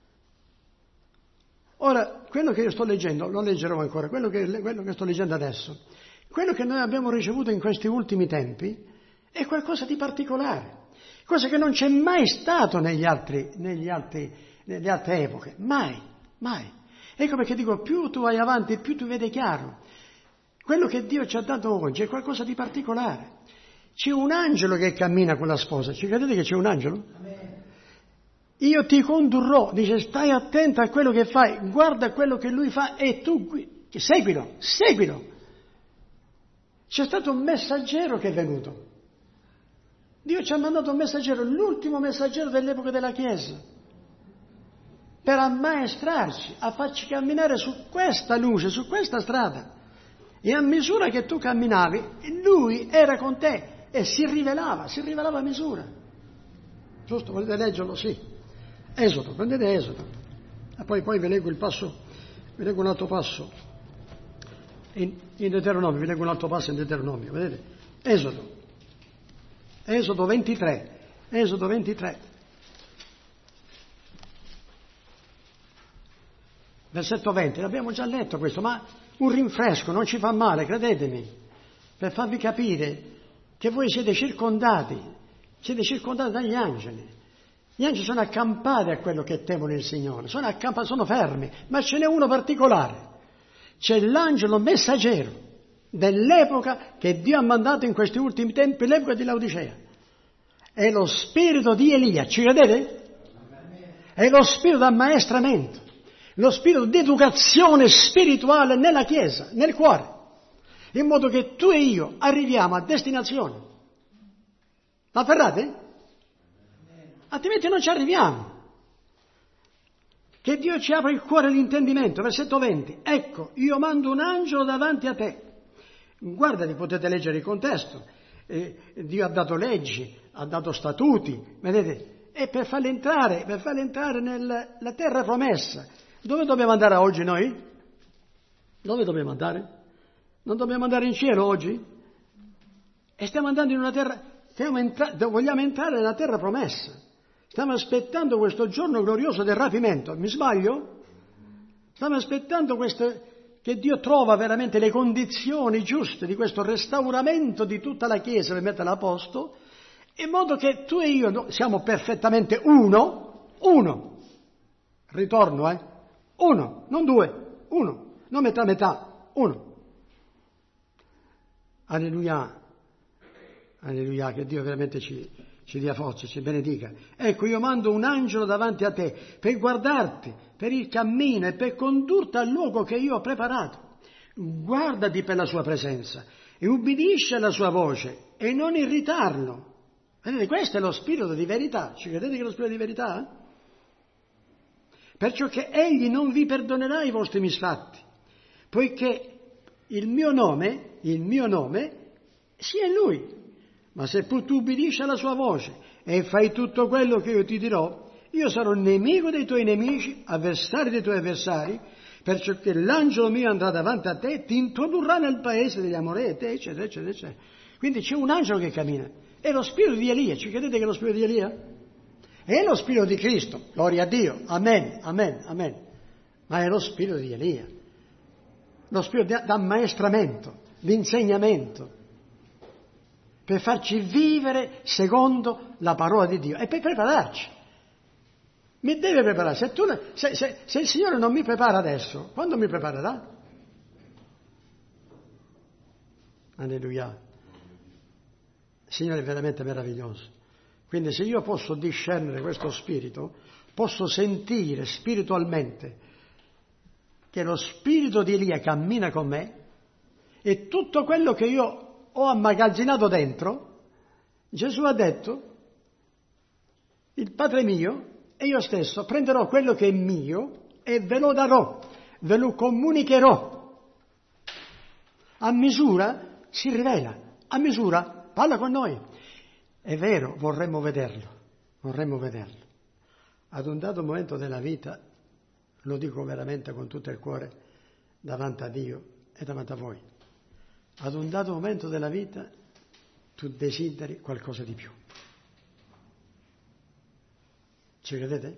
Ora, quello che io sto leggendo, lo leggerò ancora, quello che, quello che sto leggendo adesso, quello che noi abbiamo ricevuto in questi ultimi tempi è qualcosa di particolare, cosa che non c'è mai stato negli altri, negli altri, nelle altre epoche, mai, mai. Ecco perché dico, più tu vai avanti, più tu vedi chiaro. Quello che Dio ci ha dato oggi è qualcosa di particolare. C'è un angelo che cammina con la sposa, ci credete che c'è un angelo? Io ti condurrò, dice, stai attento a quello che fai, guarda quello che lui fa e tu seguilo, seguilo. C'è stato un messaggero che è venuto. Dio ci ha mandato un messaggero, l'ultimo messaggero dell'epoca della Chiesa, per ammaestrarci, a farci camminare su questa luce, su questa strada. E a misura che tu camminavi, lui era con te e si rivelava, si rivelava a misura. Giusto? Volete leggerlo? Sì. Esodo, prendete Esodo. E poi, poi vi leggo il passo, vi leggo un altro passo. In, in Deuteronomio, vi leggo un altro passo in Deuteronomio, vedete? Esodo, Esodo ventitré, Esodo ventitré, versetto venti, l'abbiamo già letto questo, ma un rinfresco non ci fa male, credetemi, per farvi capire che voi siete circondati, siete circondati dagli angeli. Gli angeli sono accampati a quello che temono il Signore, sono accampati, sono fermi, ma ce n'è uno particolare. C'è l'angelo messaggero dell'epoca che Dio ha mandato in questi ultimi tempi, l'epoca di Laodicea. È lo spirito di Elia, ci credete? È lo spirito d'ammaestramento, lo spirito di educazione spirituale nella Chiesa, nel cuore, in modo che tu e io arriviamo a destinazione. L'afferrate? Altrimenti non ci arriviamo. Che Dio ci apra il cuore e l'intendimento. Versetto venti. Ecco, io mando un angelo davanti a te. Guardate, potete leggere il contesto. Eh, Dio ha dato leggi, ha dato statuti, vedete? E per farli entrare, per farli entrare nella terra promessa. Dove dobbiamo andare oggi noi? Dove dobbiamo andare? Non dobbiamo andare in cielo oggi? E stiamo andando in una terra, stiamo entra- vogliamo entrare nella terra promessa. Stiamo aspettando questo giorno glorioso del rapimento, mi sbaglio? Stiamo aspettando questo, che Dio trova veramente le condizioni giuste di questo restauramento di tutta la Chiesa per metterla a posto, in modo che tu e io siamo perfettamente uno, uno, ritorno, eh? Uno, non due, uno, non metà metà, uno. Alleluia, alleluia, che Dio veramente ci... ci dia forza, ci benedica. Ecco, io mando un angelo davanti a te per guardarti, per il cammino e per condurti al luogo che io ho preparato. Guardati per la sua presenza e ubbidisci alla sua voce e non irritarlo. Vedete, questo è lo spirito di verità. Ci credete che è lo spirito di verità? Perciò che egli non vi perdonerà i vostri misfatti, poiché il mio nome, il mio nome, sia in lui. Ma se pur tu ubbidisci alla sua voce e fai tutto quello che io ti dirò, io sarò nemico dei tuoi nemici, avversario dei tuoi avversari, perciò che l'angelo mio andrà davanti a te e ti introdurrà nel paese degli Amoreti, eccetera, eccetera, eccetera. Quindi c'è un angelo che cammina. È lo spirito di Elia. Ci credete che è lo spirito di Elia? È lo spirito di Cristo. Gloria a Dio. Amen, amen, amen. Ma è lo spirito di Elia. Lo spirito d'ammaestramento, di insegnamento, per farci vivere secondo la parola di Dio e per prepararci. Mi deve preparare. Se, tu, se, se, se il Signore non mi prepara adesso, quando mi preparerà? Alleluia. Il Signore è veramente meraviglioso. Quindi se io posso discernere questo spirito, posso sentire spiritualmente che lo spirito di Elia cammina con me e tutto quello che io ho ammagazzinato dentro, Gesù ha detto, il Padre mio e io stesso prenderò quello che è mio e ve lo darò, ve lo comunicherò. A misura si rivela, a misura parla con noi. È vero, vorremmo vederlo, vorremmo vederlo. Ad un dato momento della vita, lo dico veramente con tutto il cuore, davanti a Dio e davanti a voi, ad un dato momento della vita tu desideri qualcosa di più. Ci credete?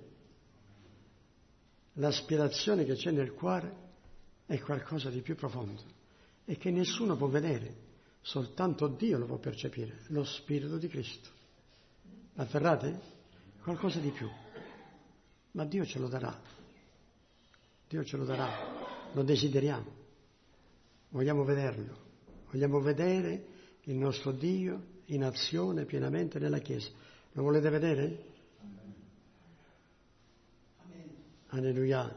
L'aspirazione che c'è nel cuore è qualcosa di più profondo e che nessuno può vedere, soltanto Dio lo può percepire, lo Spirito di Cristo. Afferrate? Qualcosa di più. Ma Dio ce lo darà. Dio ce lo darà. Lo desideriamo. Vogliamo vederlo. Vogliamo vedere il nostro Dio in azione pienamente nella Chiesa. Lo volete vedere? Alleluia.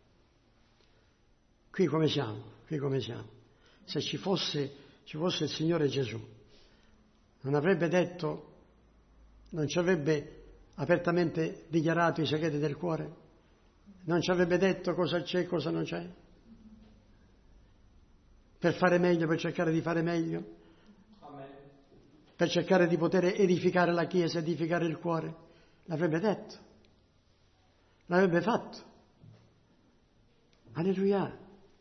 Qui come siamo? Qui come siamo? Se ci fosse, ci fosse il Signore Gesù, non avrebbe detto, non ci avrebbe apertamente dichiarato i segreti del cuore? Non ci avrebbe detto cosa c'è e cosa non c'è? Per fare meglio, per cercare di fare meglio? Amen. Per cercare di poter edificare la Chiesa, edificare il cuore? L'avrebbe detto. L'avrebbe fatto. Alleluia.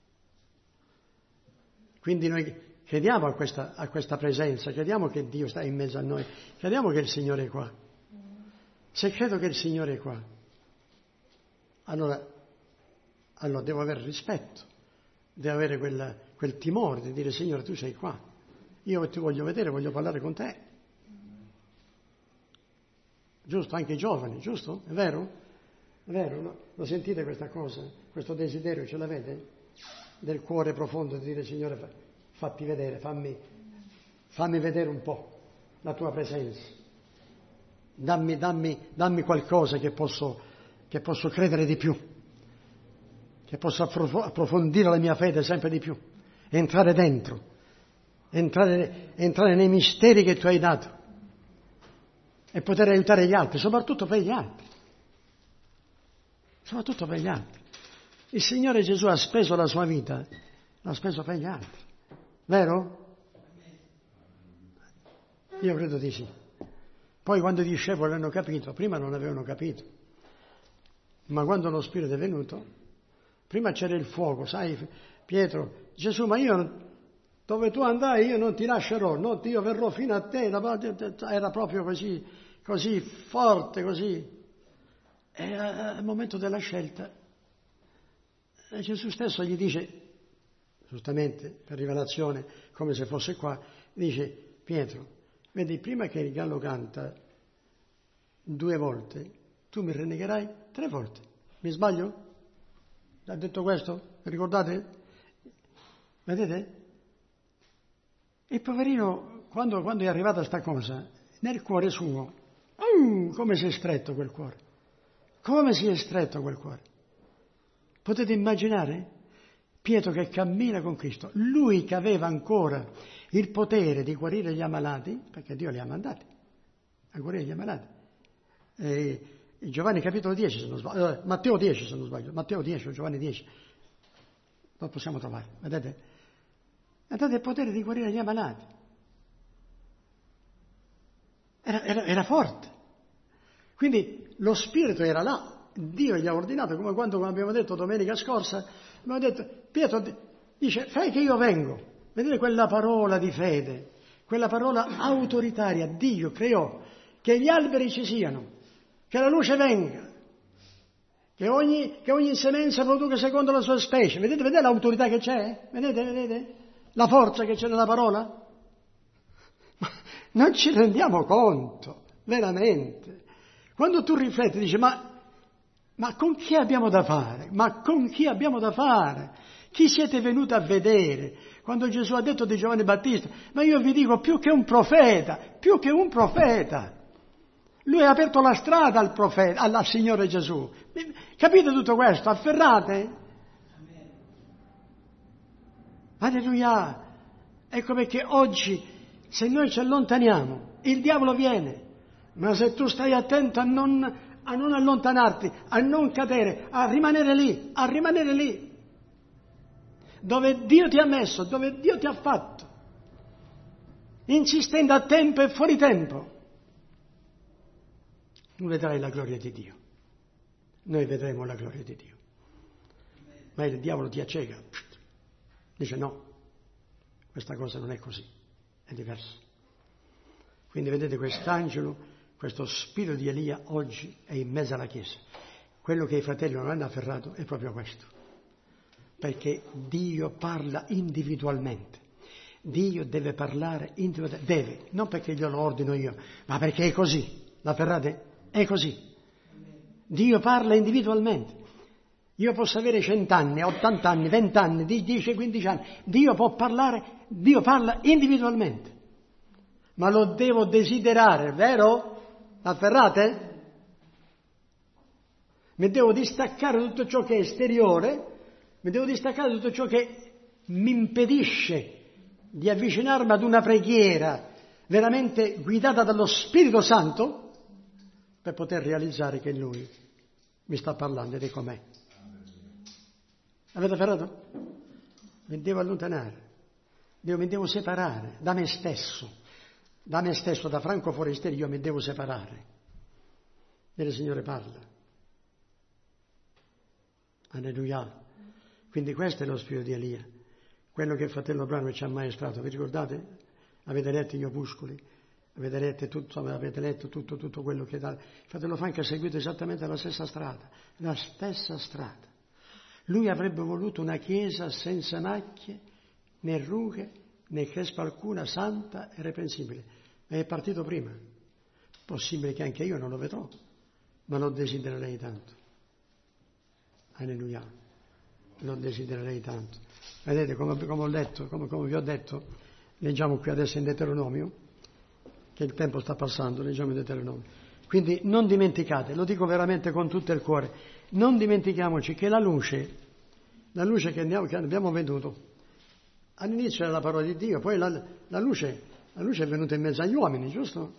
Quindi noi crediamo a questa, a questa presenza, crediamo che Dio sta in mezzo a noi, crediamo che il Signore è qua. Se credo che il Signore è qua, allora, allora devo avere rispetto, devo avere quel, quel timore di dire: Signore, tu sei qua, io ti voglio vedere, voglio parlare con te. giusto? Anche i giovani, giusto? È vero? È vero? No? Lo sentite questa cosa? Questo desiderio ce l'avete? Del cuore profondo di dire: Signore, fatti vedere, fammi, fammi vedere un po' la tua presenza. Dammi, dammi, dammi qualcosa che posso, che posso credere di più, che posso approfondire la mia fede sempre di più, entrare dentro, entrare, entrare nei misteri che tu hai dato e poter aiutare gli altri, soprattutto per gli altri, soprattutto per gli altri. Il Signore Gesù ha speso la sua vita, l'ha speso per gli altri, vero? Io credo di sì. Poi quando i discepoli hanno capito, prima non avevano capito, ma quando lo Spirito è venuto, prima c'era il fuoco, sai, Pietro, Gesù, ma io dove tu andai io non ti lascerò, no, io verrò fino a te, era proprio così, così forte, così. E al momento della scelta, Gesù stesso gli dice, giustamente per rivelazione, come se fosse qua, dice: Pietro, vedi, prima che il gallo canta due volte, tu mi rinnegherai tre volte. Mi sbaglio? Ha detto questo? Ricordate? Vedete? Il poverino, quando, quando è arrivata sta cosa, nel cuore suo, um, come si è stretto quel cuore? Come si è stretto quel cuore? Potete immaginare? Pietro che cammina con Cristo, lui che aveva ancora il potere di guarire gli ammalati, perché Dio li ha mandati a guarire gli ammalati. E Giovanni capitolo dieci, se non sbaglio, eh, Matteo dieci se non sbaglio, Matteo dieci o Giovanni dieci, lo possiamo trovare, vedete? Ha dato il potere di guarire gli ammalati. Era, era, era forte. Quindi lo spirito era là, Dio gli ha ordinato, come quando, come abbiamo detto domenica scorsa, abbiamo detto, Pietro dice: fai che io vengo. Vedete quella parola di fede, quella parola autoritaria. Dio creò che gli alberi ci siano, che la luce venga, che ogni, che ogni semenza produca secondo la sua specie. Vedete, vedete l'autorità che c'è? Vedete, vedete? La forza che c'è nella parola? Ma non ci rendiamo conto, veramente. Quando tu rifletti, dici, ma, ma con chi abbiamo da fare? Ma con chi abbiamo da fare? Chi siete venuti a vedere? Quando Gesù ha detto di Giovanni Battista, ma io vi dico più che un profeta, più che un profeta. Lui ha aperto la strada al profeta, al Signore Gesù. Capite tutto questo? Afferrate? Alleluia! Ecco perché oggi, se noi ci allontaniamo, il diavolo viene. Ma se tu stai attento a non, a non allontanarti, a non cadere, a rimanere lì, a rimanere lì, dove Dio ti ha messo, dove Dio ti ha fatto, insistendo a tempo e fuori tempo, tu vedrai la gloria di Dio. Noi vedremo la gloria di Dio. Ma il diavolo ti acceca. Dice no, questa cosa non è così, è diverso. Quindi vedete quest'angelo, questo spirito di Elia oggi è in mezzo alla Chiesa. Quello che i fratelli non hanno afferrato è proprio questo. Perché Dio parla individualmente. Dio deve parlare individualmente. Deve, non perché glielo ordino io, ma perché è così. L'afferrate? È così. Dio parla individualmente. Io posso avere cent'anni, ottanta anni, venti anni, dieci, quindici anni. Dio può parlare, Dio parla individualmente. Ma lo devo desiderare, vero? Afferrate? Mi devo distaccare da tutto ciò che è esteriore, mi devo distaccare da tutto ciò che mi impedisce di avvicinarmi ad una preghiera veramente guidata dallo Spirito Santo per poter realizzare che Lui mi sta parlando ed è com'è. Avete afferrato? Mi devo allontanare, devo, mi devo separare da me stesso. Da me stesso, da Franco Forestieri, io mi devo separare. E il Signore parla. Alleluia. Quindi questo è lo spirito di Elia. Quello che il fratello Brano ci ha maestrato. Vi ricordate? Avete letto gli opuscoli? Avete letto tutto, avete letto tutto, tutto quello che dà. Il fratello Franco ha seguito esattamente la stessa strada. La stessa strada. Lui avrebbe voluto una chiesa senza macchie, né rughe, né crespa alcuna, santa e reprensibile. Ma è partito prima. Possibile che anche io non lo vedrò, ma lo desidererei tanto. Alleluia, lo desidererei tanto. Vedete, come, come ho letto, come, come vi ho detto, leggiamo qui adesso in Deuteronomio, che il tempo sta passando, leggiamo in Deuteronomio. Quindi non dimenticate, lo dico veramente con tutto il cuore, non dimentichiamoci che la luce, la luce che, andiamo, che abbiamo veduto, all'inizio era la parola di Dio, poi la, la, luce, la luce è venuta in mezzo agli uomini, giusto?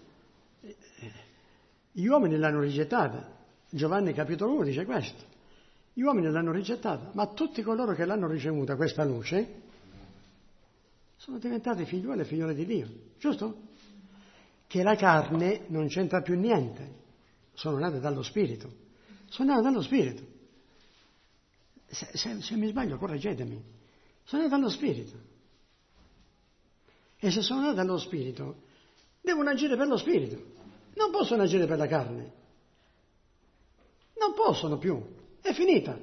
Gli uomini l'hanno rigettata. Giovanni capitolo uno dice questo. Gli uomini l'hanno rigettata, ma tutti coloro che l'hanno ricevuta, questa luce, sono diventati figliuoli e figliole di Dio, giusto? Che la carne non c'entra più niente, sono nate dallo Spirito, sono nate dallo Spirito. Se, se, se mi sbaglio, correggetemi, sono nate dallo Spirito. E se sono nate dallo Spirito, devono agire per lo Spirito, non possono agire per la carne, non possono più. È finita.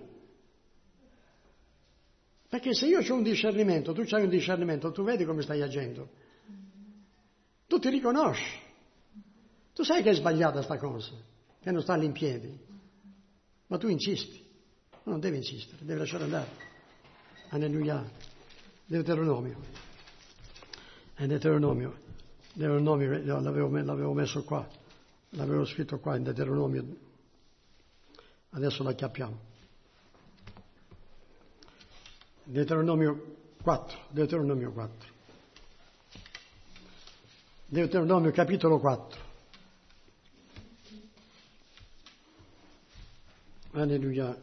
Perché se io ho un discernimento, tu hai un discernimento, tu vedi come stai agendo. Tu ti riconosci. Tu sai che è sbagliata sta cosa, che non sta lì in piedi. Ma tu insisti. Non devi insistere, devi lasciare andare. Alleluia. Deuteronomio. È Deuteronomio. Deuteronomio l'avevo, l'avevo messo qua. L'avevo scritto qua in Deuteronomio. Adesso la acchiappiamo. Deuteronomio quattro, Deuteronomio quattro. Deuteronomio capitolo quattro. Alleluia.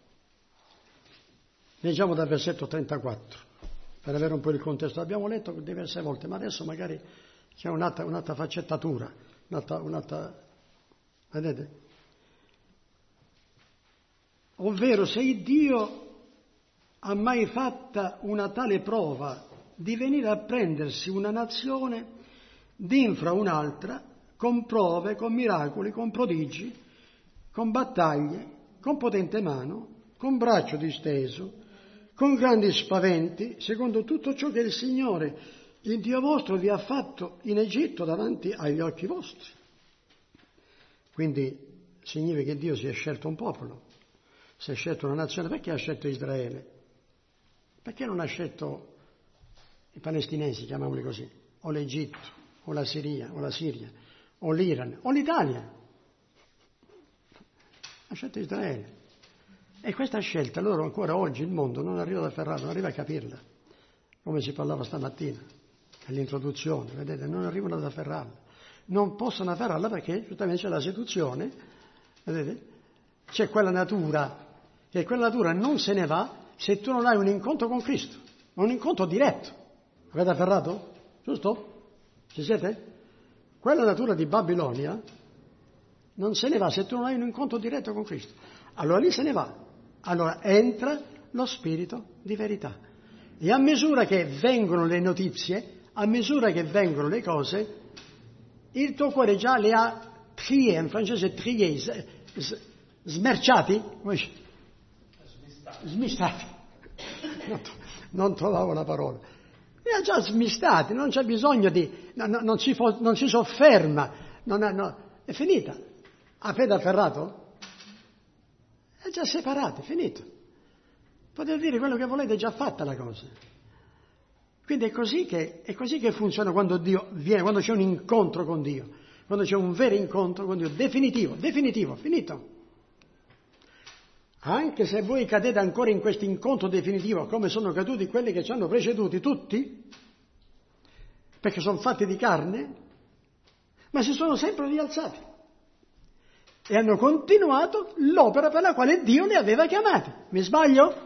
Leggiamo dal versetto trentaquattro, per avere un po' il contesto. Abbiamo letto diverse volte, ma adesso magari c'è un'altra, un'altra faccettatura, un'altra, un'altra... Vedete? Ovvero, se il Dio ha mai fatta una tale prova di venire a prendersi una nazione d'infra un'altra, con prove, con miracoli, con prodigi, con battaglie, con potente mano, con braccio disteso, con grandi spaventi, secondo tutto ciò che il Signore, il Dio vostro, vi ha fatto in Egitto davanti agli occhi vostri. Quindi significa che Dio si è scelto un popolo. Si è scelto una nazione, perché ha scelto Israele? Perché non ha scelto i palestinesi, chiamiamoli così, o l'Egitto, o la Siria, o la Siria, o l'Iran, o l'Italia? Ha scelto Israele. E questa scelta, loro ancora oggi, il mondo non arriva ad afferrarla, non arriva a capirla, come si parlava stamattina, all'introduzione, vedete, non arrivano ad afferrarla. Non possono afferrarla perché giustamente c'è la seduzione, vedete? C'è quella natura, che quella natura non se ne va se tu non hai un incontro con Cristo, un incontro diretto. Avete afferrato? Giusto? Ci siete? Quella natura di Babilonia non se ne va se tu non hai un incontro diretto con Cristo. Allora lì se ne va. Allora entra lo spirito di verità. E a misura che vengono le notizie, a misura che vengono le cose, il tuo cuore già le ha trié, in francese trié, smerciati? Smistati. Non, non trovavo la parola. Li ha già smistati, non c'è bisogno di... No, no, non, si fo, non si sofferma, non ha, no, è finita. Avete afferrato? È già separati, è finito. Potete dire quello che volete, è già fatta la cosa. Quindi è così che, è così che funziona quando Dio viene, quando c'è un incontro con Dio, quando c'è un vero incontro con Dio, definitivo, definitivo, finito. Anche se voi cadete ancora in questo incontro definitivo, come sono caduti quelli che ci hanno preceduti, tutti, perché sono fatti di carne, ma si sono sempre rialzati e hanno continuato l'opera per la quale Dio li aveva chiamati. Mi sbaglio?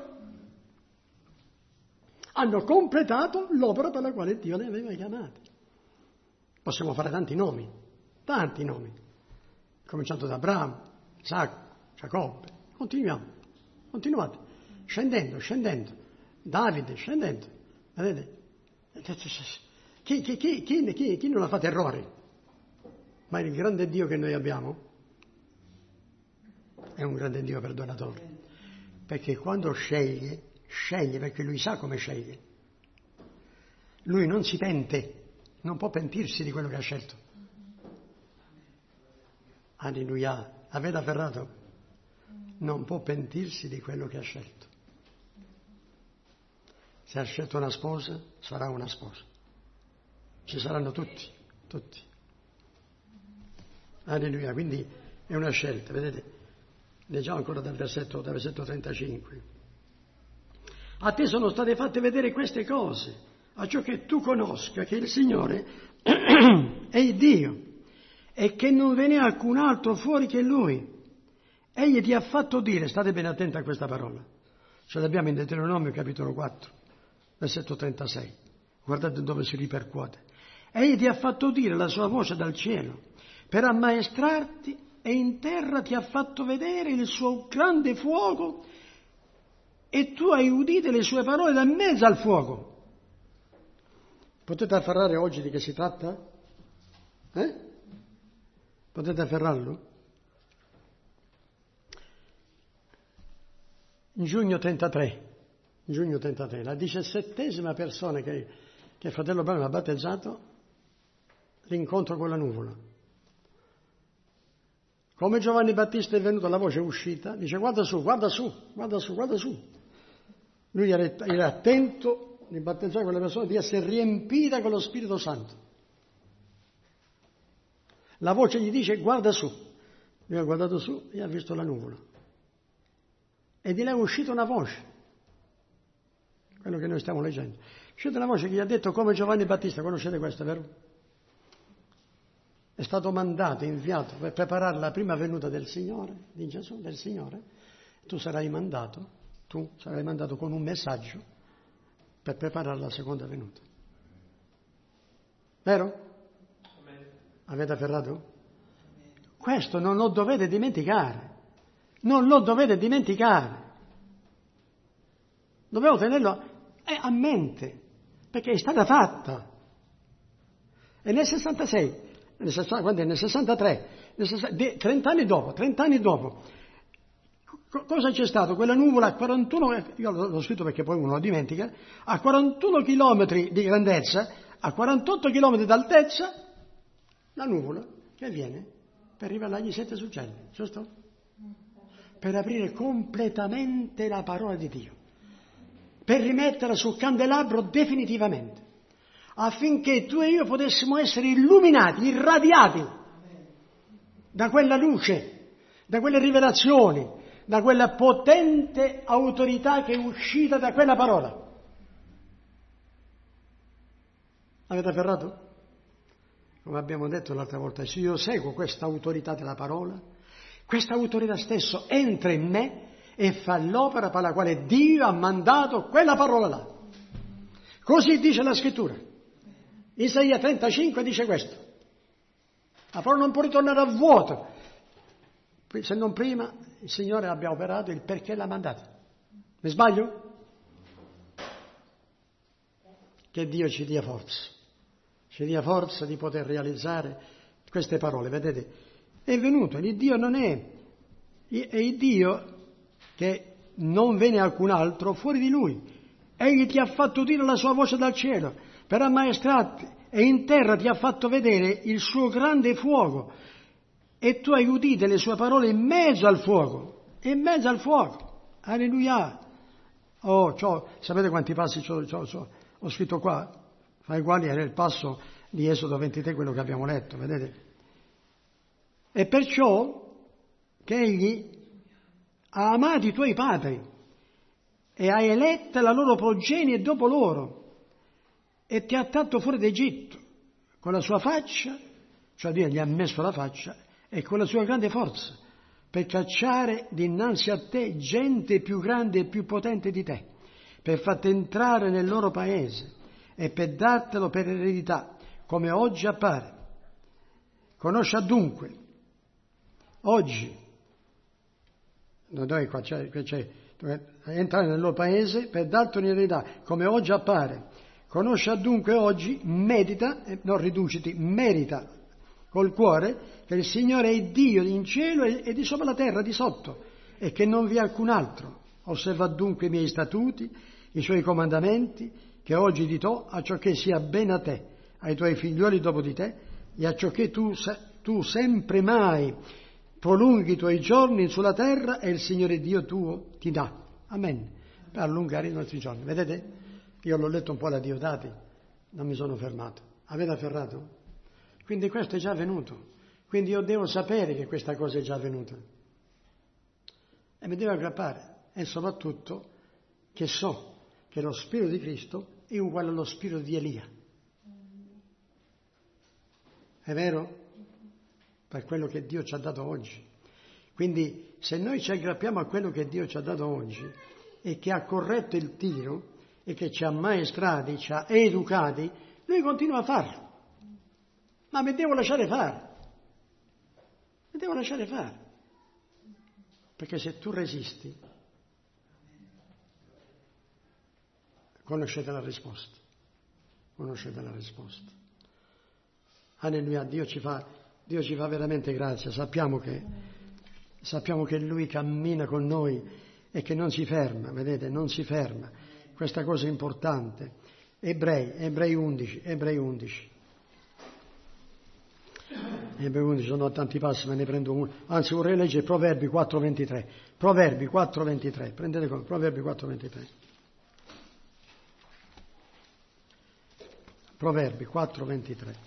Hanno completato l'opera per la quale Dio li aveva chiamati. Possiamo fare tanti nomi, tanti nomi, cominciando da Abramo, Isacco, Giacobbe. Continuiamo, continuate, scendendo, scendendo, Davide, scendendo, vedete? Chi, chi, chi, chi, chi, chi non ha fatto errori? Ma il grande Dio che noi abbiamo è un grande Dio perdonatore, perché quando sceglie, sceglie perché Lui sa come sceglie. Lui non si pente, non può pentirsi di quello che ha scelto. Alleluia. Avete afferrato? Non può pentirsi di quello che ha scelto. Se ha scelto una sposa, sarà una sposa. Ci saranno tutti, tutti. Alleluia. Quindi è una scelta, vedete? Leggiamo ancora dal versetto, dal versetto trentacinque. A te sono state fatte vedere queste cose, acciò che tu conosca che il Signore è il Dio e che non ve n'è alcun altro fuori che Lui. Egli ti ha fatto dire, state bene attenti a questa parola, ce l'abbiamo in Deuteronomio capitolo quattro, versetto trentasei, guardate dove si ripercuote. Egli ti ha fatto dire la sua voce dal cielo per ammaestrarti e in terra ti ha fatto vedere il suo grande fuoco e tu hai udite le sue parole da mezzo al fuoco. Potete afferrare oggi di che si tratta? Eh? Potete afferrarlo? In giugno trentatré, giugno trentatré, la diciassettesima persona che, che fratello Branham ha battezzato, l'incontro con la nuvola. Come Giovanni Battista è venuto, la voce è uscita, dice guarda su, guarda su, guarda su, guarda su. Lui era, era attento di battezzare quella persona, di essere riempita con lo Spirito Santo. La voce gli dice guarda su. Lui ha guardato su e ha visto la nuvola. E di là è uscita una voce, quello che noi stiamo leggendo. È uscita una voce che gli ha detto come Giovanni Battista, conoscete questo, vero? È stato mandato, inviato per preparare la prima venuta del Signore, di Gesù, del Signore. Tu sarai mandato, tu sarai mandato con un messaggio per preparare la seconda venuta. Vero? Avete afferrato? Questo non lo dovete dimenticare. Non lo dovete dimenticare. Dobbiamo tenerlo a mente, perché è stata fatta. E nel sessantasei, nel, sessanta, nel sessantatré, nel sessanta, trenta anni dopo, trenta anni dopo, co- cosa c'è stato? Quella nuvola a quarantuno, io l'ho scritto perché poi uno lo dimentica, a quarantuno chilometri di grandezza, a quarantotto chilometri d'altezza, la nuvola che viene per rivelargli sette successi, giusto? Per aprire completamente la parola di Dio, per rimetterla sul candelabro definitivamente, affinché tu e io potessimo essere illuminati, irradiati da quella luce, da quelle rivelazioni, da quella potente autorità che è uscita da quella parola. Avete afferrato? Come abbiamo detto l'altra volta, se io seguo questa autorità della parola, questa autorità stesso entra in me e fa l'opera per la quale Dio ha mandato quella parola là. Così dice la scrittura. Isaia trentacinque dice questo. La parola non può ritornare a vuoto, se non prima il Signore abbia operato il perché l'ha mandata. Mi sbaglio? Che Dio ci dia forza, ci dia forza di poter realizzare queste parole. Vedete? È venuto, il Dio non è, è il Dio che non venne alcun altro fuori di Lui. Egli ti ha fatto udire la sua voce dal cielo per ammaestrarti e in terra ti ha fatto vedere il suo grande fuoco e tu hai udite le sue parole in mezzo al fuoco, in mezzo al fuoco. Alleluia. Oh, c'ho, sapete quanti passi c'ho, c'ho, c'ho, ho scritto qua? Fra i quali era il passo di Esodo ventitré, quello che abbiamo letto, vedete? E perciò che egli ha amato i tuoi padri e ha eletta la loro progenie dopo loro e ti ha tratto fuori d'Egitto con la sua faccia, cioè Dio gli ha messo la faccia, e con la sua grande forza per cacciare dinanzi a te gente più grande e più potente di te, per farti entrare nel loro paese e per dartelo per eredità, come oggi appare. Conosci dunque oggi, dove qua c'è, qua c'è, entrare nel loro paese per dartelo in eredità, come oggi appare. Conosci dunque oggi, medita, non riduciti, merita col cuore che il Signore è Dio in cielo e di sopra la terra, di sotto, e che non vi è alcun altro. Osserva dunque i miei statuti, i suoi comandamenti, che oggi ti do, a ciò che sia bene a te, ai tuoi figlioli dopo di te, e a ciò che tu, tu sempre mai prolunghi i tuoi giorni sulla terra e il Signore Dio tuo ti dà. Amen. Per allungare i nostri giorni. Vedete? Io l'ho letto un po' alla Diodati, non mi sono fermato. Avete afferrato? Quindi questo è già avvenuto. Quindi io devo sapere che questa cosa è già avvenuta. E mi devo aggrappare. E soprattutto che so che lo Spirito di Cristo è uguale allo Spirito di Elia. È vero? Per quello che Dio ci ha dato oggi. Quindi se noi ci aggrappiamo a quello che Dio ci ha dato oggi e che ha corretto il tiro e che ci ha maestrati, ci ha educati, lui continua a farlo. Ma mi devo lasciare fare. Mi devo lasciare fare. Perché se tu resisti, conoscete la risposta. Conoscete la risposta. Alleluia, Dio ci fa, Dio ci fa veramente grazia. Sappiamo che, sappiamo che Lui cammina con noi e che non si ferma, vedete, non si ferma. Questa cosa è importante. Ebrei, Ebrei undici, Ebrei undici. Ebrei undici, sono tanti passi, me ne prendo uno. Anzi, vorrei leggere Proverbi quattro ventitré. Proverbi quattro ventitré, prendete con Proverbi quattro ventitré. Proverbi quattro ventitré.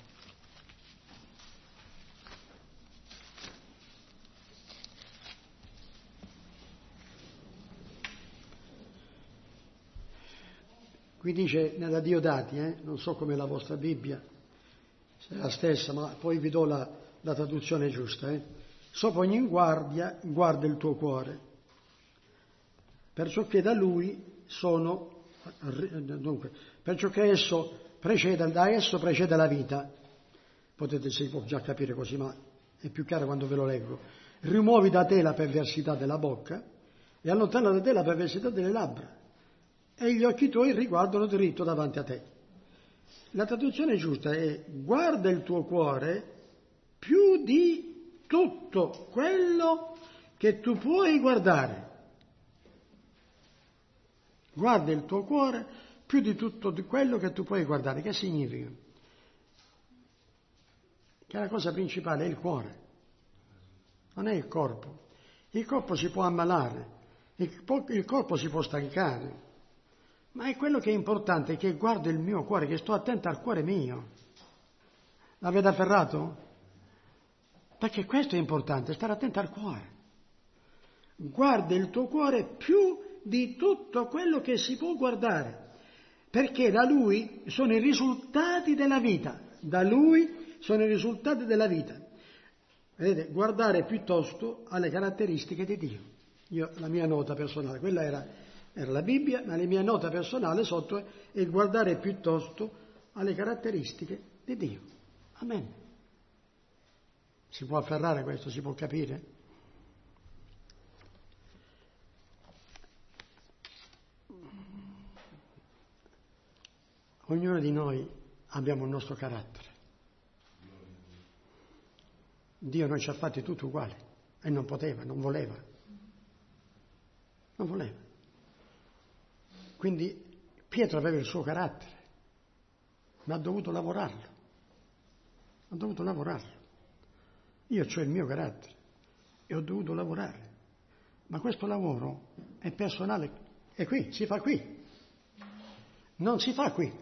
Qui dice nella Diodati, eh? Non so come la vostra Bibbia, se è la stessa, ma poi vi do la, la traduzione giusta. Eh? Sopra ogni guardia guarda il tuo cuore, perciò che da lui sono, dunque, perciò che esso precede, da esso precede la vita. Potete, si può già capire così, ma è più chiaro quando ve lo leggo. Rimuovi da te la perversità della bocca e allontana da te la perversità delle labbra. E gli occhi tuoi riguardano dritto davanti a te. La traduzione giusta è: guarda il tuo cuore più di tutto quello che tu puoi guardare. Guarda il tuo cuore più di tutto di quello che tu puoi guardare. Che significa? Che la cosa principale è il cuore, non è il corpo. Il corpo si può ammalare, il corpo si può stancare. Ma è quello che è importante, che guardo il mio cuore, che sto attento al cuore mio. L'avete afferrato? Perché questo è importante, stare attento al cuore. Guarda il tuo cuore più di tutto quello che si può guardare, perché da lui sono i risultati della vita. Da lui sono i risultati della vita. Vedete, guardare piuttosto alle caratteristiche di Dio. Io, la mia nota personale, quella era... Era la Bibbia, ma la mia nota personale sotto è guardare piuttosto alle caratteristiche di Dio. Amen. Si può afferrare questo, si può capire? Ognuno di noi abbiamo il nostro carattere. Dio non ci ha fatti tutti uguali e non poteva, non voleva. Non voleva. Quindi Pietro aveva il suo carattere, ma ha dovuto lavorarlo. Ha dovuto lavorarlo. Io ho il mio carattere e ho dovuto lavorare. Ma questo lavoro è personale, è qui, si fa qui. Non si fa qui.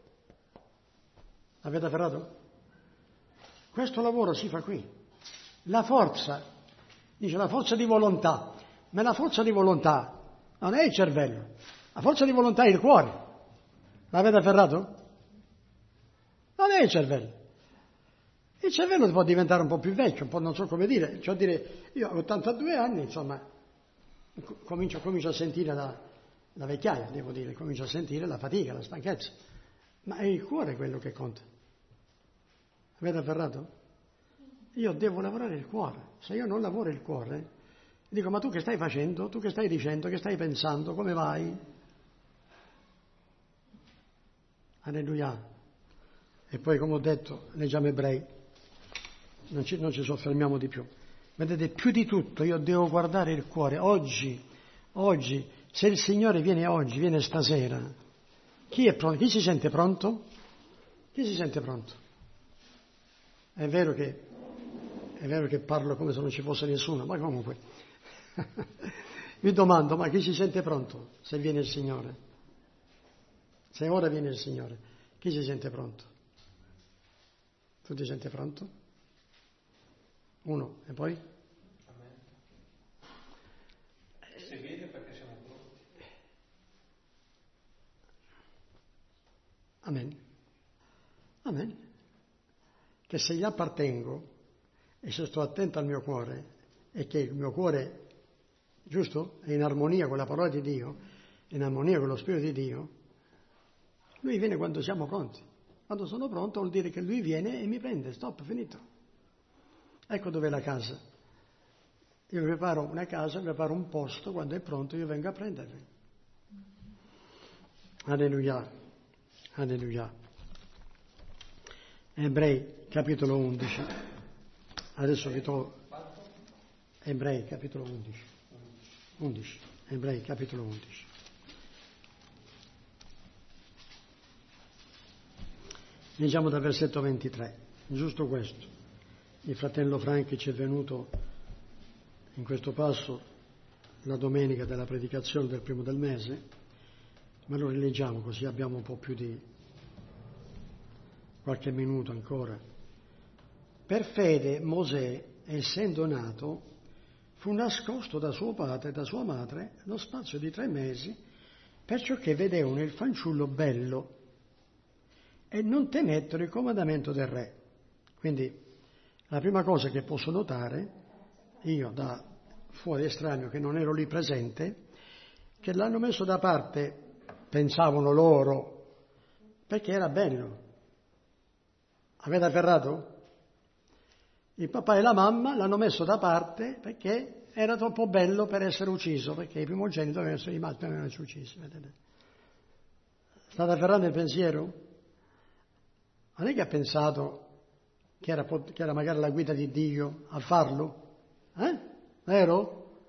Avete afferrato? Questo lavoro si fa qui. La forza, dice la forza di volontà, ma la forza di volontà non è il cervello. La forza di volontà è il cuore. L'avete afferrato? Non è il cervello. Il cervello può diventare un po' più vecchio, un po' non so come dire. Cioè dire, io ho ottantadue anni, insomma, comincio, comincio a sentire la, la vecchiaia, devo dire, comincio a sentire la fatica, la stanchezza. Ma è il cuore quello che conta. Avete afferrato? Io devo lavorare il cuore. Se io non lavoro il cuore, dico, ma tu che stai facendo? Tu che stai dicendo? Che stai pensando? Come vai? Alleluia. E poi, come ho detto, leggiamo Ebrei, non ci, non ci soffermiamo di più. Vedete, più di tutto io devo guardare il cuore. Oggi, oggi, se il Signore viene oggi, viene stasera, chi è pronto? Chi si sente pronto? Chi si sente pronto? È vero che è vero che parlo come se non ci fosse nessuno, ma comunque mi domando, ma chi si sente pronto se viene il Signore? Se ora viene il Signore, chi si sente pronto? Tu ti senti pronto? Uno, e poi? Amen. Se viene perché siamo pronti. Amen. Amen. Che se gli appartengo e se sto attento al mio cuore e che il mio cuore, giusto, è in armonia con la parola di Dio, in armonia con lo Spirito di Dio, Lui viene quando siamo pronti. Quando sono pronto vuol dire che Lui viene e mi prende, stop, finito. Ecco dov'è la casa. Io preparo una casa, preparo un posto, quando è pronto io vengo a prendervi. Alleluia, alleluia. Ebrei, capitolo undici. Adesso vi tolgo. Ebrei, capitolo undici. undici. Ebrei, capitolo undici. Leggiamo dal versetto ventitré, giusto questo. Il fratello Franchi ci è venuto in questo passo la domenica della predicazione del primo del mese, ma lo rileggiamo così abbiamo un po' più di qualche minuto ancora. Per fede Mosè, essendo nato, fu nascosto da suo padre e da sua madre lo spazio di tre mesi, perciò che vedevano il fanciullo bello e non temettero il comandamento del re. Quindi la prima cosa che posso notare, io da fuori estraneo che non ero lì presente, che l'hanno messo da parte, pensavano loro, perché era bello. Avete afferrato? Il papà e la mamma l'hanno messo da parte perché era troppo bello per essere ucciso, perché i primogeniti dovevano essere rimasti, dovevano essere uccisi. Vedete? State afferrando il pensiero? Non è che ha pensato che era, che era magari la guida di Dio a farlo? Eh? Vero?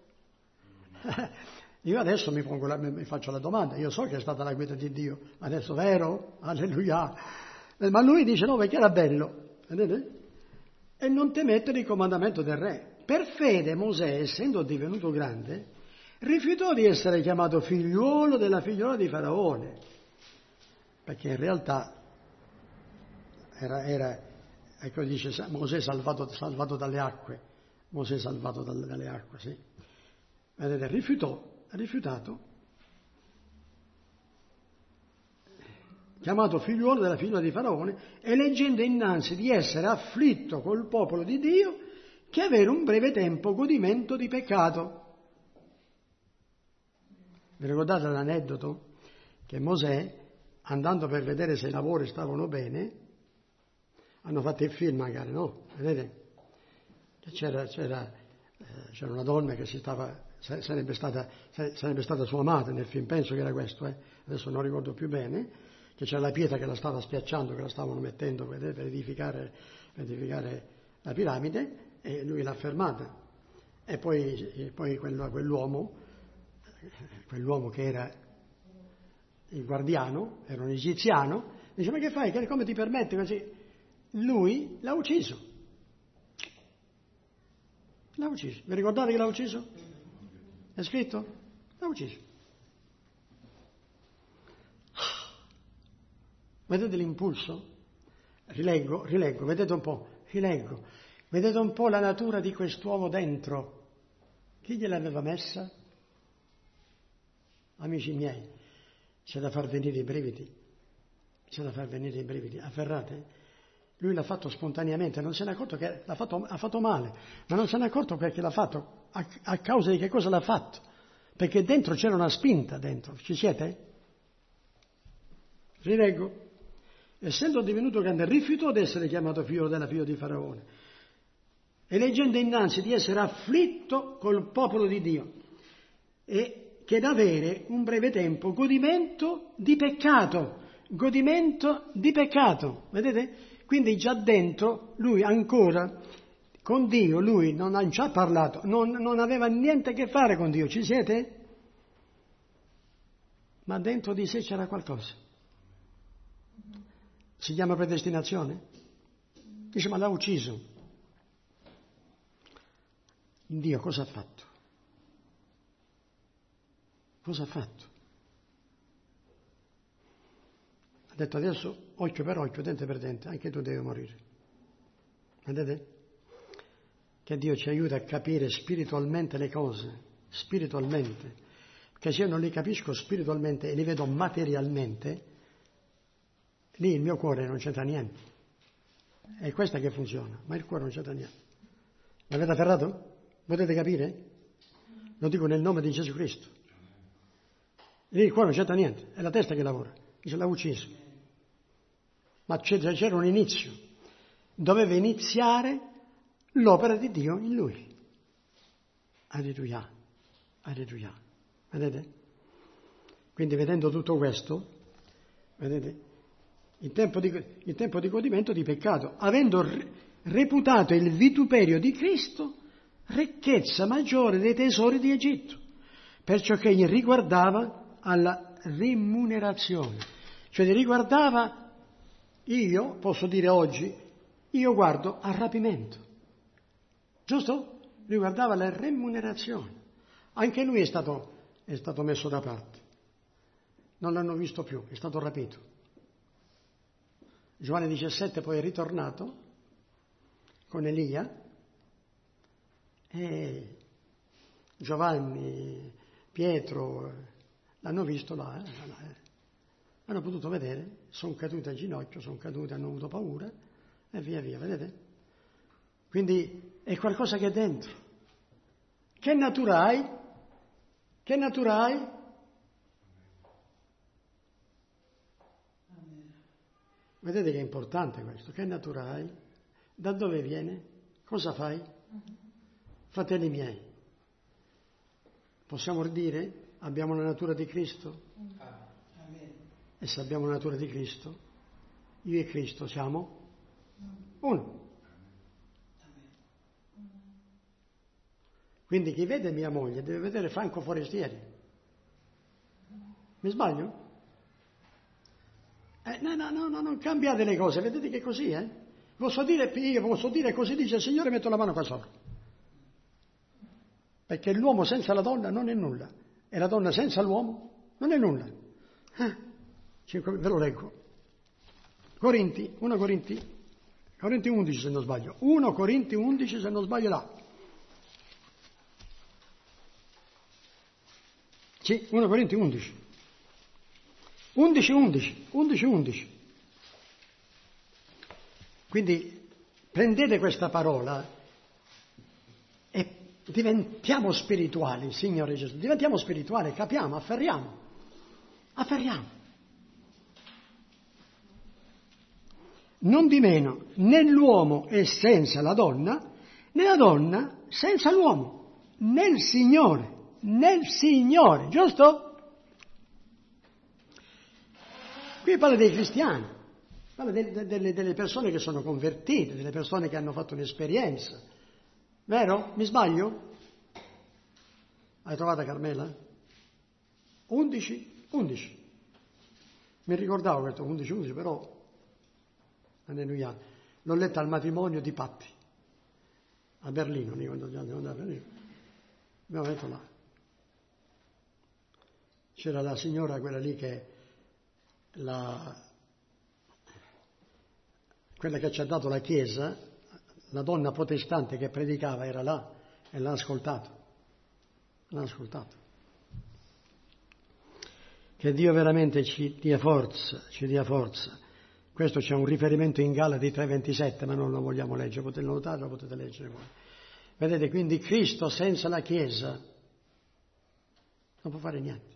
Io adesso mi, pongo la, mi faccio la domanda, io so che è stata la guida di Dio, ma adesso vero? Alleluia! Ma lui dice no, perché era bello, vedete? E non temettere il comandamento del re. Per fede Mosè, essendo divenuto grande, rifiutò di essere chiamato figliuolo della figliuola di Faraone, perché in realtà era, era ecco dice Mosè salvato, salvato dalle acque, Mosè salvato dalle, dalle acque, sì. Vedete, rifiutò, ha rifiutato, chiamato figliuolo della figlia di Faraone, eleggendo innanzi di essere afflitto col popolo di Dio che avere un breve tempo godimento di peccato. Vi ricordate l'aneddoto? Che Mosè, andando per vedere se i lavori stavano bene, hanno fatto il film magari, no? Vedete? C'era, c'era, eh, c'era una donna che si stava, sarebbe stata, sarebbe stata sua madre nel film, penso che era questo, eh? Adesso non ricordo più bene, che c'era la pietra che la stava spiacciando, che la stavano mettendo, vedete, per edificare, per edificare la piramide, e lui l'ha fermata. E poi, e poi quello, quell'uomo, quell'uomo che era il guardiano, era un egiziano, dice: ma che fai? Come ti permetti così? Lui l'ha ucciso. L'ha ucciso. Vi ricordate che l'ha ucciso? È scritto? L'ha ucciso. Vedete l'impulso? Rileggo, rileggo, vedete un po', rileggo. Vedete un po' la natura di quest'uomo dentro. Chi gliel'aveva messa? Amici miei, c'è da far venire i brividi. C'è da far venire i brividi. Afferrate? Lui l'ha fatto spontaneamente, non se n'è accorto che l'ha fatto, ha fatto male, ma non se n'è accorto perché l'ha fatto, a, a causa di che cosa l'ha fatto? Perché dentro c'era una spinta, dentro. Ci siete? Rileggo. Essendo divenuto grande, rifiutò di essere chiamato figlio della figlia di Faraone, eleggendo innanzi di essere afflitto col popolo di Dio, e che da avere un breve tempo godimento di peccato, godimento di peccato, vedete? Quindi già dentro lui ancora con Dio, lui non ha già parlato, non, non aveva niente a che fare con Dio, ci siete? Ma dentro di sé c'era qualcosa. Si chiama predestinazione? Dice, ma l'ha ucciso. in Dio cosa ha fatto? Cosa ha fatto? Ha detto adesso occhio per occhio, dente per dente, anche tu devi morire. Vedete? Che Dio ci aiuta a capire spiritualmente le cose, spiritualmente, perché se io non li capisco spiritualmente e li vedo materialmente, lì il mio cuore non c'entra niente. È questa che funziona, ma il cuore non c'entra niente. L'avete afferrato? Potete capire? Lo dico nel nome di Gesù Cristo. Lì il cuore non c'entra niente, è la testa che lavora, dice l'ha ucciso. Ma c'era un inizio, doveva iniziare l'opera di Dio in lui. Alleluia, alleluia. Vedete? Quindi vedendo tutto questo, vedete, il tempo di, il tempo di godimento di peccato, avendo reputato il vituperio di Cristo ricchezza maggiore dei tesori di Egitto, perciò che gli riguardava alla remunerazione, cioè riguardava, io posso dire oggi, io guardo al rapimento, giusto? Riguardava la remunerazione. Anche lui è stato, è stato messo da parte, non l'hanno visto più, è stato rapito. Giovanni diciassette poi è ritornato con Elia e Giovanni, Pietro l'hanno visto là, eh, hanno potuto vedere, sono caduti a ginocchio, sono caduti, hanno avuto paura e via via, vedete? Quindi è qualcosa che è dentro. Che natura hai? Che natura hai? Vedete che è importante questo. Che natura hai? Da dove viene? Cosa fai? Fratelli miei, possiamo dire abbiamo la natura di Cristo? E se abbiamo la natura di Cristo, io e Cristo siamo uno. Quindi chi vede mia moglie deve vedere Franco Forestieri. Mi sbaglio? Eh, no, no, no, no, non cambiate le cose, vedete che è così, eh? Posso dire, io posso dire così dice il Signore, metto la mano qua sopra. Perché l'uomo senza la donna non è nulla, e la donna senza l'uomo non è nulla. Eh, cinque, ve lo leggo. Corinti, primo Corinti, Corinti undici se non sbaglio, primo Corinti undici se non sbaglio là. Sì, primo Corinti undici. undici undici, undici undici. Quindi prendete questa parola e diventiamo spirituali, Signore Gesù, diventiamo spirituali, capiamo, afferriamo, afferriamo. Non di meno, né l'uomo è senza la donna, né la donna senza l'uomo, nel Signore, nel Signore, giusto? Qui parla dei cristiani, parla de, de, de, delle persone che sono convertite, delle persone che hanno fatto un'esperienza. Vero? Mi sbaglio? Hai trovata Carmela? undici, undici. Mi ricordavo questo undici, undici, però, alleluia, l'ho letta al matrimonio di Patti, a Berlino, quando andiamo a Berlino. Abbiamo detto là. C'era la signora, quella lì che, la, quella che ci ha dato la Chiesa, la donna protestante che predicava era là e l'ha ascoltato. L'ha ascoltato. Che Dio veramente ci dia forza, ci dia forza. Questo c'è un riferimento in Galati tre ventisette, ma non lo vogliamo leggere, potete notare, lo potete leggere voi. Vedete, quindi Cristo senza la Chiesa non può fare niente.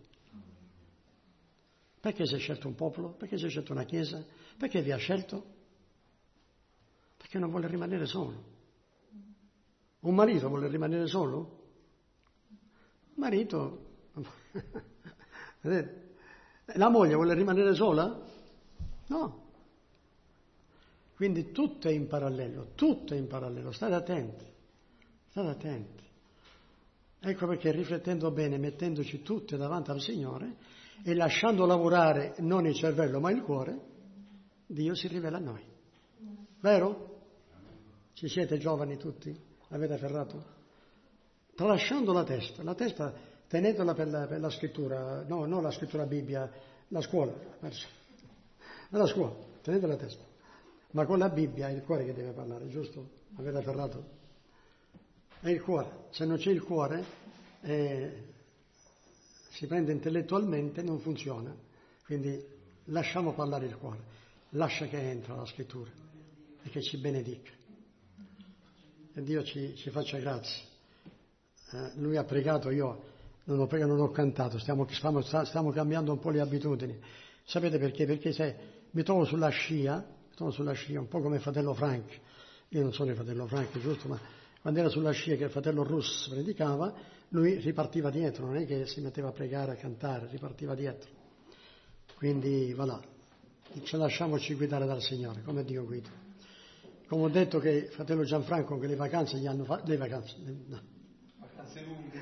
Perché si è scelto un popolo? Perché si è scelto una Chiesa? Perché vi ha scelto? Perché non vuole rimanere solo. Un marito vuole rimanere solo? Un marito... Vedete? La moglie vuole rimanere sola? No. Quindi tutto è in parallelo, tutto è in parallelo, state attenti, state attenti. Ecco perché riflettendo bene, mettendoci tutte davanti al Signore e lasciando lavorare non il cervello ma il cuore, Dio si rivela a noi. Vero? Ci siete giovani tutti? Avete afferrato? tralasciando la testa. La testa tenetela per la, per la scrittura, no, non la scrittura Bibbia, la scuola, la scuola, tenete la testa. Ma con la Bibbia è il cuore che deve parlare, giusto? Avete afferrato? È il cuore. Se non c'è il cuore, eh, si prende intellettualmente, non funziona. Quindi lasciamo parlare il cuore, lascia che entra la scrittura e che ci benedica. E Dio ci, ci faccia grazia. Eh, lui ha pregato, io non ho pregato, non ho cantato, stiamo, stiamo, stiamo cambiando un po' le abitudini. Sapete perché? Perché se mi trovo sulla scia, mi trovo sulla scia, un po' come il fratello Frank. Io non sono il fratello Frank, giusto, ma quando era sulla scia che il fratello Russ predicava, lui ripartiva dietro, non è che si metteva a pregare, a cantare, ripartiva dietro. Quindi, voilà, ci lasciamoci guidare dal Signore, come Dio guida. Come ho detto che il fratello Gianfranco che le vacanze gli hanno fatto, le vacanze, no. Vacanze lunghe.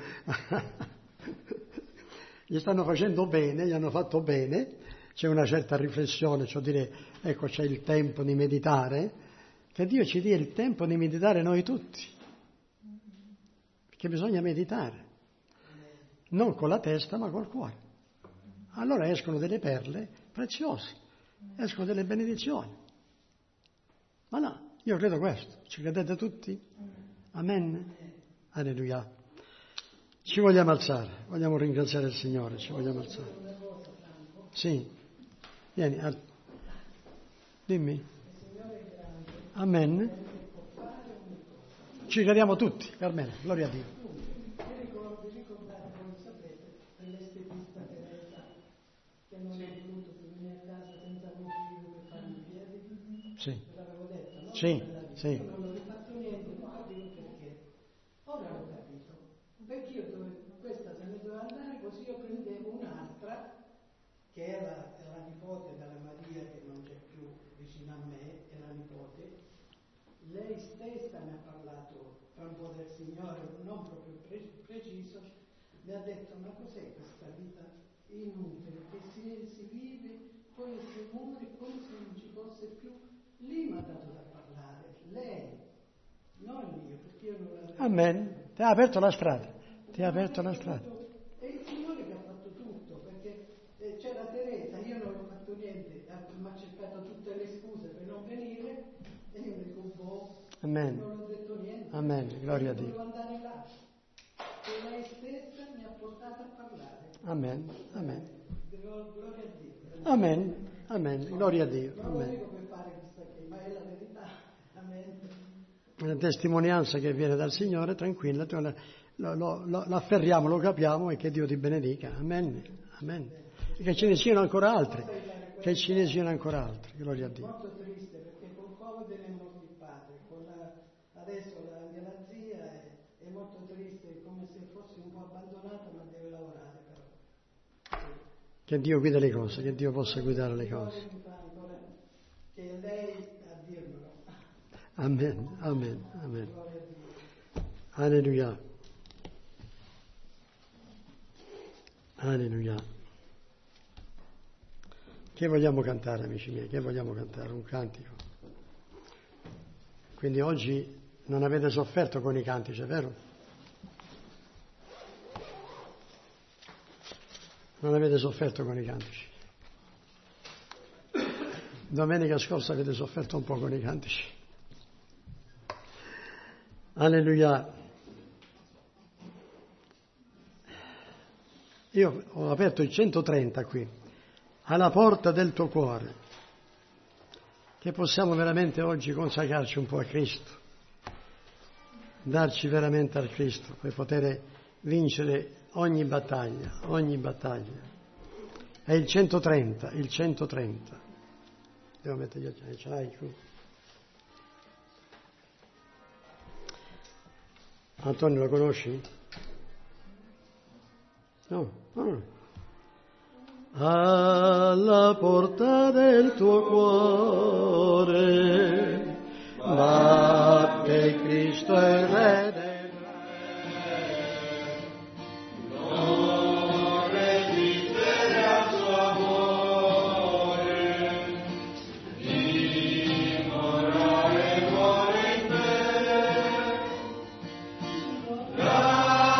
Gli stanno facendo bene, gli hanno fatto bene, c'è una certa riflessione, cioè dire, ecco c'è il tempo di meditare, che Dio ci dia il tempo di meditare noi tutti, perché bisogna meditare, non con la testa ma col cuore. Allora escono delle perle preziose, escono delle benedizioni. Ma no, io credo questo, ci credete tutti? Amen? Alleluia. Ci vogliamo alzare, vogliamo ringraziare il Signore, ci vogliamo alzare. Sì, vieni, al... dimmi. Amen. Ci crediamo tutti, Carmela, gloria a Dio. Sì, sì, sì. Non ho fatto niente, ma dico perché. Ora ho capito. Perché io dove, questa se ne doveva andare, così io prendevo un'altra, che era la nipote della Maria, che non c'è più vicino a me, è la nipote. Lei stessa mi ha parlato tra un po' del Signore, non proprio pre- preciso, mi ha detto, ma cos'è questa vita inutile, che si, si vive, poi si muore, come se non ci fosse più. Lì mi ha dato da parlare, lei, non io, perché io non l'avevo. Amen. Ti ha aperto la strada, ti ha aperto la strada. È il Signore che ha fatto tutto, perché c'era Teresa, io non ho fatto niente, mi ha cercato tutte le scuse per non venire, e io dico, boh, Amen. non ho detto niente. Amen, gloria a Dio. Dovevo andare là, e lei stessa mi ha portato a parlare. Amen, amen. Gloria a Dio. Amen, amen, gloria a Dio. Non lo Amen. dico per fare questa qui, ma è la verità. Amen. Una testimonianza che viene dal Signore, tranquilla, lo, lo, lo, l'afferriamo, lo capiamo e che Dio ti benedica. Amen, amen. E che ce ne siano ancora altri, che ce ne siano ancora altri. Gloria a Dio. Molto triste perché col Covid ne è morto il padre, con la, adesso la mia zia è, è molto triste, è come se fosse un po' abbandonata, ma deve lavorare però. Che Dio guida le cose, che Dio possa guidare le cose. Che è lei a dirmelo. Amen, amen, amen. Alleluia. Alleluia. Che vogliamo cantare, amici miei? Che vogliamo cantare? Un cantico. Quindi oggi non avete sofferto con i cantici, è vero? Non avete sofferto con i cantici. Domenica scorsa avete sofferto un po' con i cantici. Alleluia. Io ho aperto il centotrenta qui, alla porta del tuo cuore, che possiamo veramente oggi consacrarci un po' a Cristo, darci veramente al Cristo per poter vincere ogni battaglia, ogni battaglia. È il centotrenta, il centotrenta. Devo mettere gli occhiali, ce l'hai qui? Antonio, lo conosci? No, no. Alla porta del tuo cuore batte Cristo il Re del God.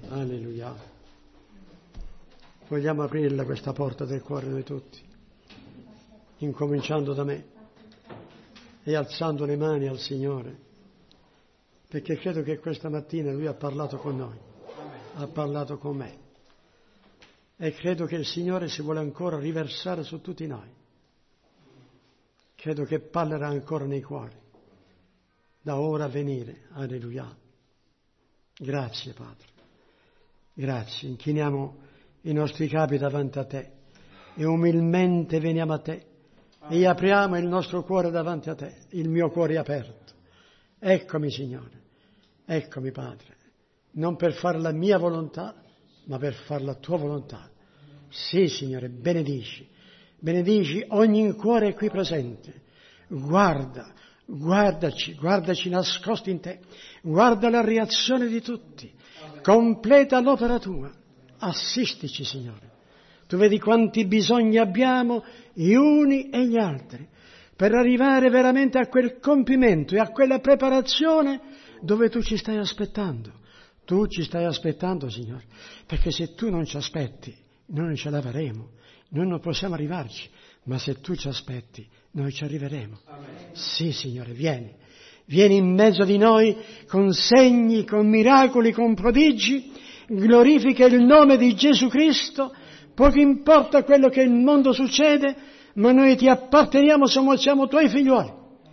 Alleluia. Vogliamo aprirla questa porta del cuore noi tutti, incominciando da me e alzando le mani al Signore, perché credo che questa mattina Lui ha parlato con noi, ha parlato con me, e credo che il Signore si vuole ancora riversare su tutti noi. Credo che parlerà ancora nei cuori, da ora a venire. Alleluia. Grazie, Padre. Grazie. Inchiniamo i nostri capi davanti a Te e umilmente veniamo a Te e apriamo il nostro cuore davanti a Te. Il mio cuore è aperto. Eccomi, Signore. Eccomi, Padre. Non per fare la mia volontà, ma per fare la Tua volontà. Sì, Signore, benedici. Benedici ogni cuore qui presente. Guarda, guardaci, guardaci nascosti in Te. Guarda la reazione di tutti. Completa l'opera Tua. Assistici, Signore. Tu vedi quanti bisogni abbiamo, gli uni e gli altri, per arrivare veramente a quel compimento e a quella preparazione dove Tu ci stai aspettando. Tu ci stai aspettando, Signore, perché se Tu non ci aspetti, noi non ce la faremo, noi non possiamo arrivarci, ma se Tu ci aspetti, noi ci arriveremo. Amen. Sì, Signore, vieni, vieni in mezzo di noi con segni, con miracoli, con prodigi, glorifica il nome di Gesù Cristo, poco importa quello che nel mondo succede, ma noi Ti apparteniamo, siamo, siamo Tuoi figlioli,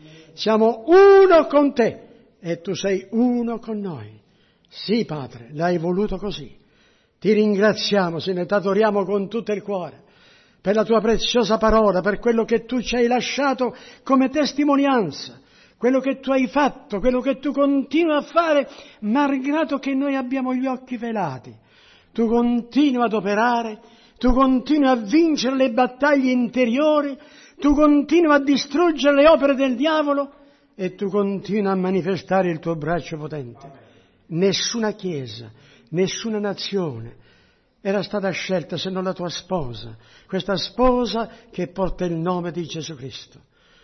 siamo uno con Te e Tu sei uno con noi. Sì, Padre, l'hai voluto così. Ti ringraziamo, Signore, ti adoriamo con tutto il cuore, per la Tua preziosa parola, per quello che Tu ci hai lasciato come testimonianza, quello che Tu hai fatto, quello che Tu continui a fare, malgrado che noi abbiamo gli occhi velati. Tu continui ad operare, Tu continui a vincere le battaglie interiori, Tu continui a distruggere le opere del diavolo e Tu continui a manifestare il Tuo braccio potente. Nessuna chiesa, nessuna nazione era stata scelta se non la Tua sposa, questa sposa che porta il nome di Gesù Cristo.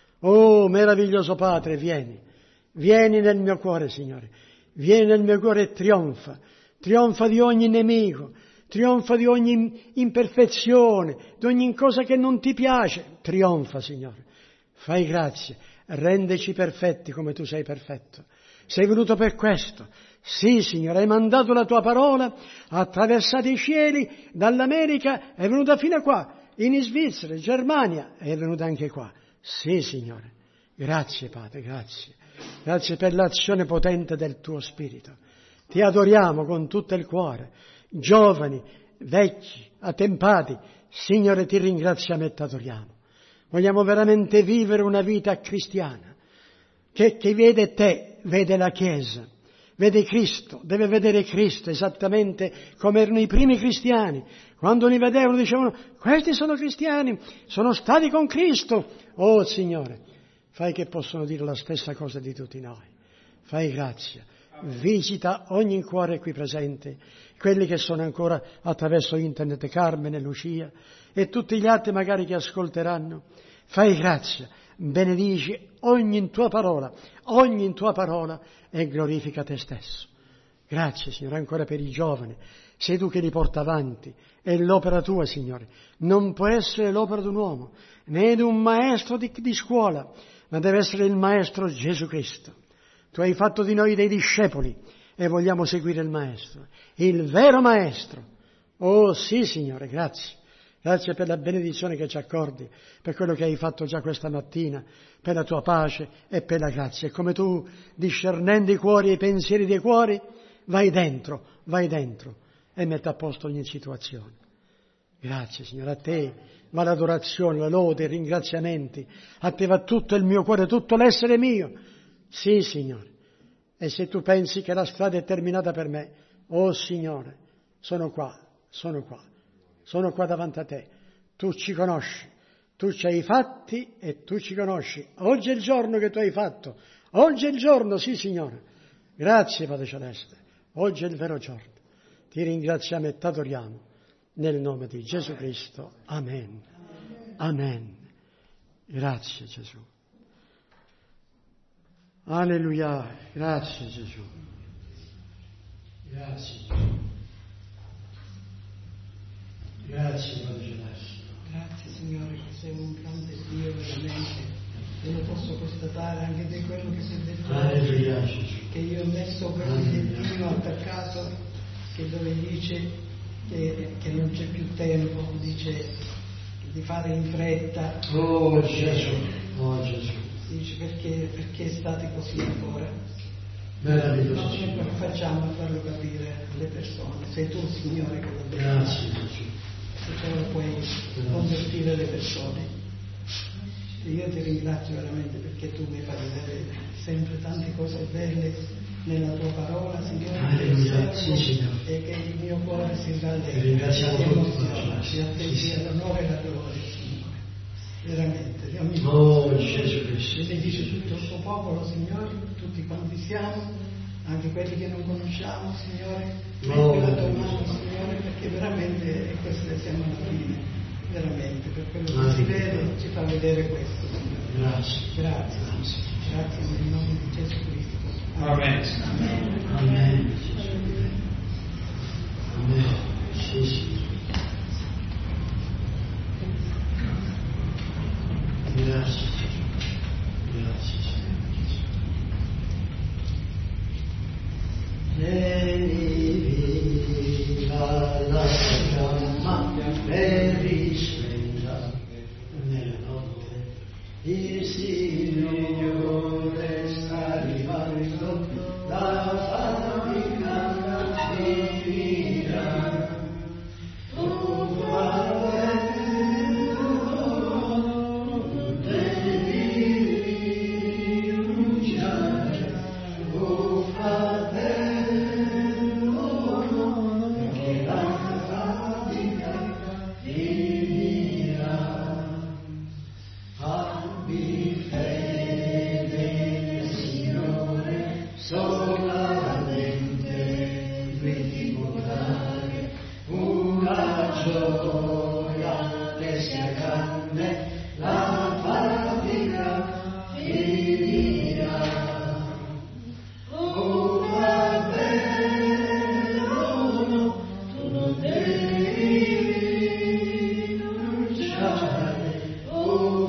Oh, meraviglioso Padre, vieni, vieni nel mio cuore, Signore, vieni nel mio cuore e trionfa, trionfa di ogni nemico, trionfa di ogni imperfezione, di ogni cosa che non Ti piace, trionfa, Signore. Fai grazia, rendeci perfetti come Tu sei perfetto. Sei venuto per questo. Sì, Signore, hai mandato la Tua parola, ha attraversato i cieli, dall'America, è venuta fino a qua, in Svizzera, in Germania, è venuta anche qua. Sì, Signore. Grazie, Padre, grazie. Grazie per l'azione potente del Tuo Spirito. Ti adoriamo con tutto il cuore. Giovani, vecchi, attempati, Signore, Ti ringraziamo e Ti adoriamo. Vogliamo veramente vivere una vita cristiana, che chi vede Te, vede la Chiesa. Vede Cristo, deve vedere Cristo esattamente come erano i primi cristiani. Quando li vedevano dicevano, questi sono cristiani, sono stati con Cristo. Oh Signore, fai che possono dire la stessa cosa di tutti noi. Fai grazia, visita ogni cuore qui presente, quelli che sono ancora attraverso internet, Carmen e Lucia, e tutti gli altri magari che ascolteranno. Fai grazia, benedici ogni Tua parola, ogni Tua parola e glorifica Te stesso. Grazie, Signore, ancora per i giovani. Sei Tu che li porta avanti. È l'opera Tua, Signore. Non può essere l'opera di un uomo, né di un maestro di, di scuola, ma deve essere il Maestro Gesù Cristo. Tu hai fatto di noi dei discepoli e vogliamo seguire il Maestro, il vero Maestro. Oh sì, Signore, grazie. Grazie per la benedizione che ci accordi, per quello che hai fatto già questa mattina, per la Tua pace e per la grazia. E come Tu, discernendo i cuori e i pensieri dei cuori, vai dentro, vai dentro e metti a posto ogni situazione. Grazie, Signore, a Te va l'adorazione, la lode, i ringraziamenti. A Te va tutto il mio cuore, tutto l'essere mio. Sì, Signore. E se Tu pensi che la strada è terminata per me, oh Signore, sono qua, sono qua. Sono qua davanti a Te, Tu ci conosci, Tu ci hai fatti e Tu ci conosci. Oggi è il giorno che Tu hai fatto, oggi è il giorno, sì Signore. Grazie Padre Celeste, oggi è il vero giorno. Ti ringraziamo e Ti adoriamo, nel nome di Gesù Cristo. Amen. Amen. Grazie Gesù. Alleluia, grazie Gesù. Grazie Gesù. Grazie, Padre Celeste. Grazie, Signore, che sei un grande Dio veramente. Io lo posso constatare anche di quello che si è detto Alleluia, che io ho messo quel bigliettino attaccato che dove dice che, che non c'è più tempo, dice di fare in fretta. Oh Gesù, oh Gesù. Dice perché, perché state così ancora? Meraviglioso. Noi come facciamo a farlo capire alle persone? Sei tu, Signore, che lo devi. Grazie Gesù. Se tu lo puoi convertire le persone. Io ti ringrazio veramente perché tu mi fai vedere sempre tante cose belle nella tua parola, Signore, Alleluia, sì, Signore. E che il mio cuore si rallegra, Ringraziamo si tutti, emoziona, si sì, attende sì. l'onore e la gloria, Signore. Veramente, Dio mi Oh Gesù Cristo. benedice tutto il tuo popolo, Signore, tutti quanti siamo, anche quelli che non conosciamo, Signore, Oh, metti la tua mano, Signore, perché veramente queste siamo alla fine. Veramente, per quello che si vede, ci fa vedere questo, Signore. Grazie. Grazie, grazie nel nome di Gesù Cristo. Amen. Amen. Amen. Amen. Sì, sì. Grazie. Grazie, Signore. Viva la fiamma e risplenda nella notte. Il Signore sta arrivando, la fabbrica finirà. Oh, fratello, non devi rinunciare. Oh, fratello, che la fabbrica finirà. Abbi fede, Signore, solamente vedi portare una gioia che sia grande, la fabbrica finirà. Oh, fratello, tu non devi rinunciare. Oh,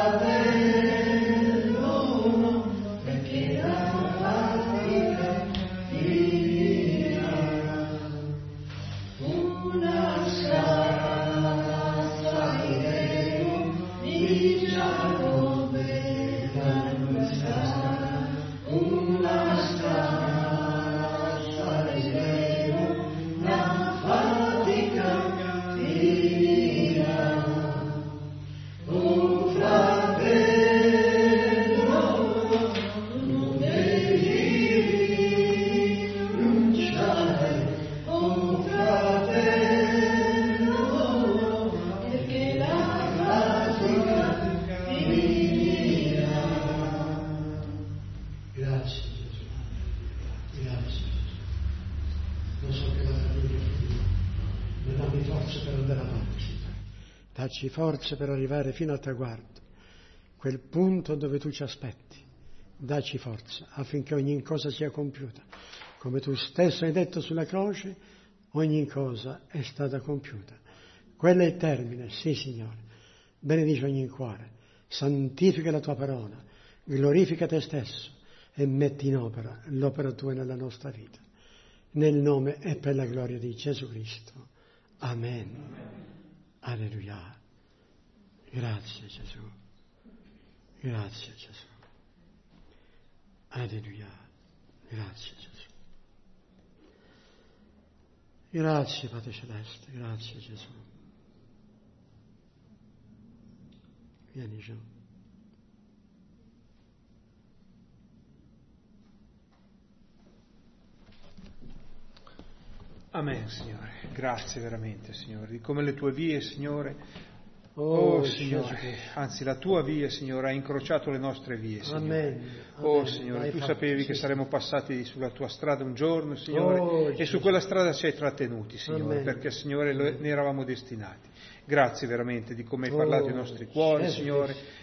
fratello, perché la fabbrica finirà. Una scala saliremo, di Giacobbe la nostra. Una scala saliremo, la fabbrica finirà. Oh, fratello, non devi rinunciare. Oh, fratello, perché la fabbrica finirà. Grazie Gesù, grazie Gesù. Lo so che la fatica finirà, ma dammi forza per andare avanti, Signore. Dacci forze per arrivare fino al traguardo, quel punto dove tu ci aspetti. Dacci forza affinché ogni cosa sia compiuta. Come tu stesso hai detto sulla croce, ogni cosa è stata compiuta. Quello è il termine, sì Signore. Benedici ogni cuore, santifica la tua parola, glorifica te stesso e metti in opera l'opera tua nella nostra vita. Nel nome e per la gloria di Gesù Cristo. Amen. Alleluia. Grazie Gesù. Grazie Gesù. Alleluia. Grazie Gesù. Grazie Padre Celeste. Grazie Gesù. Vieni giù. Amen, Signore. Grazie veramente, Signore, di come le tue vie, Signore, Oh, oh Signore, anzi la tua via, Signore, ha incrociato le nostre vie, Signore. Amen. Oh Amen. Signore, Hai tu fatto, sapevi sì. che saremmo passati sulla tua strada un giorno, Signore, Oh, e Gesù. su quella strada ci hai trattenuti, Signore, Amen. perché, Signore, lo- ne eravamo destinati. Grazie veramente di come hai Oh, parlato ai nostri cuori, Gesù Signore, Cristo.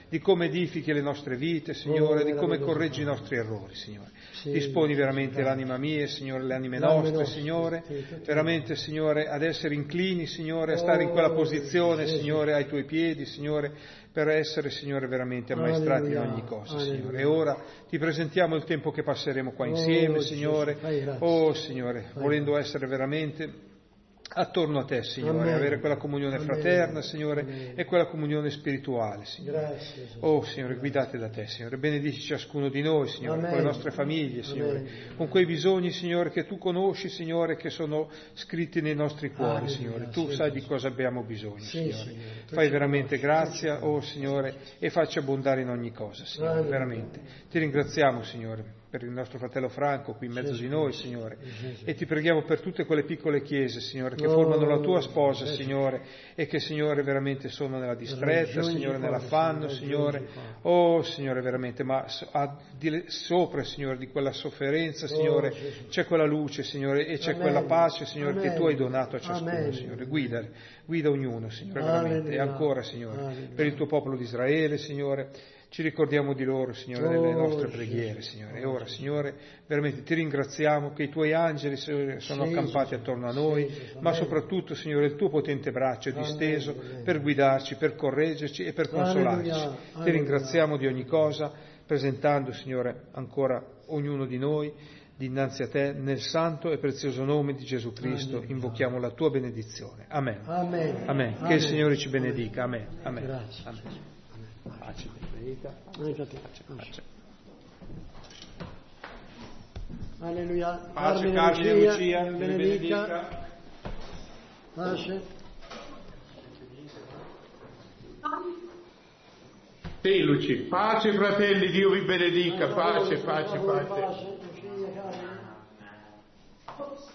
di come edifichi le nostre vite, Signore, di come correggi i nostri errori, Signore. Disponi veramente l'anima mia, Signore, le anime nostre, Signore, veramente, Signore, ad essere inclini, Signore, a stare in quella posizione, Signore, ai Tuoi piedi, Signore, per essere, Signore, veramente ammaestrati in ogni cosa, Signore. E ora Ti presentiamo il tempo che passeremo qua insieme, Signore. Oh, Signore, volendo essere veramente attorno a Te, Signore, Amen. Avere quella comunione Amen. Fraterna, Signore, Amen. E quella comunione spirituale, Signore. Grazie, oh, Signore, guidate da Te, Signore. Benedici ciascuno di noi, Signore, Amen. Con le nostre famiglie, Signore, Amen. Con quei bisogni, Signore, che Tu conosci, Signore, che sono scritti nei nostri cuori, Amen. Signore. Tu sì, sai di cosa abbiamo bisogno, sì, Signore. Signore. Fai veramente grazia, oh, Signore, e facci abbondare in ogni cosa, Signore, Amen. Veramente. Ti ringraziamo, Signore, per il nostro fratello Franco qui in mezzo di noi, Signore, e Ti preghiamo per tutte quelle piccole chiese, Signore, che formano la Tua sposa, Signore, e che, Signore, veramente sono nella distretta, Signore, nell'affanno, Signore, oh, Signore, veramente, ma sopra, Signore, di quella sofferenza, Signore, c'è quella luce, Signore, e c'è quella pace, Signore, che Tu hai donato a ciascuno, Signore. Guida, guida ognuno, Signore, veramente, e ancora, Signore, per il Tuo popolo di Israele, Signore, ci ricordiamo di loro, Signore, nelle nostre preghiere, Signore. E ora, Signore, veramente Ti ringraziamo che i Tuoi angeli sono accampati attorno a noi, ma soprattutto, Signore, il Tuo potente braccio è disteso per guidarci, per correggerci e per consolarci. Ti ringraziamo di ogni cosa, presentando, Signore, ancora ognuno di noi dinanzi a Te, nel santo e prezioso nome di Gesù Cristo, invochiamo la Tua benedizione. Amen. Amen. Amen. Che il Signore ci benedica. Amen. Amen. Amen. Pace, benedica. Pace, pace. Alleluia. Pace, Carmine e Lucia, benedica. Pace. Sì, Luci. Pace, fratelli, Dio vi benedica. Pace, pace, pace.